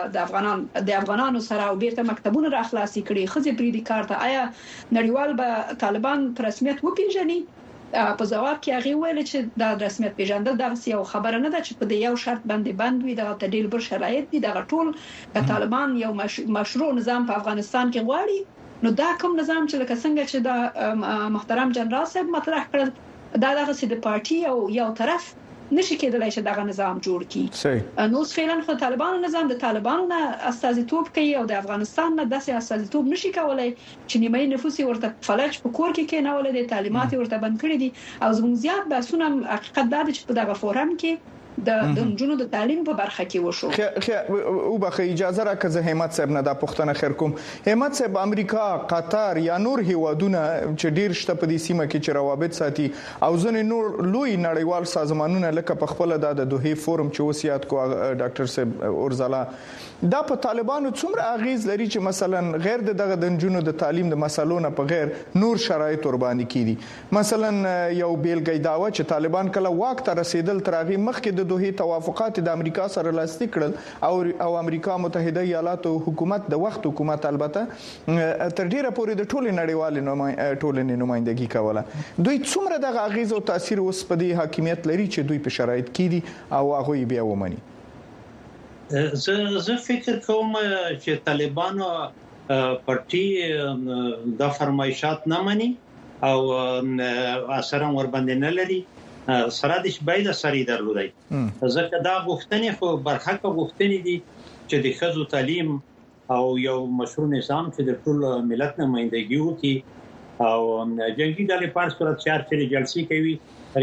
د افغانانو سره او بیرته مکتبونه را خلاصي کړي خزي بریدي کار ته آیا نړیوال به طالبان په رسمیت وپیژني؟ په جواب کې هغه ویل چې د رسمیت پیژندل د یو خبره نه ده چې په یو شرط باندې بند وي د تدلیل بر شرایط دي د ټول د طالبان یو مشروع نظام په افغانستان کې غواړي. نو دا کوم نظام چې لکه څنګه چې د محترم جنرال صاحب مطرح کړل دا دغه سي د پارټي او یو طرف نشي کېدلای چې دغه نظام جوړ کړي. نو فعلا خو طالبانو نظام د طالبانو نه استازیتوب کوي او د افغانستان نه داسې استازیتوب نشي کولای چې نیمه نفوس ورته فلج په کور کې نه ولې د تعلیمات ورته بند کړی دي او زموږ زیات بحثونه حقیقت دا چې په دغه فورم کې د جنونو د تعلیم په برخه کې وشو. او به اجازه راکړه زه همت صاحب نه د پښتنه خیر کوم. همت صاحب امریکا، قطر یا نور هیوادونه چې ډیر شته په دې سیمه کې چې روابط ساتي او ځنې نور لوی نړیوال سازمانونه لکه په خپل د دوحه فورم چې وصیت کو ډاکټر صاحب اورزلا دا په طالبانو څومره اغیز لري چې مثلا غیر دغه د جنونو د تعلیم د مسلو نه په غیر نور شرایط ور باندې کیدي. مثلا یو بیلګې داوا چې طالبان کله واک ته رسیدل ترغه مخکې د دوحه توافقات د امریکا سره لاسلیک کړل او امریکا متحده ایالاتو حکومت د وخت حکومت البته تر ډیره پورې د ټولې نړیوال ټولنې نمائندګي کوله. دوی څومره د اغیز او تاثیر اوس په دې حاکمیت لري چې دوی په شرایط کې دي او هغه بیا ومني؟ زه فکر کوم چې طالبانو پارټي د فرمایشات نه مني او اثر ور باندې نه لري سره د شبایده سری درلودي. ځکه دا غوښتنې خو برخه غوښتنې دي چې د خزو تعلیم او یو مشروع نظام چې د ټول ملت نمائندګي وکړي او جنگي ډلې په صورت چار چې جلسې کوي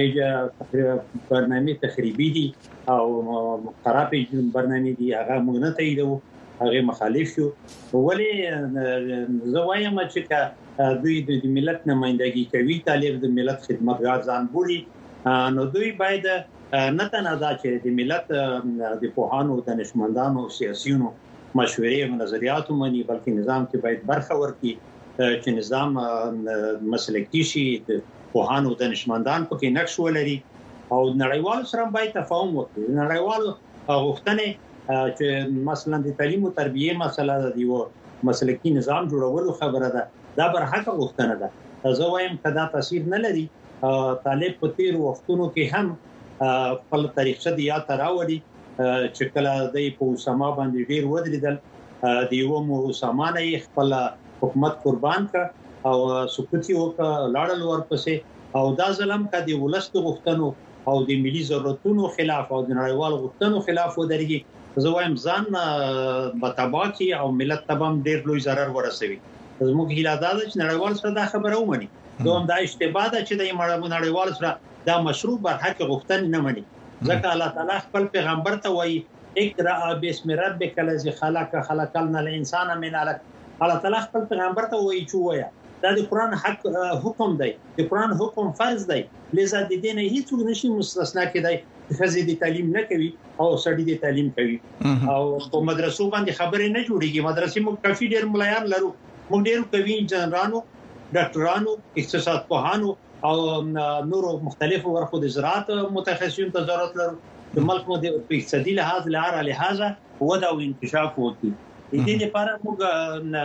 هغه برنامه تخریبي دي او خرابې برنامه دي هغه موږ نه تاییدو هغه مخالف یو. ولی زه وایم چې دوی د ملت نمائندګي کوي طالب د ملت خدمتګار ځان بولي نو دوی باید نه تنها دا چې د ملت د پوهانو د نشمندانو سیاسيونو مشورې او نظریات مني بلکې نظام کې باید برخه ورکړي چې نظام مسلکي شي د پوهانو د نشمندان پکې نقش ولري او نړیوال سره باید تفاهم وکړي. نړیوال غوښتنې چې مثلا د تعلیم او تربیه مسله د یو مسلکي نظام جوړولو خبره ده دا برحقه غوښتنه ده. زه وایم کدا تاثیر نه لري. طالب په تیر وختونو کې هم خپل تاریخ د یاد راوړي چې کله د پوسما باندې ډیر ودرېدل د یو موسمانه خپل حکومت قربان کړ او سکوت یو لاړل ورپسې او دا ظلم کدي ولست غوښتنو او د ملي ضرورتونو خلاف او د نړیوال غوښتنو خلاف ودرېږي. زه وایم ځان بتاباکي او ملت تبم ډیر لوی ضرر ورسوي. زموږ هیله ده چې نړیوال سره دا خبره ومني. دوم دا اشتباه ده چې د نړیوال سره دا مشروع برحق غوښتنې نه مني. ځکه الله تعالی خپل پیغمبر ته وایي اقرأ باسم ربک الذی خلقنا الانسان من علق. الله تعالی خپل پیغمبر ته وایي چې وایا دا د قران حق حکم دی، د قران حکم فرض دی، لذا د دین هیڅ نشي مستثنا کېدای. خزې د تعلیم نه کوي او سړی د تعلیم کوي او په مدرسو باندې خبرې نه جوړيږي. مدرسې موږ کافي ډېر مليان لرو، موږ ډېر کوي انجنيرانو، ډاکټرانو، اقتصاد پوهانو او نورو مختلفو ورخو د زراعت متخصصین ته ضرورت لرو. د ملک مو د اقتصادي لحاظ لپاره ودا او انکشاف وکړي. د دې لپاره موږ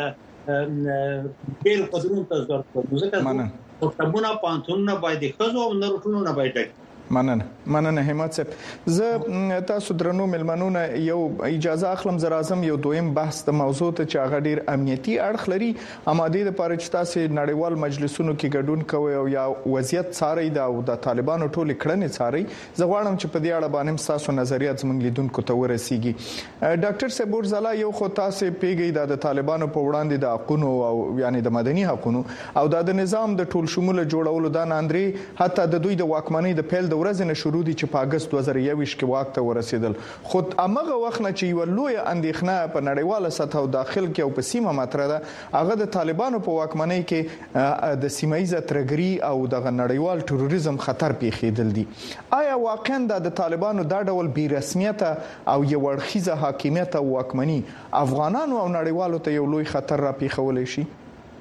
ډېر قدرون تاسو ورکړو ځکه ټبونه پانتونونه باید خزو او نورټونه باید مننه همت صاحب زه تاسو درنو ملمنونه یو اجازه اخلم زه راځم یو دویم بحث د موضوع ته چې هغه ډیر امنیتي اړخ لري اماده د پاره چې تاسو نړیوال مجلسونو کې ګډون کوي او یا وضعیت څاري دا او د طالبانو ټولې کړنې څاري زه غواړم چې په دې اړه باندې تاسو نظریات زموږ لیدونکو ته ورسیږي ډاکټر صبور زلا یو خو تاسو پیګی د طالبانو په وړاندې د حقوقو او یعنی د مدني حقوقو او د نظام د ټول شموله جوړولو د ناندري حتی د دوی د واکمنۍ د پیل ورځې نه شروع دي چې په اگست 2021 کې واک ته ورسېدل خو هغه وخت نه چې یو لوی اندېښنه په نړیواله سطح او داخل کې او په سیمه مطرح ده هغه د طالبانو په واکمنۍ کې د سیمایي ترګری او د نړیوال تروریزم خطر پیښیدل دي آیا واقعا د طالبانو دا ډول بې رسمیت او یو ورخیزه حاکمیت او واکمنۍ افغانانو او نړیوالو ته یو لوی خطر را پیښولای شي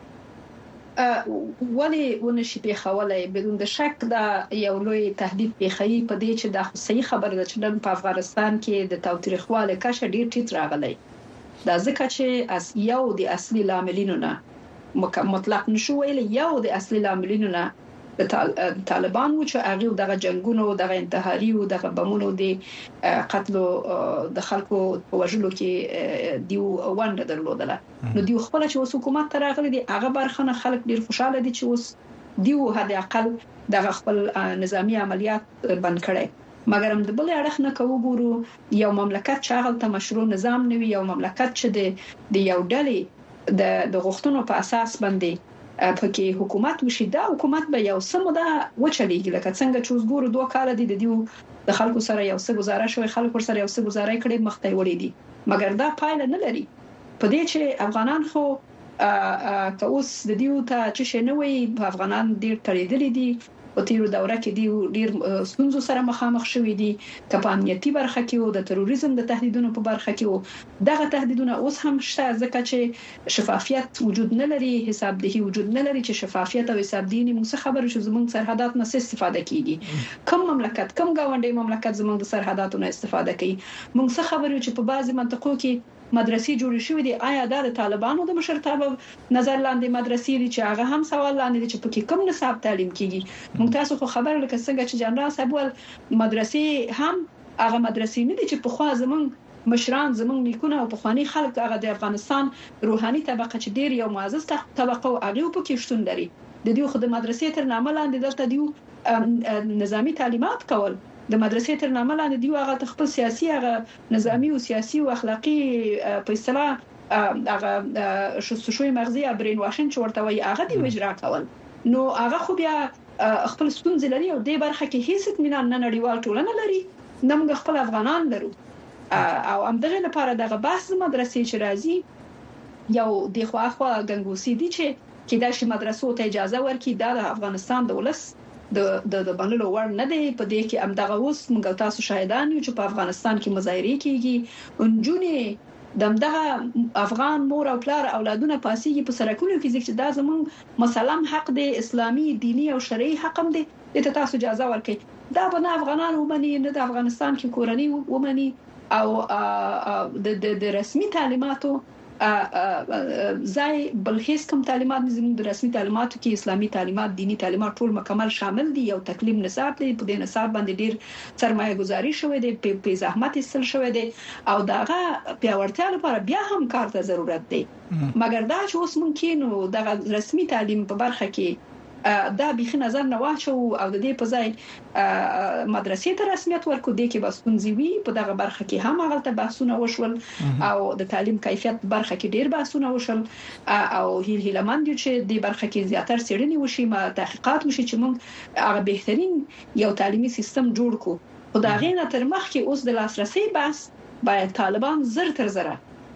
ولی ونشي پیښولای بدون د شک دا یو لوی تهدید پیښي په دې چې د صحیح خبره ده چې په افغانستان کې د تاوتریخواله کشه ډیر ټیټ راغلی دا ځکه چې یو د اصلي لاملینو نه مطلق نشو ویل یو د اصلي لاملینو نه د طالبان و چې هغه دغه جنگونو دغه انتحاري او دغه بمونو د قتل د خلکو په وژلو کې دیو وانډه درلودله نو دیو خپل چې حکومت ته راغلي دي هغه برخنه خلک ډیر خوشاله دي چې اوس دیو هدا اقل دغه خپل نظامی عملیات بند کړي مګر هم د بل اړخ نه کوو ګورو یو مملکت چې هغه ته مشروع نظام نوي یو مملکت چې د یو ډلې د غوښتنو په اساس باندې پکې حکومت وشي دا حکومت به یو سموده وچلېږي لکه څنګه چې اوس ګورو 2 کال دي د دیو د خلکو سره یو څه گزارش شوی خلکو سره یو څه گزارای کړي مخته وړي دي مګر دا پایله نه لري په دې چې افغانان خو که اوس د دیو ته چې شنوي په افغانان ډیر تړيدلې دي په تیرو دوره کې دی ډیر ستونزو سره مخامخ شوې دي که په امنیتي برخه کې او د تروریزم د تهدیدونو په برخه کې دغه تهدیدونه اوس هم شته ځکه چې شفافیت وجود نه لري حسابدهي وجود نه لري چې شفافیت او حسابدهي موږ خبرو چې زموږ سرحدات نه استفاده کیږي کوم مملکت کوم گاونډي مملکت زموږ د سرحداتو نه استفاده کوي موږ خبرو چې په بعضي منطقو کې مدرسې جوړې شوې دي آیا دا د طالبانو د مشرتابه نظر لاندې مدرسې دي چې هغه هم سوال لاندې دي چې پکې کوم نصاب تعلیم کیږي موږ تاسو خو خبر لکه څنګه چې جنرال صاحب ول مدرسې هم هغه مدرسې نه دي چې په خوا زمونږ مشران زمونږ نیکونه او پخوانی خلک هغه د افغانستان روحاني طبقه چې ډیر یو معزز طبقه او هغه په کې شتون لري د دې خو د مدرسې تر نامه لاندې دلته دیو نظامی تعلیمات کول د مدرسې تر نامه لاندې دیو هغه خپل سیاسي هغه نظامی او سیاسي او اخلاقی په اصطلاح هغه شوي مغزي برین واشن چورته وي هغه دی اجرا کول نو هغه خو بیا خپل ستونزې لري او د برخه کې هیڅ اطمینان نه نړیوال ټولنه لري نمګ خپل افغانان لرو او همدغه لپاره دغه بحث مدرسې چې راځي یو د خواخوا غنګوسی دي چې کدا شي مدرسو ته اجازه ورکړي د افغانستان د ولس د بنلو ور نه دی په دې کې امدغه اوس موږ تاسو شاهدان یو چې په افغانستان کې مظاهره کیږي انجونې دمدغه افغان مور او پلار اولادونه پاسيږي په سرکونو کې چې دا زموږ مسلم حق دی اسلامي دینی او شرعي حق هم دی ته تاسو اجازه ورکړي دا به نه افغانان ومني نه د افغانستان کې کورنۍ ومني او د رسمي تعلیماتو ځای بل هیڅ کوم تعلیمات زموږ د رسمي تعلیماتو کې اسلامي تعلیمات دینی تعلیمات ټول مکمل شامل دي یو تکلیف نصاب دی په دې نصاب باندې ډیر سرمایه گذاري شوې ده په زحمت استل شوې ده او داغه پیاوړتیا لپاره بیا هم کار ته ضرورت دی مګر دا چې اوس ممکن د رسمي تعلیم په برخه کې دا بيخي نظر نه واچو او د دې په ځای مدرسې ته رسمیت ورکو دي کې بس پنځوي په دغه برخه کې هم هغه بحثونه وشول او د تعلیم کیفیت برخه کې ډیر بحثونه وشول او هیلمند چې د برخه کې زیاتره سړنی وشي ما تحقیقات وشي چې موږ هغه بهترین یو تعلیمي سیستم جوړ کو خدای نه تر مخ کې اوس د لاسرسي بحث باید طالبان زر تر زره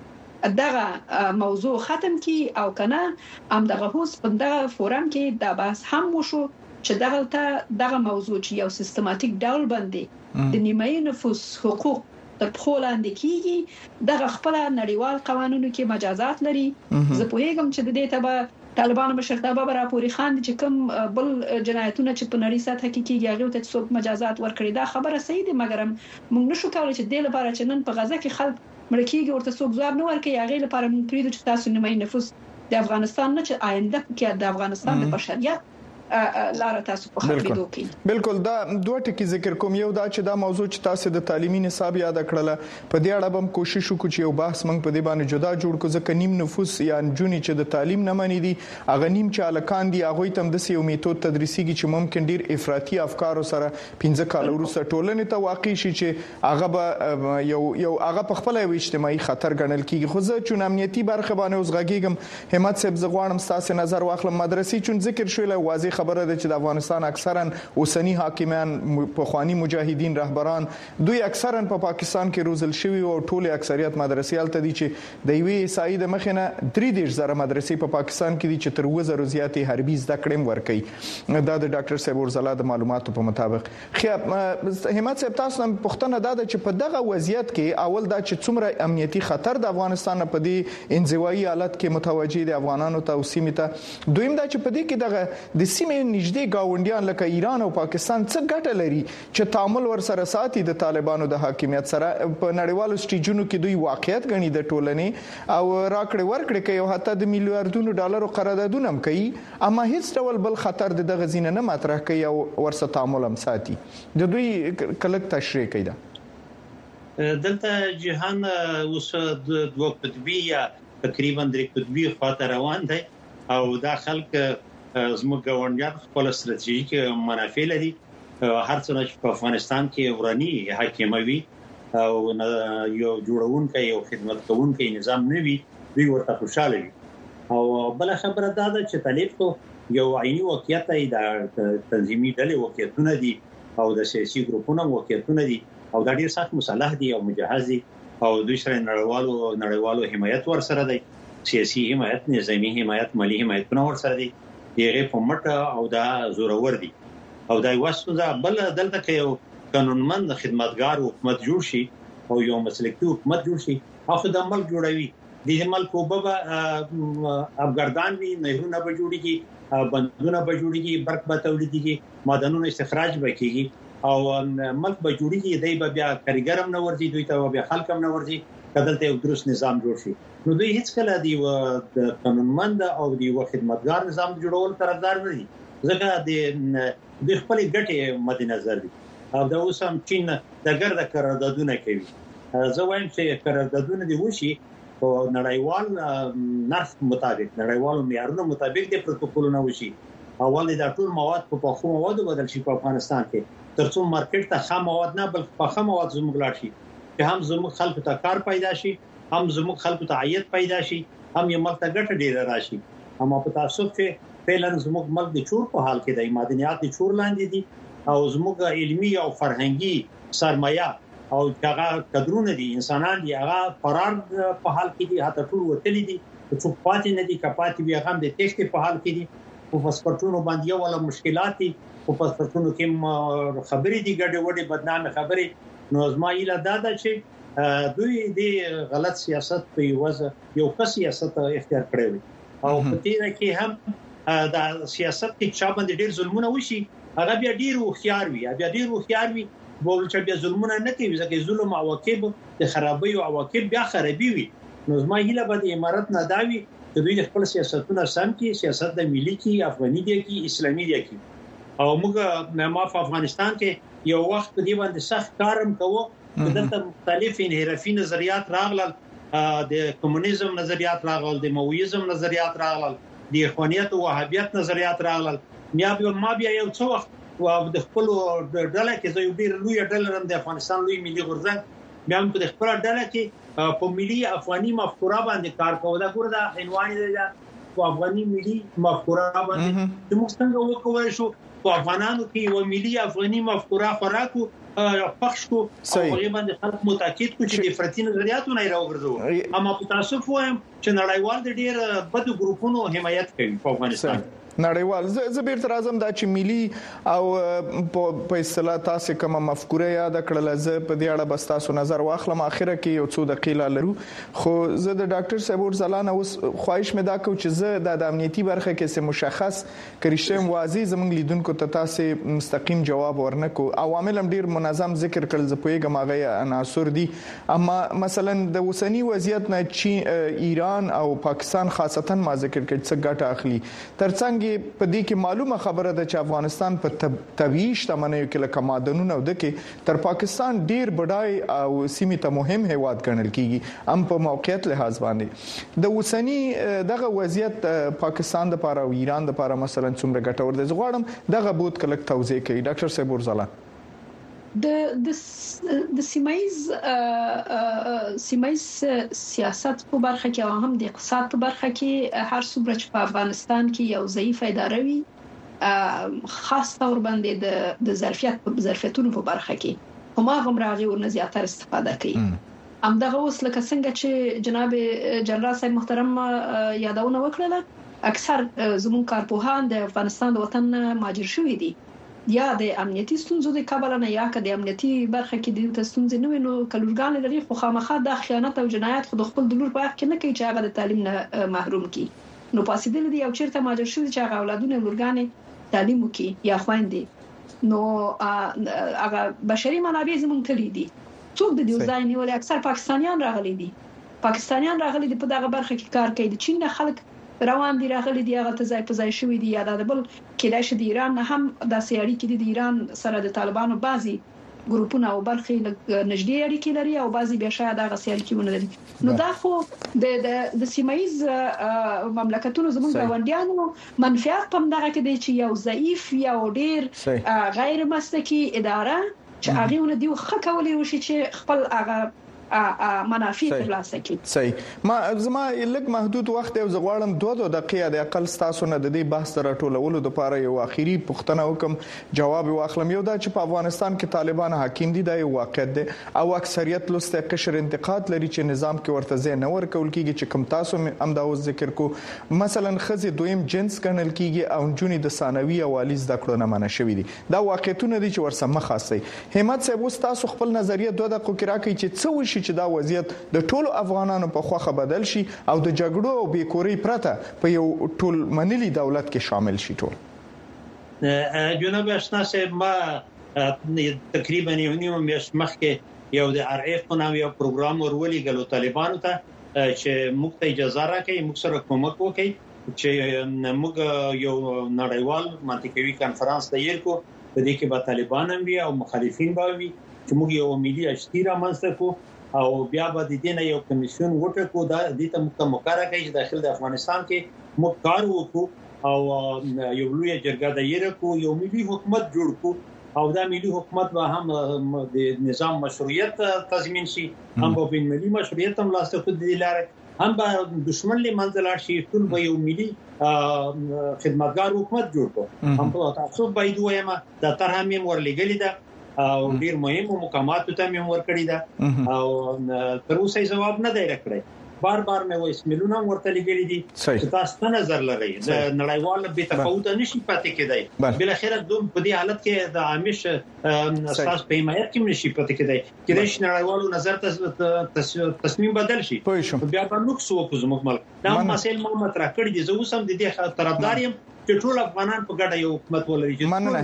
دغه موضوع ختم کی او کنه هم دغه هوس په دغه فورم کې دا بحث هم وشو چې دغه موضوع چې یو سیستماتیک ډول باندې د نیمه نفوس حقوق تر پخولاندې کیږي دغه خپل نړیوال قوانینو کې مجازات لري زه په هیګم چې د دې تبع طالبان مشرتابه برا پوری خان چې کوم بل جنایتونه چې په نړۍ سطح کې کیږي هغه ته څوک مجازات ورکړي دا خبره صحیح ده مګر موږ نشو کولای چې د لپاره چې نن په غزا کې خلک مړکیږي ورته څوک ځواب نه ورکړي هغه لپاره موږ پریدو چې تاسو نیمه نفوس د افغانستان نه چې آینده کې د افغانستان د بشریت لاره تاسو په خبرېدو کې بالکل دا دوه ټکي ذکر کوم. یو دا چې دا موضوع چې تاسو د تعلیمي نصاب یاد کړل په دې اړه هم کوشش وکړو چې یو بحث موږ په دې باندې جدا جوړ کړو ځکه نیم نفوس یا جونی چې د تعلیم نه مانی دي اغه نیم چې الکان دي اغه تم د یو میتود تدریسي چې ممکن ډیر افراطي افکار سره 15 کال وروسته ټولنې ته واقع شي چې اغه به یو اغه په خپل اجتماعي خطر ګڼل کیږي. خو زه چې امنیتي برخه باندې اوس غږیږم همت صاحب زغوانم تاسو نظر واخلم. مدرسې چون ذکر شوی واضح خبره ده چې د افغانستان اکثرا اوسنی حاکمان په خواني مجاهدین رهبران دوی اکثرا په پاکستان کې روزل شوی او ټول اکثریت مدرسې الته دي چې د یوې عیسائی د مخنه 3,000 مدرسې په پاکستان کې دي چې تر 2000 زیاتې حربي زده کړې ورکوي. دا د ډاکټر صاحب ورزلا د معلوماتو په مطابق. همت صاحب تاسو هم پوښتنه ده چې په دغه وضعیت کې اول دا چې څومره امنیتي خطر د افغانستان په دې انزوایي حالت کې متوجي دي افغانانو ته او سیمه ته. دویم دا چې په دې کې دغه د سیمې نږدې گاونډیان لکه ایران او پاکستان څه ګټه لري چې تعامل ورسره ساتي د طالبانو د حاکمیت سره په نړیوالو سټیجونو کې دوی واقعیت غني د ټولنې او راکړې ورکړې کوي او حتی د میلیارډونو ډالرو قراردادونه هم کوي اما هیڅ ډول بل خطر د غزینه نه مطرح کوي او ورسره تعامل هم ساتي. د دوی کلک تشریح کوي دا دلته جهان اوس د دوه قطبي یا تقریبا درې قطبي خاطر روان دی او دا خلک زموږ ګاونډیان خپل ستراتیژیک منافع لري. هر څه چې په افغانستان کې ورانی حاکموي او یو جوړونکی او خدمت کوونکی نظام نه وي دوی ورته خوشاله وي. او بل خبره دا ده چې طالب یو عیني واقعیت دی د تنظیمي ډلې واقعیتونه دي او د سیاسي ګروپونو واقعیتونه دي او دا ډیر سخت مسلح دي او مجهز دي او دوی سره نړیوالو حمایت ورسره دی سیاسي حمایت نظامی حمایت مالی حمایتونه ورسره دي یې په مټه او دا زورور دي او دا واسطه بل دلته کې یو قانونمند خدمتګار حکومت جوړ شي او یو مسلکي حکومت جوړ شي هغه د عمل جوړوي د عمل کو به افغانستان وی نهرونه به جوړيږي بندونه به جوړيږي برق به تولیديږي معدنونو استخراج به کیږي او ملک به جوړيږي دای به بیا کاریګرم نه ورځي دوی ته بیا خلک هم نه ورځي کدلته یو درست نظام جوړ شي. نو دوی هیڅ کله دی د قانونمند او دی خدمتګار نظام جوړول طرفدار نه دي ځکه د خپل ګټې مد نظر دي او دا اوس هم چین د ګرد قراردادونه کوي. زه وایم چې قراردادونه دی وشي او نړیوال نرخ مطابق نړیوال معیارونو مطابق د پروتوکولونه وشي. اول دا ټول مواد په پخو موادو بدل شي په افغانستان کې ترڅو مارکیټ ته خام مواد نه بلکې پخه مواد زموږ لاړ شي چې هم زموږ خلکو ته کار پیدا شي هم زموږ خلکو ته عاید پیدا شي هم یې ملک ته ګټه ډیره راشي. اما په تاسو چې فعلا زموږ ملک د چور په حال کې د معدنیات د چور لاندې دي او زموږ علمي او فرهنګي سرمایه او هغه قدرونه دي انسانان دي هغه فرار په حال کې دي حتی ټول وتلي دي چې پاتې نه دي کپاتې بیا هم د تېښتې په حال کې دي او پاسپورتونو باندې ولا مشکلات دي او پاسپورتونو کې خبرې دي ګډه وډه بدنامه خبرې. نو زما ایله دا ده چې دوی د غلط سیاست په یو کس سیاست اختیار کړی او په دې کې هم دا سیاست کې چا باندې ډیر ظلمونه وشي هغه بیا ډیر خيار وي بول چې بیا ظلمونه نه کوي ځکه ظلم عواقب د خرابۍ او عواقب بیا خرابي وي. نو زما ایله به د امارت نه داوي چې دوی خپل سیاستونه سم کې سیاست د ملي کې افغاني دی کې اسلامي دی کې او موږ ما په افغانستان کې یو وخت په دې باندې سخت کارم کوو دلته مختلف انحرافي نظریات راغلل د کمونیزم نظریات راغلل د ماویزم نظریات راغلل د اخوانیت او وهابیت نظریات راغلل ما بیا یو څو وخت او د خپل ډله کې زه یو ډیر لوی ډله رم د افغانستان لوی ملي غورځنګ بیا هم په خپل ډله کې په ملي افغاني مفکوره باندې کار کوو دا ګور دا عنوان دی په افغاني ملي مفکوره باندې چې موږ څنګه وکولای شو په افغانانو کې یو ملي افغاني مفکوره خوراکو پخش کو او غالبا د خلک متأکد کو چې د فرتي نظریاتو نه راوګرځو اما په تاسو وایم چې نړیوال د ډیر بد ګروپونو حمایت کوي په افغانستان نړیوال زه بیرته راځم دا چې ملي او په اصطلاح تاسو کومه مفکوره یاد کړل زه په دې اړه بس تاسو نظر واخلم اخره کې یو څو دقیقې لرو خو زه د ډاکټر صاحب ورزلان اوس خواهش مې دا کوم چې زه د امنیتي برخه کې څه مشخص کریشم واضح زموږ لیدونکو ته تاسو مستقیم جواب ورنکو عوامل هم ډیر منظم ذکر کړل زه پوهیږم هغه عناصر دي اما مثلا د اوسنی وضعیت نه چې ایران او پاکستان خاصتا ما ذکر کړ چې ګټه اخلي ترڅنګ په دې کې معلومه خبره ده چې افغانستان په طبيعي شتمنیو کې لکه معدنونه او د کې تر پاکستان ډیر بډای او سیمه ته مهم هیواد ګڼل کیږي ام په موقعیت لحاظ باندې د اوسنی دغه وضعیت پاکستان د لپاره او ایران د لپاره مثلا څومره ګټور دي غواړم دغه بود کلک توضیح کوي ډاکټر صاحب ورزلا د سیمایي سیاست په برخه کې او هم د اقتصاد په برخه کې هر څومره چې په افغانستان کې یو ضعیف اداره وي خاص تور باندې د ظرفیتونو په برخه کې هم هغه راغي ورنه زیاتره استفاده کوي همدغه اوس لکه څنګه چې جناب جنرال صاحب محترم یادونه وکړه اکثر زموږ کارپوهان د افغانستان د وطن مهاجر شوي دي یا د امنیتي ستونزو د کابل نه یا د امنیتي برخه کې د ستونزې نه وینو کلورګان لري خو خامخا د خیانت او جنایت خود خپل د لور په حق کې نه کوي چې هغه د تعلیم نه محروم کی نو پاسیدل دي او چیرته ماجر شو چې هغه اولادونه لورګان تعلیم وکي یا خويندې نو هغه بشري منابع زموږ تللی دي څوک د دې ځای نیول اکثر پاکستانیان راغلي دي په دغه برخه کې کار کوي د چین خلک روان دي راغلي دي هغه ته ځای په ځای شوی دي یا د بل کله چې د ایران هم د سیاري کې د ایران سره د طالبانو بازي ګروپونه او برخې نږدې اړیکې لري او بازي بیا شاید هغه سیاري کې ونه لري نو دا خو د سیمایز مملکتونو زموږ غونډیانو منفعت په دغه کې دی چې یو ضعیف یا ډیر غیر مسلکي اداره چې هغه ونه دی خو کولای وشي چې خپل هغه منافع ترلاسه کړي صحیح ما زما لږ محدود وخت او زغوالم 2 دقیقې د اقل تاسو نه د دې بحث راټولولو لپاره یو اخیری پوښتنه وکم جواب واخلم یو دا چې په افغانستان کې طالبان حاکم دي دا یو واقعیت دی او اکثریت لسته قشر انتقاد لري چې نظام کې ورته ځای نه ورکول کیږي چې کوم تاسو هم دا اوس ذکر کو مثلا خزي دویم جنس ګڼل کیږي او جونی د ثانوي او عالی زده کړو نه منع شوی دي دا واقعیتونه دي چې ورسره مخ خاصي همت صاحب اوس تاسو خپل نظریه 2 دقیقې کې راکړئ چې څه وشي چې دا وضعیت د ټولو افغانانو په خوخه بدل شي او د جګړو او بیکوري پرته په یو ټول منلي دولت کې شامل شي ټول جناب اشنا صاحب ما تقریبا یو میاشت مخکې یو د RF په نوم یو پروګرام ورولې غلو طالبانو ته چې موږ ته اجازه راکړي موږ سره کومک وکړي چې موږ یو نړیوال منطقوي کانفرنس تیار کو په دې کې به طالبان هم وي او مخالفین به وي چې موږ یو ملي اشتراک رامنځته کو او بیا به د دې نه یو کمیسیون وټاکو دا د دې مقرره کوي چې داخل د افغانستان کې موږ کار وکړو او یو لوی جرګه دایره کو یو ملي حکومت جوړ کو او دا ملي حکومت به هم د نظام مشروعیت تضمین شي هم په بین ملي مشروعیت هم لاسته خود دي لاره هم به دشمن له منځ لاړ شي ټول به یو ملي خدمتګار حکومت جوړ کو هم په تاسو باید وایم دا تر هم ورلګلی ده او ډیر مهم مقامات ته مې ورکړی دا او تر اوسه جواب نه دی راکړی بار مې وایس ملونه ورته لګیلې دي چې تاسو ته نظر لرئ د نړیوال به تفاوت نشي پاتې کېدای بل اخر دوم په دې حالت کې د عامش اساس په حمایت کې نشي پاتې کېدای چې د نړیوالو نظر تصمیم بدل شي بیا به نو څه وکړو زموږ ملک دا مسایل مو مطرح کړی دي زه اوسم د دې طرفدار یم چې ټول افغانان په ګډه یو حکومت ولري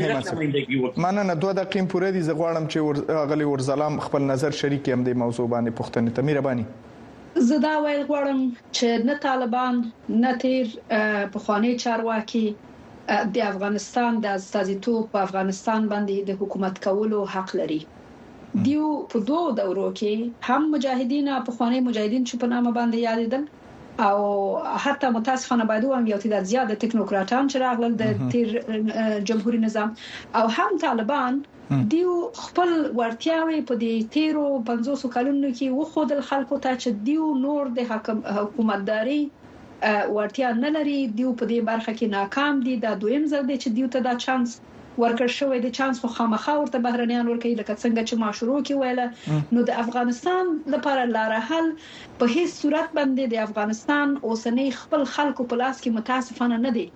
چې مننه 2 دقیقې پورې دي زغواړم چې غلي ورزلام خپل نظر شریک هم د موضوع باندې پوښتنه ته مهرباني زدا ویل غواړم چې نه طالبان نه تیر په خواني چارواکي د افغانستان د استازیتوب په افغانستان باندې د حکومت کولو حق لري دیو په 2 دورو کې هم مجاهدین په خواني مجاهدین چې په نامه باندې یادیدل او حتی متاسفانه باید هم یو تعداد زیات ټیکنوکراتان چې راغلل د تیر جمهوریت نظام او هم طالبان دیو خپل ورتیاوي په دې تیرو 500 کلونو کې وخودل خلکو ته چې دیو نور د حکومتداري ورتیا نه لري دیو په دې برخه کې ناکام دي دا دویم ځل دی چې دیو ته دا چانس ورکړ شوی د چانس خو خامخا ورته بهرنیان ورکوي لکه څنګه چې ماشورو کې ویله نو د افغانستان لپاره لار حل په هیڅ صورت باندې د افغانستان اوسنۍ خپل خلکو په لاس کې متاسفانه نه دی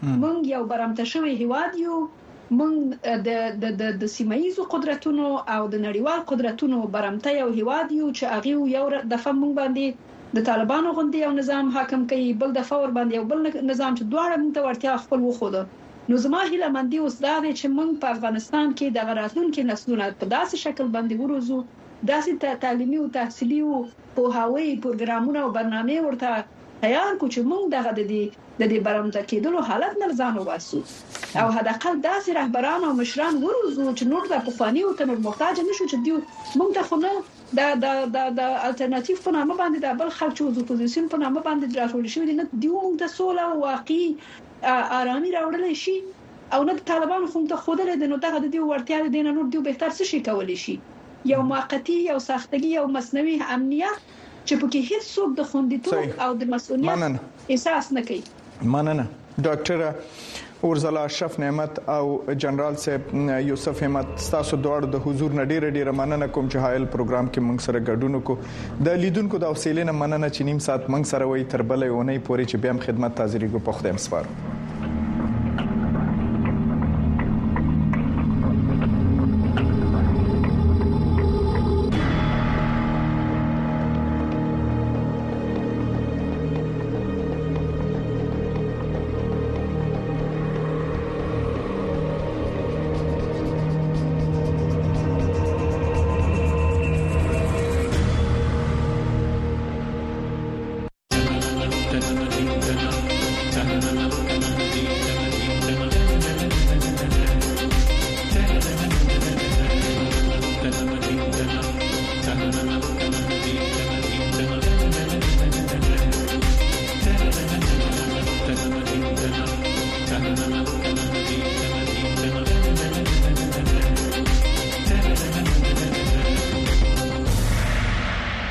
موږ یو برمته شوی هیواد یو، موږ د سیمایي قدرتونو او د نړیوال قدرتونو برمته یو هیواد یو چې هغه یو دفعه موږ باندې د طالبانو غوندي یو نظام حاکم کوي، بل دفعه ور باندې یو بل نظام چې دواړه موږ ته ورتیا خپل وخوده. نو زما هیله مندي اوس دا دی چې موږ په افغانستان کې د راتلونکو نسلونو په داسې شکل باندې وروزو، داسې تعلیمي او تحصیلي او پوهاوی پروګرامونه او برنامه ورته تیار کو چې موږ د دې برمته کېدلو حالت نه ځان وباسو او حداقل داسې رهبران او مشران وروزو چې نور د پخوانی او تنور محتاج نشو چې دیو موږ ته خو نه د الټرناتیو په نامه باندې د بل خلک چې د اپوزیشن په نامه باندې راټول شوی دي، نه دیو موږ ته سوله او واقعي آرامي راوړل شي او نه طالبان خو ته خود له نو دغه د ورتیا د نور دیو بهتر څه شي کولای شي، یو موقتی یو ساختګي او مصنوعي امنیت چې پکې هیڅ څوک د خوندیتوب او د مسؤلیت احساس نه کوي. مننه ډاکټر اورزلا اشرف نعمت او جنرال صاحب یوسف همت، تاسو دوړ د حضور نډیر ډیر مننه کوم چې هایل پروګرام کې موږ سره ګډون وکړو. د لیدونکو د حوصله نه مننه چې نیم ساعت موږ سره وي، تر بلې اونۍ پورې چې بیا هم خدمت حاضرېږو. په خدای مسپارو.